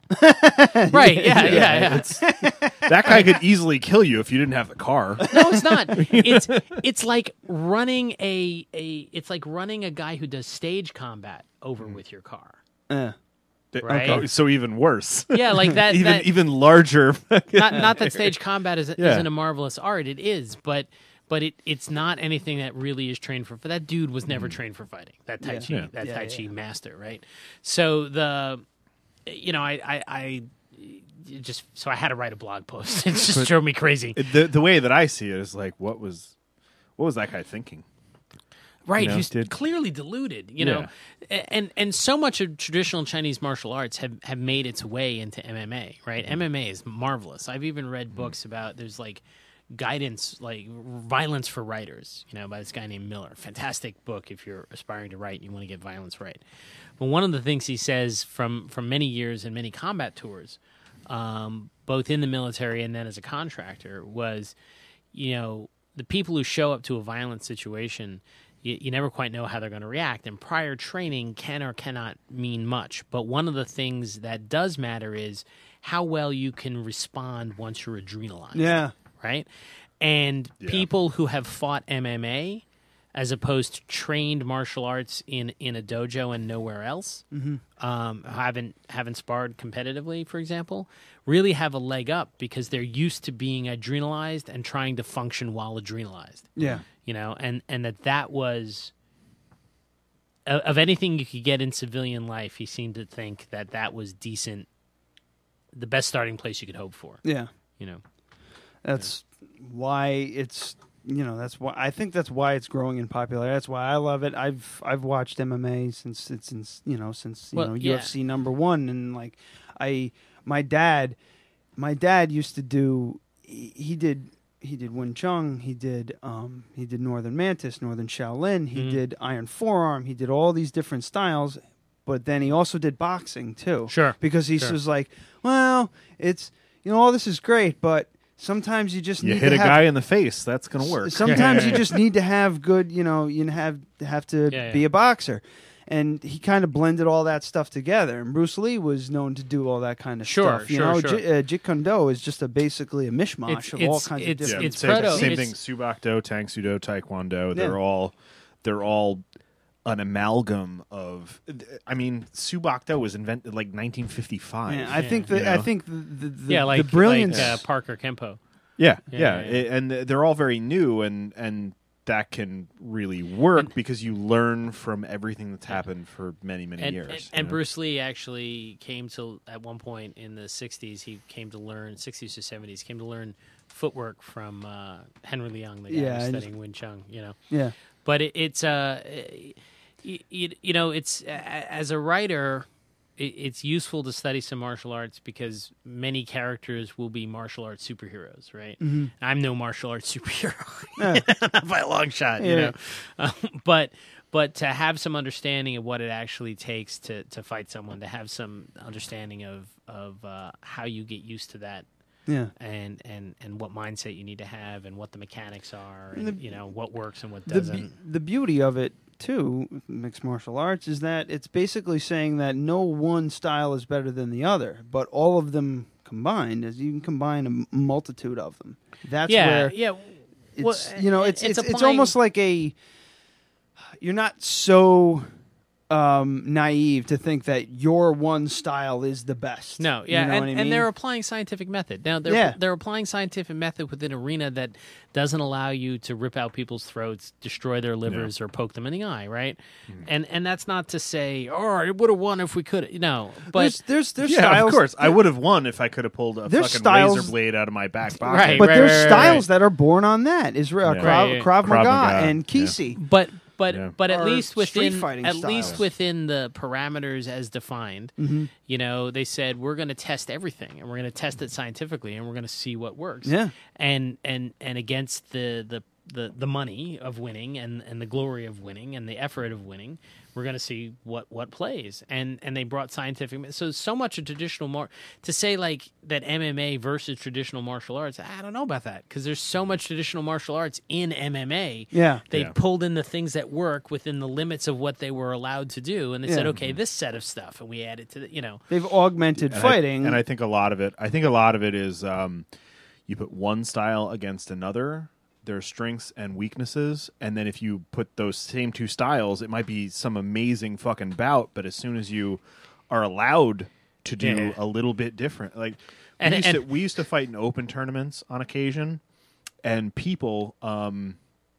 Right, yeah, yeah, yeah. It's, that guy could easily kill you if you didn't have the car. No, it's not. It's it's like running a a it's like running a guy who does stage combat over with your car. Yeah. Right? Okay, so even worse. Yeah, like that- even that- even larger. Not not that stage combat is, Yeah. isn't a marvelous art. It is, but but it, it's not anything that really is trained for. For that dude was never trained for fighting. That Tai Yeah. Chi, Yeah. that Yeah, Tai yeah. Chi master, right? So the, you know, I I, I it just so I had to write a blog post. It just But drove me crazy. The the way that I see it is like, what was what was that guy thinking? Right, You know, he's did- clearly deluded, you know, A- and and so much of traditional Chinese martial arts have, have made its way into M M A. Right, M M A is marvelous. I've even read books about there's like guidance, like Violence for Writers, you know, by this guy named Miller. Fantastic book if you're aspiring to write and you want to get violence right. But one of the things he says from from many years and many combat tours, um, both in the military and then as a contractor, was, you know, the people who show up to a violent situation, you, you never quite know how they're going to react. And prior training can or cannot mean much. But one of the things that does matter is how well you can respond once you're adrenalized. Yeah. Right? And people who have fought M M A as opposed to trained martial arts in, in a dojo and nowhere else, Mhm. um, haven't haven't sparred competitively, for example, really have a leg up because they're used to being adrenalized and trying to function while adrenalized. Yeah. You know, and, and that that was, of of anything you could get in civilian life, he seemed to think that that was decent, the best starting place you could hope for. Yeah. You know. That's why it's you know that's why I think that's why it's growing in popularity. That's why I love it. I've I've watched M M A since it's since you know since you Well, know yeah. U F C number one, and like I my dad my dad used to do he, he did he did Wing Chun, he did um he did Northern Mantis, Northern Shaolin, he Mhm. did Iron Forearm, he did all these different styles. But then he also did boxing too. Sure. Because he Sure. was like, well, it's you know, all this is great, but sometimes you just You need hit to a have, guy in the face, that's going to work. Sometimes you just need to have good, you know, you have have to Yeah, yeah. be a boxer. And he kind of blended all that stuff together. And Bruce Lee was known to do all that kind of Sure, stuff. You sure, know, sure. J- uh, Jeet Kune Do is just a basically a mishmash It's- of all it's- kinds it's- of different. it's same, proto- same it's- thing. Subak-do, Tang-Soo-do, Taekwondo. They're Yeah. all they're all an amalgam of. I mean, Subak-do was invented like nineteen fifty-five. Yeah, I think you that I know? think the the, the, yeah, like the brilliance. like, uh, Parker Kempo. Yeah, Yeah, yeah, yeah, yeah. and they're all very new, and and that can really work because you learn from everything that's happened for many many And, years. and, you and know? Bruce Lee actually came to at one point in the sixties. He came to learn sixties to seventies. Came to learn footwork from uh, Henry Leung, the guy Yeah, who's I studying just- Wing Chun. You know. Yeah. But it, it's uh, you, you know, it's uh, as a writer, it, it's useful to study some martial arts because many characters will be martial arts superheroes, right? Mhm. I'm no martial arts superhero Yeah. not by a long shot, you Yeah. know. Um, but but to have some understanding of what it actually takes to, to fight someone, to have some understanding of of uh, how you get used to that. Yeah. And, and, and what mindset you need to have and what the mechanics are and, And the- you know, what works and what the doesn't. be- the beauty of it too, with mixed martial arts, is that it's basically saying that no one style is better than the other, but all of them combined, is you can combine a m- multitude of them. That's Yeah, where yeah. it's Well, you know it- it's it's it's, it's applying- almost like a you're not so um, naive to think that your one style is the best. No, yeah, you know and, what I and mean? they're applying scientific method. Now they're Yeah. they're applying scientific method within an arena that doesn't allow you to rip out people's throats, destroy their livers, or poke them in the eye, right? Mm-hmm. And and that's not to say, oh, it would have won if we could. No, but there's there's, there's yeah, styles. of course, I would have won if I could have pulled a There's fucking styles- razor blade out of my back pocket. Right, But right, there's right, right, styles right. that are born on that. Israel, Yeah. Krav, Right, yeah. Krav, Krav Maga, Maga, and yeah. Kisi. But but Yeah. but at Or least street within fighting at styles. least within the parameters as defined, Mhm. you know, they said we're going to test everything and we're going to test it scientifically and we're going to see what works. Yeah. And and and against the the the, the money of winning and, and the glory of winning and the effort of winning, we're going to see what, what plays. And and they brought scientific. So so much of traditional mar to say like that M M A versus traditional martial arts. I don't know about that because there's so much traditional martial arts in M M A. Yeah. They Yeah. pulled in the things that work within the limits of what they were allowed to do, and they said, Yeah. okay, this set of stuff, and we added to the, you know. They've augmented And I- fighting. and I think a lot of it. I think a lot of it is um, you put one style against another. Their strengths and weaknesses, and then if you put those same two styles, it might be some amazing fucking bout. But as soon as you are allowed to do Yeah. a little bit different, like And- we, used and- to, we used to fight in open tournaments on occasion, and people, um,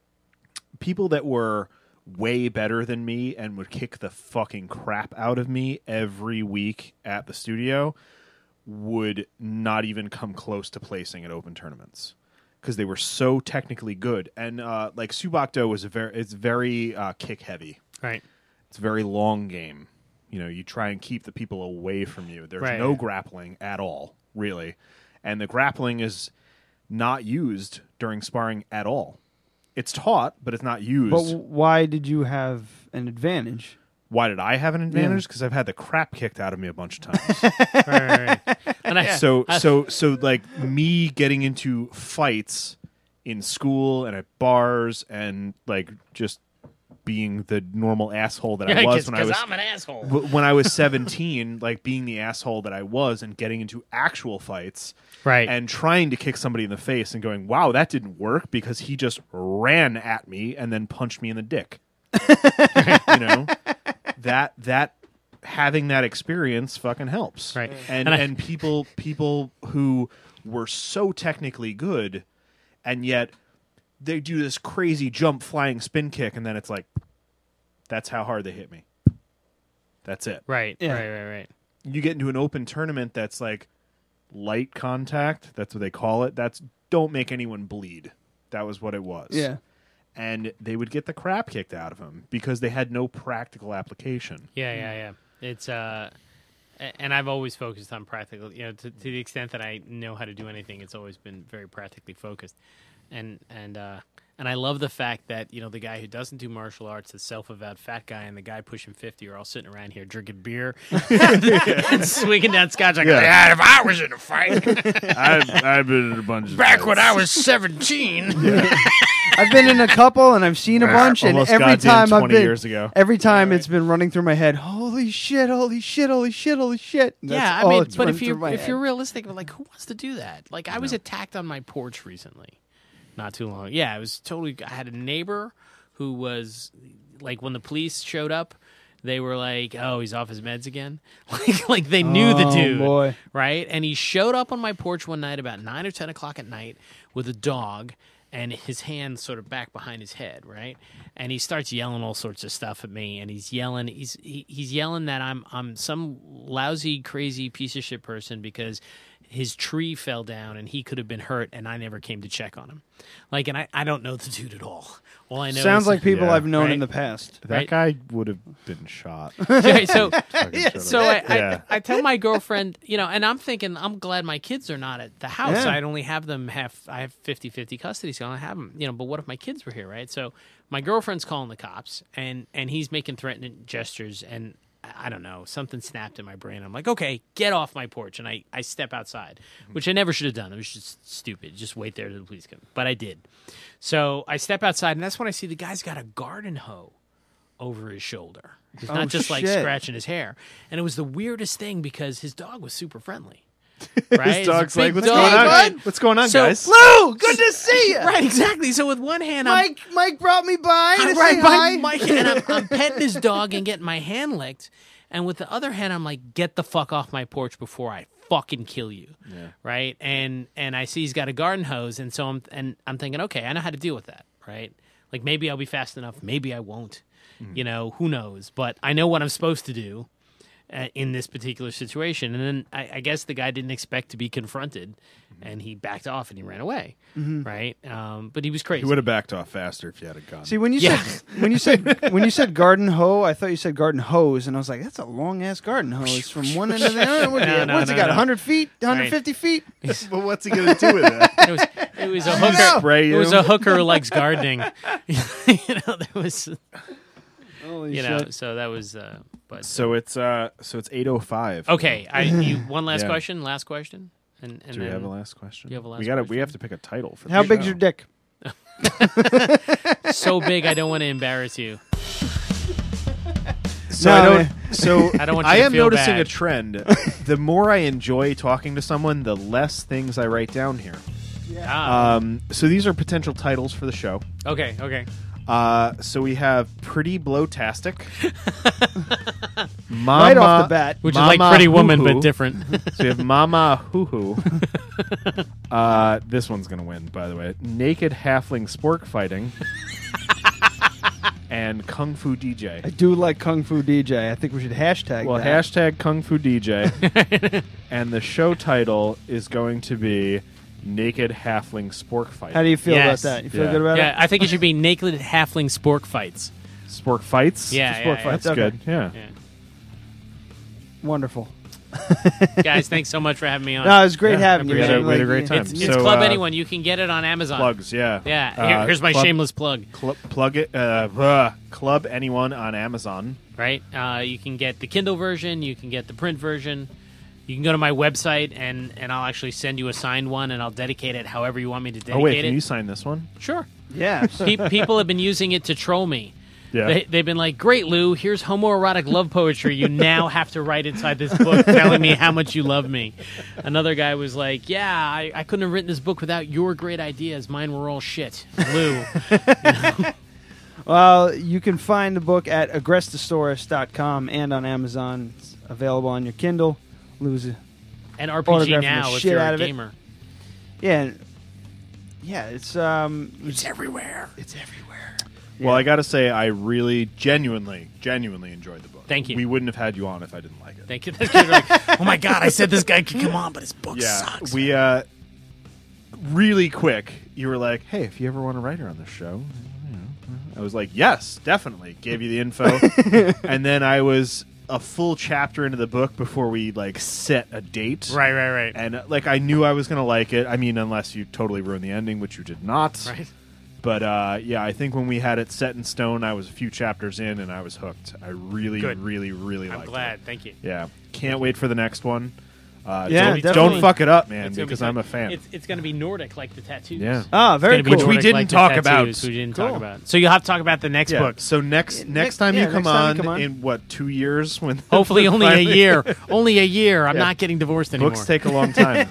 people that were way better than me and would kick the fucking crap out of me every week at the studio would not even come close to placing at open tournaments because they were so technically good. And uh, like Subak-do was a very, it's very uh, kick heavy. Right. It's a very long game. You know, you try and keep the people away from you. There's Right. no grappling at all, really, and the grappling is not used during sparring at all. It's taught, but it's not used. but w- why did you have an advantage? Why did I have an advantage? Because I've had the crap kicked out of me a bunch of times. right, right, right. And I, So I- so so like me getting into fights in school and at bars and like just being the normal asshole that I Yeah, was 'cause- when I 'cause was I'm an asshole. w- when I was seventeen, like being the asshole that I was and getting into actual fights. Right. And trying to kick somebody in the face and going, "Wow, that didn't work," because he just ran at me and then punched me in the dick. You know? That that having that experience fucking helps. Right. And And I- and people people who were so technically good and yet they do this crazy jump flying spin kick and then it's like that's how hard they hit me. That's it. right, Yeah. right, right, right. You get into an open tournament that's like light contact, that's what they call it. That's don't make anyone bleed. That was what it was. Yeah. And they would get the crap kicked out of them because they had no practical application. Yeah, yeah, yeah. It's uh, a- and I've always focused on practical. You know, to, to the extent that I know how to do anything, it's always been very practically focused. And and uh, And I love the fact that, you know, the guy who doesn't do martial arts, the self-avowed fat guy, and the guy pushing fifty are all sitting around here drinking beer and swinging down scotch like, Yeah. yeah, if I was in a fight. I've, I've been in a bunch of Back fights. when I was seventeen. I've been in a couple and I've seen a bunch, and Almost every goddamn time I've twenty been, years ago. every time it's been running through my head. Holy shit! Holy shit! Holy shit! Holy shit! And Yeah, that's I all mean, that's but running if through you my if head. you're realistic, like, who wants to do that? Like, I was attacked on my porch recently, not too long. Yeah, it was totally. I had a neighbor who was like, when the police showed up, they were like, "Oh, he's off his meds again." Like, like they knew the Oh, dude, boy. right? And he showed up on my porch one night about nine or ten o'clock at night with a dog. And his hands sort of back behind his head, right? And he starts yelling all sorts of stuff at me. And he's yelling, he's he, he's yelling that I'm I'm some lousy, crazy piece of shit person because his tree fell down and he could have been hurt, and I never came to check on him. Like, and I, I don't know the dude at all. All I know Sounds is like people Yeah. I've known right? in the past. That right? guy would have been shot. Okay, so Fucking so shut I, up. I, I tell my girlfriend, you know, and I'm thinking, I'm glad my kids are not at the house. Yeah. I'd only have them have, I have fifty-fifty custody, so I don't have them, you know, but what if my kids were here, right? So my girlfriend's calling the cops, and, and he's making threatening gestures, and I don't know, something snapped in my brain. I'm like, okay, get off my porch. And I, I step outside, which I never should have done. It was just stupid. Just wait there till the police come. But I did. So I step outside, and that's when I see the guy's got a garden hoe over his shoulder. He's Oh, not just like shit. scratching his hair. And it was the weirdest thing because his dog was super friendly. Right? His dog's He's a big like, what's dog, going on? right? What's going on, So- guys? Lou, good to see you. Right, exactly. So with one hand, I'm Mike, Mike brought me by to I'm say right hi. by Mike, and I'm, I'm petting his dog and getting my hand licked. And with the other hand, I'm like, get the fuck off my porch before I fucking kill you. Yeah. Right? And and I see he's got a garden hose, and so I'm and I'm thinking, okay, I know how to deal with that, right? Like, maybe I'll be fast enough, maybe I won't. Mm-hmm. You know, who knows? But I know what I'm supposed to do uh, in this particular situation. And then I, I guess the guy didn't expect to be confronted, and he backed off and he ran away. Mhm. Right? Um, but he was crazy. He would have backed off faster if you had a gun. See, when you Yeah. said when you said when you said garden hoe, I thought you said garden hose, and I was like, that's a long ass garden hose from one end to the other. What, No, no, what's no, it got? no. one hundred feet, one hundred fifty feet. But what's he going to do with that? It was, it was a hooker. Spray It was you? a hooker who likes gardening. you know, there was, Holy you know, shit. so that was. Uh, but So it's uh, so it's eight oh five. okay, I you one last Yeah. question. Last question. And, and Do we then, have a last question? Do you have a last we got to. question? We have to pick a title for. How the big's show. your dick? So big, I don't want to embarrass you. So No, I don't. man. So I don't want you I to am feel noticing bad. a trend. The more I enjoy talking to someone, the less things I write down here. Ah, Um, so these are potential titles for the show. okay, okay. Uh, so we have Pretty Blowtastic. Mama, Right off the bat. Which is like Pretty Woman, but different. So we have Mama Hoo Hoo. Uh, this one's gonna win, by the way. Naked Halfling Spork Fighting. And Kung Fu D J. I do like Kung Fu D J. I think we should hashtag Well, that. hashtag Kung Fu D J. And the show title is going to be Naked Halfling Spork Fighting. How do you feel Yes. about that? You feel Yeah. good about Yeah, I think it should be naked halfling spork fights. Spork Fights? Yeah, Spork yeah, fights. That's Okay. good. Yeah. yeah. it? Wonderful. Guys, thanks so much for having me on. No, it was great Yeah, having you. we had man. a- we had a Like, great time. It's, it's So, Club uh, Anyone. You can get it on Amazon. Plugs, yeah. Yeah, Uh, here, here's my Club- shameless plug. Cl- plug it. Uh, uh, Club Anyone on Amazon. Right? Uh, you can get the Kindle version. You can get the print version. You can go to my website, and, and I'll actually send you a signed one, and I'll dedicate it however you want me to dedicate Oh wait, it. can you sign this one? Sure. Yeah. Pe- people have been using it to troll me. Yeah. They, they've been like, great, Lou, here's homoerotic love poetry. You now have to write inside this book telling me how much you love me. Another guy was like, yeah, I, I couldn't have written this book without your great ideas. Mine were all shit. Lou. Well, you can find the book at agrestosaurus dot com and on Amazon. It's available on your Kindle. Lose it. And R P G Autographing the Now if shit you're out a of it. gamer. Yeah. Yeah, it's um It's everywhere. it's everywhere. Well, I got to say, I really, genuinely, genuinely enjoyed the book. Thank you. We wouldn't have had you on if I didn't like it. Thank you. Those kids are like, oh my God, I said this guy could come on, but his book Yeah, sucks. we uh, really quick. You were like, "Hey, if you ever want a writer on this show," you know, I was like, "Yes, definitely." Gave you the info, and then I was a full chapter into the book before we like set a date. Right, right, right. And uh, like I knew I was gonna like it. I mean, unless you totally ruined the ending, which you did not. Right. But uh, yeah, I think when we had it set in stone, I was a few chapters in and I was hooked. I really, Good. really, really I'm liked glad. it. Thank you. Yeah, can't wait for the next one. Uh, Yeah, don't, definitely. don't fuck it up, man, It's gonna be because good. I'm a fan. It's, it's going to be Nordic like the tattoos. Yeah. Ah, very It's gonna be cool. Which we Nordic didn't like the talk tattoos, about. We didn't Cool. talk about. So you'll have to talk about the next Yeah, book. So next Yeah, next next- time yeah, you come, next time on, you come on. in what two years when Hopefully only a finally- year. Only a year. I'm Yeah. not getting divorced anymore. Books take a long time.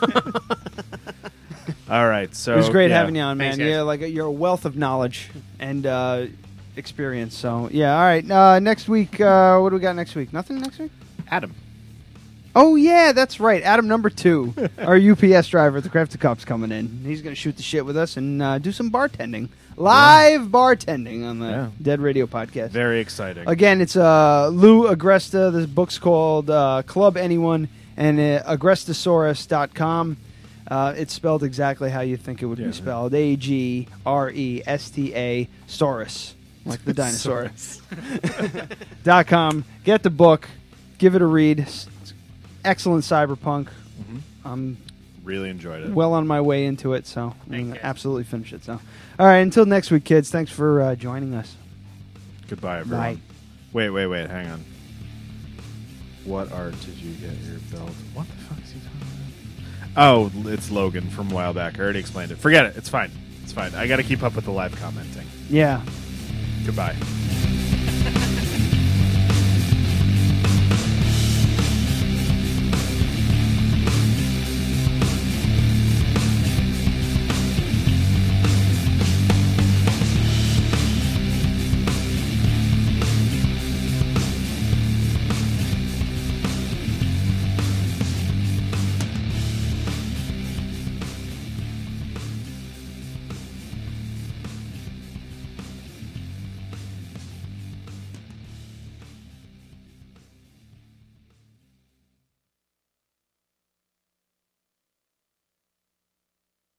All right, so It was great yeah. having you on, man. Thanks, guys. Yeah, like uh, you're a wealth of knowledge and uh, experience. So yeah, all right. Uh, next week, uh, what do we got next week? Nothing next week. Adam. Oh yeah, that's right. Adam number two, our U P S driver at the Crafted Cup's coming in. He's going to shoot the shit with us and uh, do some bartending, live bartending on the Yeah. Dead Radio podcast. Very exciting. Again, it's uh, Lou Agresta. This book's called uh, Club Anyone and uh, agrestasaurus dot com. Uh, it's spelled exactly how you think it would Yeah. be spelled. A G R E S T A Saurus, like the dinosaur. dot com. Get the book. Give it a read. It's excellent cyberpunk. Mhm. I'm Really enjoyed it. well on my way into it, so I'm Thanks, going guys. to absolutely finish it. So, all right, until next week, kids. Thanks for uh, joining us. Goodbye, everyone. Bye. Wait, wait, wait. Hang on. What art did you get your belt? What the fuck is he talking about? Oh, it's Logan from a while back. I already explained it. Forget it. It's fine. It's fine. I got to keep up with the live commenting. Yeah. Goodbye.